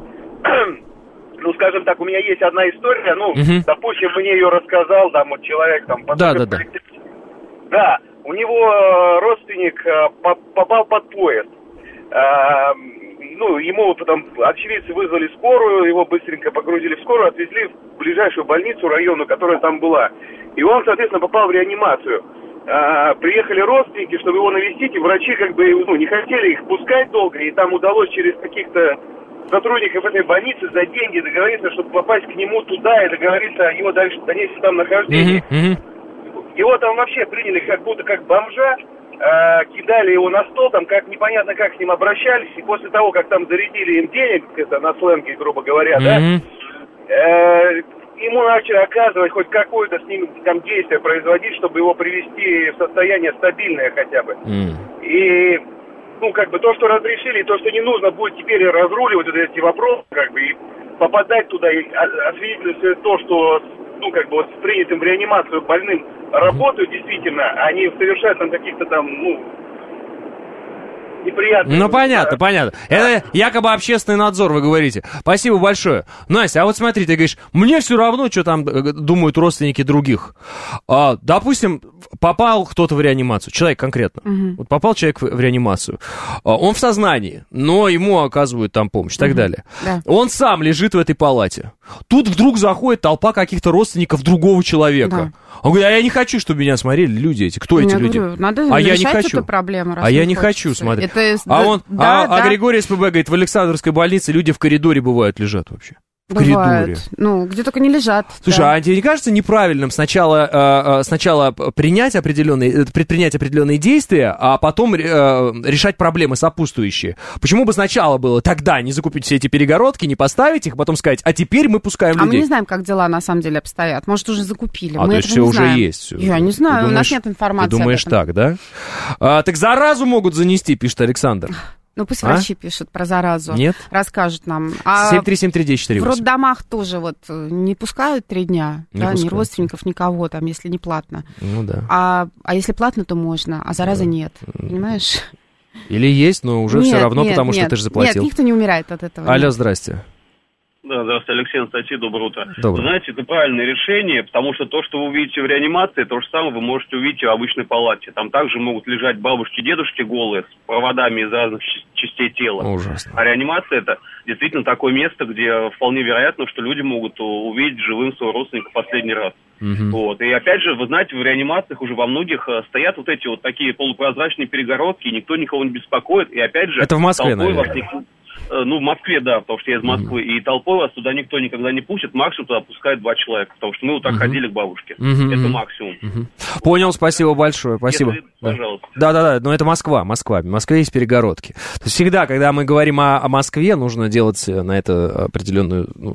ну, скажем так, у меня есть одна история, ну, uh-huh. допустим, мне ее рассказал, там, вот человек, там, да, да, да. Да, у него родственник попал под поезд, а, ну, ему потом очевидцы вызвали скорую, его быстренько погрузили в скорую, отвезли в ближайшую больницу районную, которая там была, и он, соответственно, попал в реанимацию. А, приехали родственники, чтобы его навестить, и врачи как бы ну, не хотели их пускать долго, и там удалось через каких-то сотрудников этой больницы за деньги договориться, чтобы попасть к нему туда и договориться о его дальше, дальнейшем там нахождении. Mm-hmm. Его там вообще приняли как будто как бомжа, э, кидали его на стол, там как непонятно как с ним обращались, и после того, как там зарядили им денег, это на сленге, грубо говоря, mm-hmm. да, э, ему начали оказывать хоть какое-то с ним там действие производить, чтобы его привести в состояние стабильное хотя бы. Mm. И, ну, как бы то, что разрешили, то, что не нужно будет теперь разруливать вот эти вопросы, как бы, и попадать туда, и освидетельствовать то, что, ну, как бы, вот с принятым в реанимацию больным работают действительно, они совершают там каких-то там, ну, неприятно. Ну, понятно, да. понятно. Да. Это якобы общественный надзор, вы говорите. Спасибо большое. Настя, а вот смотри, ты говоришь, мне все равно, что там думают родственники других. А, допустим, попал кто-то в реанимацию, человек конкретно. Угу. Вот попал человек в реанимацию. А, он в сознании, но ему оказывают там помощь и так угу. далее. Да. Он сам лежит в этой палате. Тут вдруг заходит толпа каких-то родственников другого человека. Да. Он говорит, а я не хочу, чтобы меня смотрели люди эти. Кто я эти люди? Говорю, надо а я не хочу. Эту проблему, а я не хочется. хочу смотреть. Это... А, он, да, а, да. а Григорий СПБ говорит, в Александровской больнице люди в коридоре бывают лежат вообще. В Бывает. коридоре. Ну, где только не лежат. Слушай, да. а тебе не кажется неправильным сначала, э, сначала принять определенные, предпринять определенные действия, а потом э, решать проблемы сопутствующие? Почему бы сначала было тогда не закупить все эти перегородки, не поставить их, потом сказать, а теперь мы пускаем людей? А мы не знаем, как дела на самом деле обстоят. Может, уже закупили. А, мы то есть все уже знаем. есть? Все. Я не знаю, думаешь, у нас нет информации. Ты думаешь так, да? А, так заразу могут занести, пишет Александр. Ну, пусть а? врачи пишут про заразу. Нет? Расскажут нам. А семь три семь три девять четыре восемь. В роддомах тоже вот не пускают три дня, не да, ни родственников, никого там, если не платно. Ну да. А, а если платно, то можно, а заразы да. нет, понимаешь? Или есть, но уже нет, все равно, нет, потому нет, что ты же заплатил. Нет, никто не умирает от этого. Алло, нет. здрасте. Да, здравствуйте, Алексей, Анастасия, доброе утро. Доброе. Знаете, это правильное решение, потому что то, что вы увидите в реанимации, то же самое вы можете увидеть в обычной палате. Там также могут лежать бабушки, дедушки голые, с проводами из разных частей тела. Ужасно. А реанимация – это действительно такое место, где вполне вероятно, что люди могут увидеть живым своего родственника в последний раз. Угу. Вот. И опять же, вы знаете, в реанимациях уже во многих стоят вот эти вот такие полупрозрачные перегородки, и никто никого не беспокоит. И опять же, это в Москве, наверное. Вас... Ну, в Москве, да, потому что я из Москвы. Mm-hmm. И толпой вас туда никто никогда не пустит. Максимум туда пускает два человека. Потому что мы вот так mm-hmm. ходили к бабушке. Mm-hmm. Это максимум. Mm-hmm. Понял, спасибо большое. Спасибо. Если, пожалуйста. Да-да-да, но это Москва, Москва. В Москве есть перегородки. То есть всегда, когда мы говорим о, о Москве, нужно делать на это определенную ну,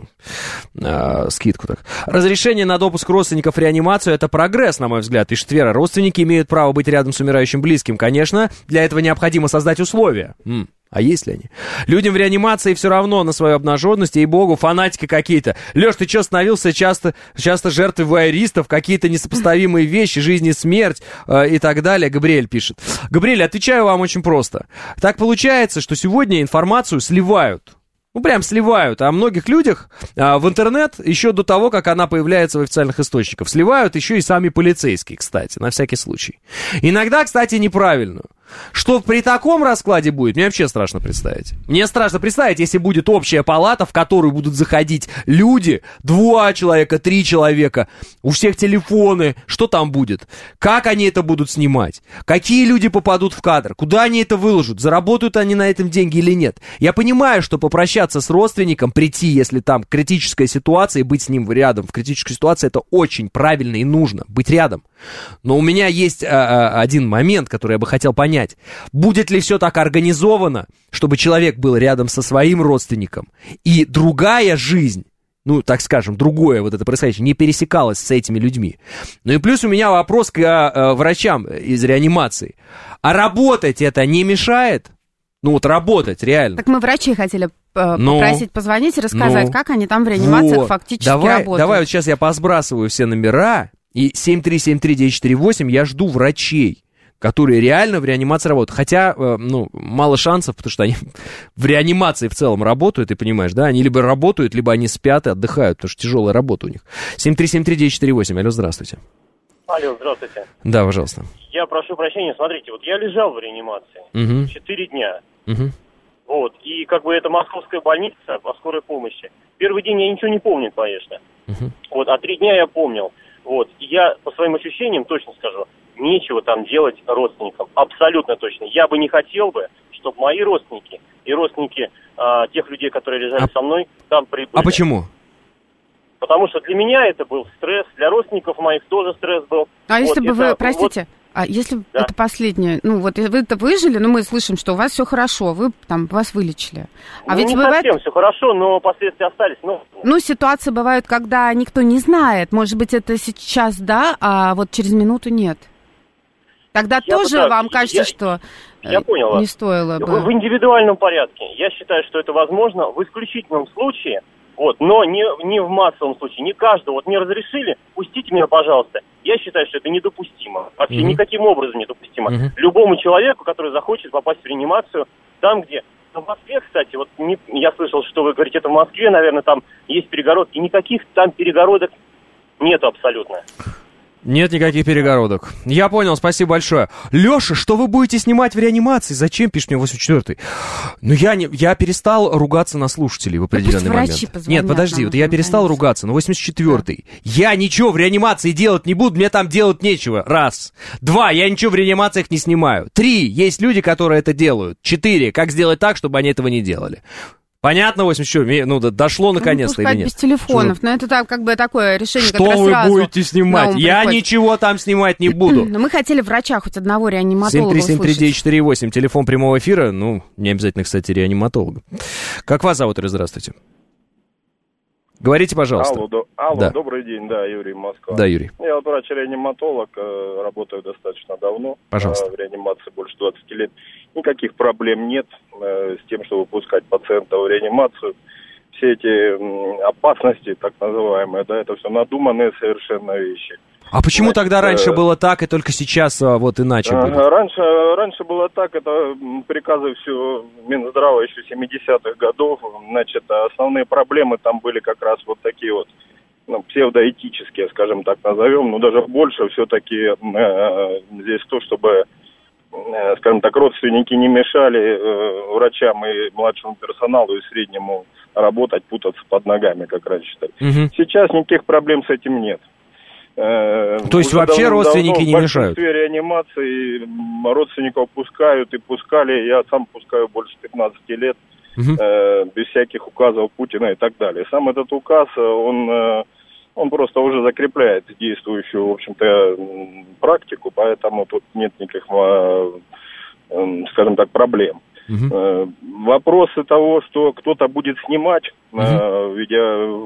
э, скидку. Так. Разрешение на допуск родственников в реанимацию – это прогресс, на мой взгляд, пишет Вера. Родственники имеют право быть рядом с умирающим близким. Конечно, для этого необходимо создать условия. М. А есть ли они? Людям в реанимации все равно на свою обнаженность, ей-богу, фанатики какие-то. Леш, ты что, становился часто, часто жертвой вуайеристов, какие-то несопоставимые вещи, жизнь и смерть э, и так далее? Габриэль пишет. Габриэль, отвечаю вам очень просто. Так получается, что сегодня информацию сливают. Ну, прям сливают. О многих людях а, в интернет еще до того, как она появляется в официальных источниках. Сливают еще и сами полицейские, кстати, на всякий случай. Иногда, кстати, неправильную. Что при таком раскладе будет, мне вообще страшно представить. Мне страшно представить, если будет общая палата, в которую будут заходить люди, два человека, три человека, у всех телефоны, что там будет? Как они это будут снимать? Какие люди попадут в кадр? Куда они это выложат? Заработают они на этом деньги или нет? Я понимаю, что попрощаться с родственником, прийти, если там критическая ситуация, и быть с ним рядом в критической ситуации, это очень правильно и нужно, быть рядом. Но у меня есть а, а, один момент, который я бы хотел понять. Будет ли все так организовано, чтобы человек был рядом со своим родственником, и другая жизнь, ну, так скажем, другое вот это происходящее, не пересекалось с этими людьми. Ну и плюс у меня вопрос к а, врачам из реанимации. А работать это не мешает? Ну вот работать реально. Так мы врачей хотели э, ну, попросить позвонить и рассказать, ну, как они там в реанимациях вот, фактически давай, работают. Давай вот сейчас я посбрасываю все номера, и семь три семь три девять четыре восемь я жду врачей, которые реально в реанимации работают. Хотя, э, ну, мало шансов, потому что они в реанимации в целом работают, ты понимаешь, да? Они либо работают, либо они спят и отдыхают, потому что тяжелая работа у них. семь три семь три девять четыре восемь. Алло, здравствуйте. Алло, здравствуйте. Да, пожалуйста. Я прошу прощения, смотрите, вот я лежал в реанимации угу. четыре дня. Угу. Вот, и как бы это московская больница по скорой помощи. Первый день я ничего не помню, конечно. Угу. Вот, а три дня я помнил. Вот, и я по своим ощущениям точно скажу, нечего там делать родственникам, абсолютно точно. Я бы не хотел бы, чтобы мои родственники и родственники а, тех людей, которые лежали а... со мной, там прибыли. А почему? Потому что для меня это был стресс, для родственников моих тоже стресс был. А вот, если бы вы, это, простите, вот... а если да. это последнее, ну вот вы-то выжили, но мы слышим, что у вас все хорошо, вы там вас вылечили. А ну, ведь не бывает... совсем все хорошо, но последствия остались. Но... Ну, ситуации бывают, когда никто не знает. Может быть, это сейчас да, а вот через минуту нет. Тогда я тоже пытаюсь, вам кажется, я, что я понял, не стоило бы... В, в индивидуальном порядке. Я считаю, что это возможно в исключительном случае, вот, но не, не в массовом случае. Не каждого. Вот мне разрешили, пустите меня, пожалуйста. Я считаю, что это недопустимо. Вообще mm-hmm. никаким образом недопустимо. Mm-hmm. Любому человеку, который захочет попасть в реанимацию, там, где... В Москве, кстати, вот не, я слышал, что вы говорите, это в Москве, наверное, там есть перегородки. Никаких там перегородок нет абсолютно. Нет никаких перегородок. Я понял, спасибо большое. Леша, что вы будете снимать в реанимации? Зачем, пишет мне восемьдесят четвёртый? Ну, я, не, я перестал ругаться на слушателей в определенный момент. Нет, подожди, вот я перестал ругаться, но восемьдесят четвёртый. Да. Я ничего в реанимации делать не буду, мне там делать нечего. Раз. Два, я ничего в реанимациях не снимаю. Три, есть люди, которые это делают. Четыре, как сделать так, чтобы они этого не делали? Понятно, восемьдесят четыре, ну, дошло наконец-то ну, или нет? Без телефонов, но это так, как бы такое решение, что которое вы сразу будете снимать? Я приходит. Ничего там снимать не буду. Но мы хотели врача, хоть одного реаниматолога семь три семь три девять четыре восемь, телефон прямого эфира, ну, не обязательно, кстати, реаниматолога. Как вас зовут, Ира, здравствуйте? Говорите, пожалуйста. Алло, до... Алло да. Добрый день, да, Юрий, Москва. Да, Юрий. Я вот врач-реаниматолог, э, работаю достаточно давно. Пожалуйста. Э, в реанимации больше двадцати лет. Никаких проблем нет э, с тем, чтобы пускать пациента в реанимацию. Все эти э, опасности, так называемые, да, это все надуманные совершенно вещи. А почему Значит, тогда раньше э... было так, и только сейчас а, вот иначе э, будет? Раньше, раньше было так, это приказы все Минздрава еще семидесятых годов. Значит, основные проблемы там были как раз вот такие вот, ну, псевдоэтические, скажем так, назовем. Но даже больше все-таки э, здесь то, чтобы, э, скажем так, родственники не мешали э, врачам и младшему персоналу и среднему работать, путаться под ногами, как раньше считали. Угу. Сейчас никаких проблем с этим нет. То есть вообще давно, родственники давно не мешают? В большинстве реанимации родственников пускают и пускали. Я сам пускаю больше пятнадцати лет, угу. э, без всяких указов Путина и так далее. Сам этот указ, он, э, он просто уже закрепляет действующую, в общем-то, практику, поэтому тут нет никаких, э, э, скажем так, проблем. Угу. Э, вопросы того, что кто-то будет снимать, угу. э, видя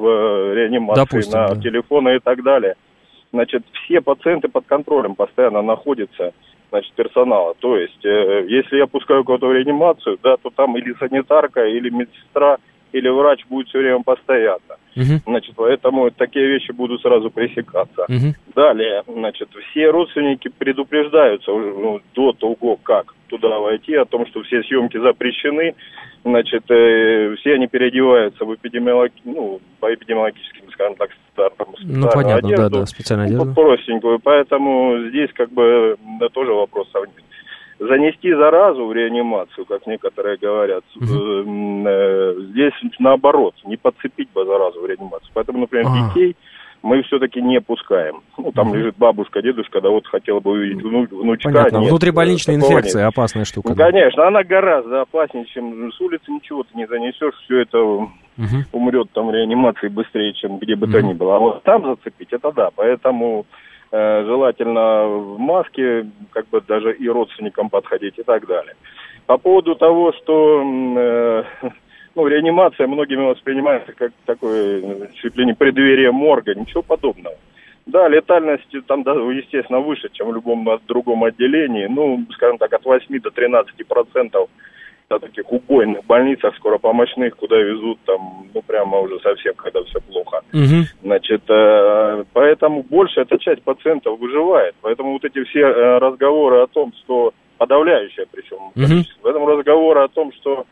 в реанимации, допустим, на да. телефоны и так далее. Значит, все пациенты под контролем постоянно находятся, значит, персонала. То есть, э, если я пускаю кого-то в реанимацию, да, то там или санитарка, или медсестра, или врач будет все время постоянно. Uh-huh. Значит, поэтому такие вещи будут сразу пресекаться. Uh-huh. Далее, значит, все родственники предупреждаются уже, ну, до того, как туда войти, о том, что все съемки запрещены. Значит, э, все они переодеваются в эпидемиолог... ну, по эпидемиологическим, скажем так, стандартам. Ну, понятно, одежду, да, да, специальная одежда. Простенькую, поэтому здесь, как бы, да, тоже вопросов нет. Занести заразу в реанимацию, как некоторые говорят, uh-huh. э, здесь наоборот, не подцепить бы заразу в реанимацию. Поэтому, например, uh-huh. детей мы все-таки не пускаем. Ну, там uh-huh. лежит бабушка, дедушка, да вот хотела бы увидеть вну, внучка. Понятно, нет, внутрибольничная инфекция, нет. Опасная штука. Ну, да. Конечно, она гораздо опаснее, чем с улицы ничего ты не занесешь, все это uh-huh. умрет там в реанимации быстрее, чем где бы uh-huh. то ни было. А вот там зацепить, это да, поэтому... желательно в маске, как бы даже и родственникам подходить и так далее. По поводу того, что э, ну, реанимация многими воспринимается как такое, чуть ли не преддверие морга, ничего подобного. Да, летальность там, да, естественно, выше, чем в любом другом отделении, ну, скажем так, от восьми до тринадцати процентов в таких убойных больницах скоропомощных, куда везут там, ну, прямо уже совсем, когда все плохо. Угу. Значит, э, поэтому большая эта часть пациентов выживает. Поэтому вот эти все э, разговоры о том, что подавляющее причем, угу. в этом разговоры о том, что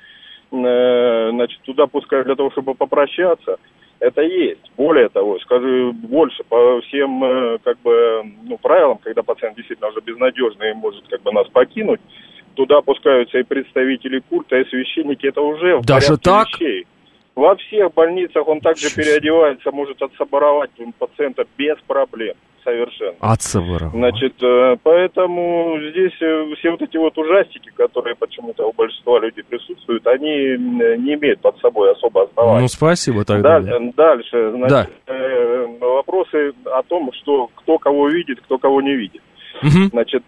э, значит, туда пускают для того, чтобы попрощаться, это есть. Более того, скажу больше, по всем э, как бы, ну, правилам, когда пациент действительно уже безнадежный и может как бы нас покинуть, туда пускаются и представители культа, и священники. Это уже в даже порядке так? вещей. Во всех больницах он также переодевается, может отсоборовать пациента без проблем. совершенно. Отцеворовал. Значит, поэтому здесь все вот эти вот ужастики, которые почему-то у большинства людей присутствуют, они не имеют под собой особо основания. Ну, спасибо тогда. Даль, дальше, значит, да. вопросы о том, что кто кого видит, кто кого не видит. Угу. Значит,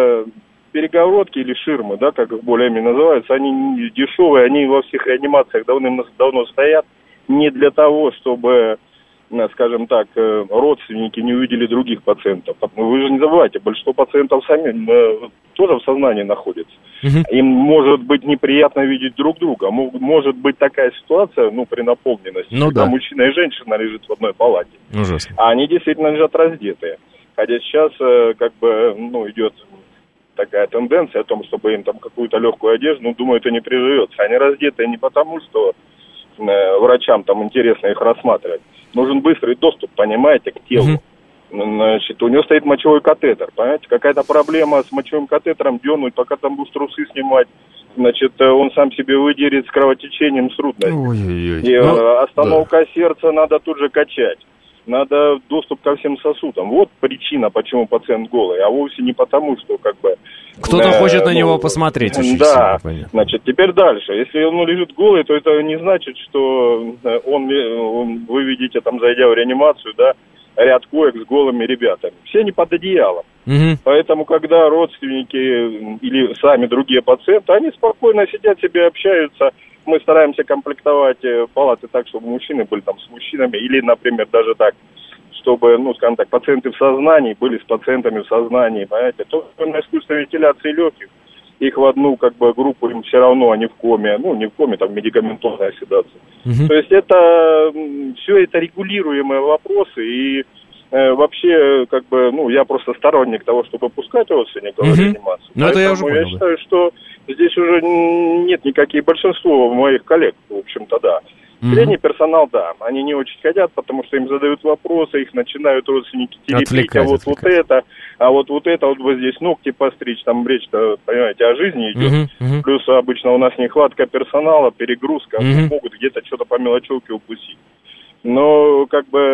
перегородки или ширмы, да, как их более-менее называются, они дешевые, они во всех реанимациях давным-давно стоят не для того, чтобы, скажем так, родственники не увидели других пациентов. Вы же не забывайте, большинство пациентов сами тоже в сознании находятся. Угу. Им может быть неприятно видеть друг друга. Может быть такая ситуация, ну, при наполненности, ну, когда да. мужчина и женщина лежат в одной палате. Ужасно. А они действительно лежат раздетые. Хотя сейчас, как бы, ну, идет такая тенденция о том, чтобы им там какую-то легкую одежду, ну, думаю, это не приживется. Они раздетые не потому, что э, врачам там интересно их рассматривать. Нужен быстрый доступ, понимаете, к телу. Mm-hmm. Значит, у него стоит мочевой катетер, понимаете, какая-то проблема с мочевым катетером, дернуть, пока там будешь трусы снимать, значит, он сам себе выдерет с кровотечением, с трудностью. Ой-ой-ой. И ну, остановка да. сердца надо тут же качать. Надо доступ ко всем сосудам. Вот причина, почему пациент голый, а вовсе не потому, что как бы... Кто-то э, хочет на ну, него посмотреть очень да, сильно, значит, теперь дальше. Если он лежит голый, то это не значит, что он, он, вы видите, там, зайдя в реанимацию, да, ряд коек с голыми ребятами. Все не под одеялом. Угу. Поэтому, когда родственники или сами другие пациенты, они спокойно сидят себе, общаются. Мы стараемся комплектовать палаты так, чтобы мужчины были там с мужчинами, или, например, даже так, чтобы, ну, скажем так, пациенты в сознании были с пациентами в сознании, понимаете. То на искусственной вентиляции легких, их в одну, как бы, группу, им все равно они в коме, ну, не в коме, там, медикаментозная седация. Угу. То есть это, все это регулируемые вопросы, и э, вообще, как бы, ну, я просто сторонник того, чтобы пускать родственников в реанимацию. Ну, это я уже понял. Я считаю, что здесь уже нет никаких, большинство моих коллег, в общем-то, да. Mm-hmm. Средний персонал, да, они не очень хотят, потому что им задают вопросы, их начинают родственники теребить, а вот, вот это, а вот вот это, вот вот здесь ногти постричь, там речь-то, понимаете, о жизни идет. Mm-hmm. Mm-hmm. Плюс обычно у нас нехватка персонала, перегрузка, mm-hmm. могут где-то что-то по мелочевке упустить. Но, как бы,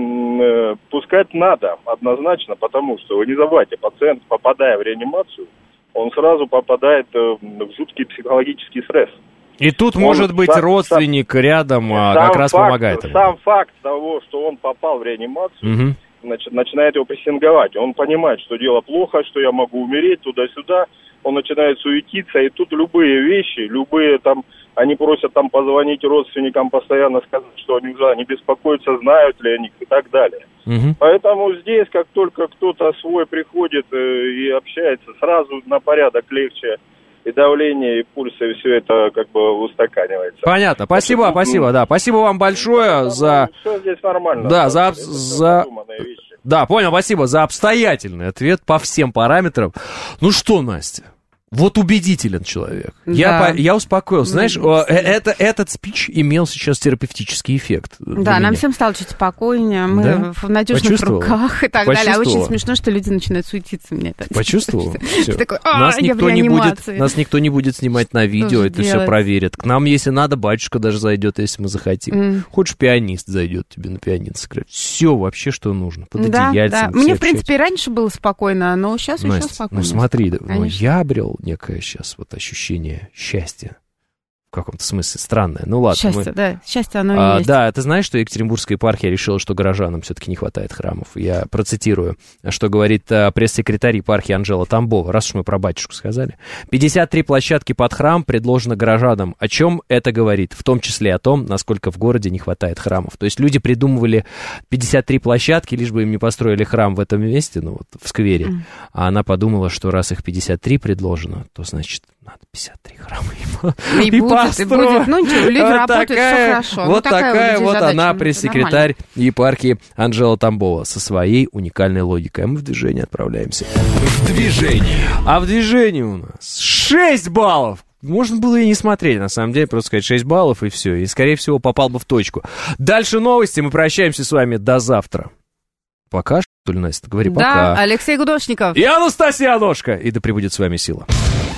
э, пускать надо однозначно, потому что, вы не забывайте, пациент, попадая в реанимацию, он сразу попадает э, в жуткий психологический стресс. И тут, он, может быть, сам, родственник сам, рядом а, как раз факт, помогает ему. Сам факт того, что он попал в реанимацию, угу. значит, начинает его прессинговать. Он понимает, что дело плохо, что я могу умереть туда-сюда. Он начинает суетиться, и тут любые вещи, любые там, они просят там позвонить родственникам, постоянно сказать, что они уже не беспокоятся, знают ли они и так далее. Угу. Поэтому здесь, как только кто-то свой приходит э, и общается, сразу на порядок легче. И давление, и пульс, и все это как бы устаканивается. Понятно. Спасибо, Потому, спасибо, да. Спасибо вам большое за... Все здесь нормально. Да, за... за... Да, понял, спасибо за обстоятельный ответ по всем параметрам. Ну что, Настя? Вот убедителен человек. Да. Я, по, я успокоился. Знаешь, mm-hmm. это, этот спич имел сейчас терапевтический эффект. Да, нам всем стало чуть спокойнее. Мы да? в надежных руках и так далее. А очень смешно, что люди начинают суетиться. Мне это Почувствовал? Нас никто не будет, нас никто не будет снимать на видео, это все проверят. К нам, если надо, батюшка даже зайдет, если мы захотим. Mm. Хочешь, пианист зайдет тебе на пианино сыграть. Все вообще, что нужно. Под да, одеяльцем. Да. Мне, в принципе, раньше было спокойно, но сейчас еще спокойно. Ну смотри, ну, я обрел некое сейчас вот ощущение счастья. В каком-то смысле странное. Ну ладно. Счастье, мы... да. Счастье оно и а, есть. Да, ты знаешь, что Екатеринбургская епархия решила, что горожанам все-таки не хватает храмов. Я процитирую, что говорит а, пресс-секретарь епархии Анжела Тамбова, раз уж мы про батюшку сказали. пятьдесят три площадки под храм предложено горожанам. О чем это говорит? В том числе о том, насколько в городе не хватает храмов. То есть люди придумывали пятьдесят три площадки, лишь бы им не построили храм в этом месте, ну вот в сквере. Mm. А она подумала, что раз их пятьдесят три предложено, то значит надо пятьдесят три храма и, и, и будет, и будет. Ну ничего, люди вот работают, такая, все хорошо. Вот ну, такая, такая вот задача, она, пресс-секретарь епархии Анжела Тамбова со своей уникальной логикой. А мы в движение отправляемся. В движение. А в движении у нас шесть баллов. Можно было и не смотреть, на самом деле, просто сказать шесть баллов и все. И, скорее всего, попал бы в точку. Дальше новости. Мы прощаемся с вами до завтра. Пока, что ли, Настя? Говори да, пока. Да, Алексей Гудошников. И Анастасия Аношка. И да пребудет с вами сила.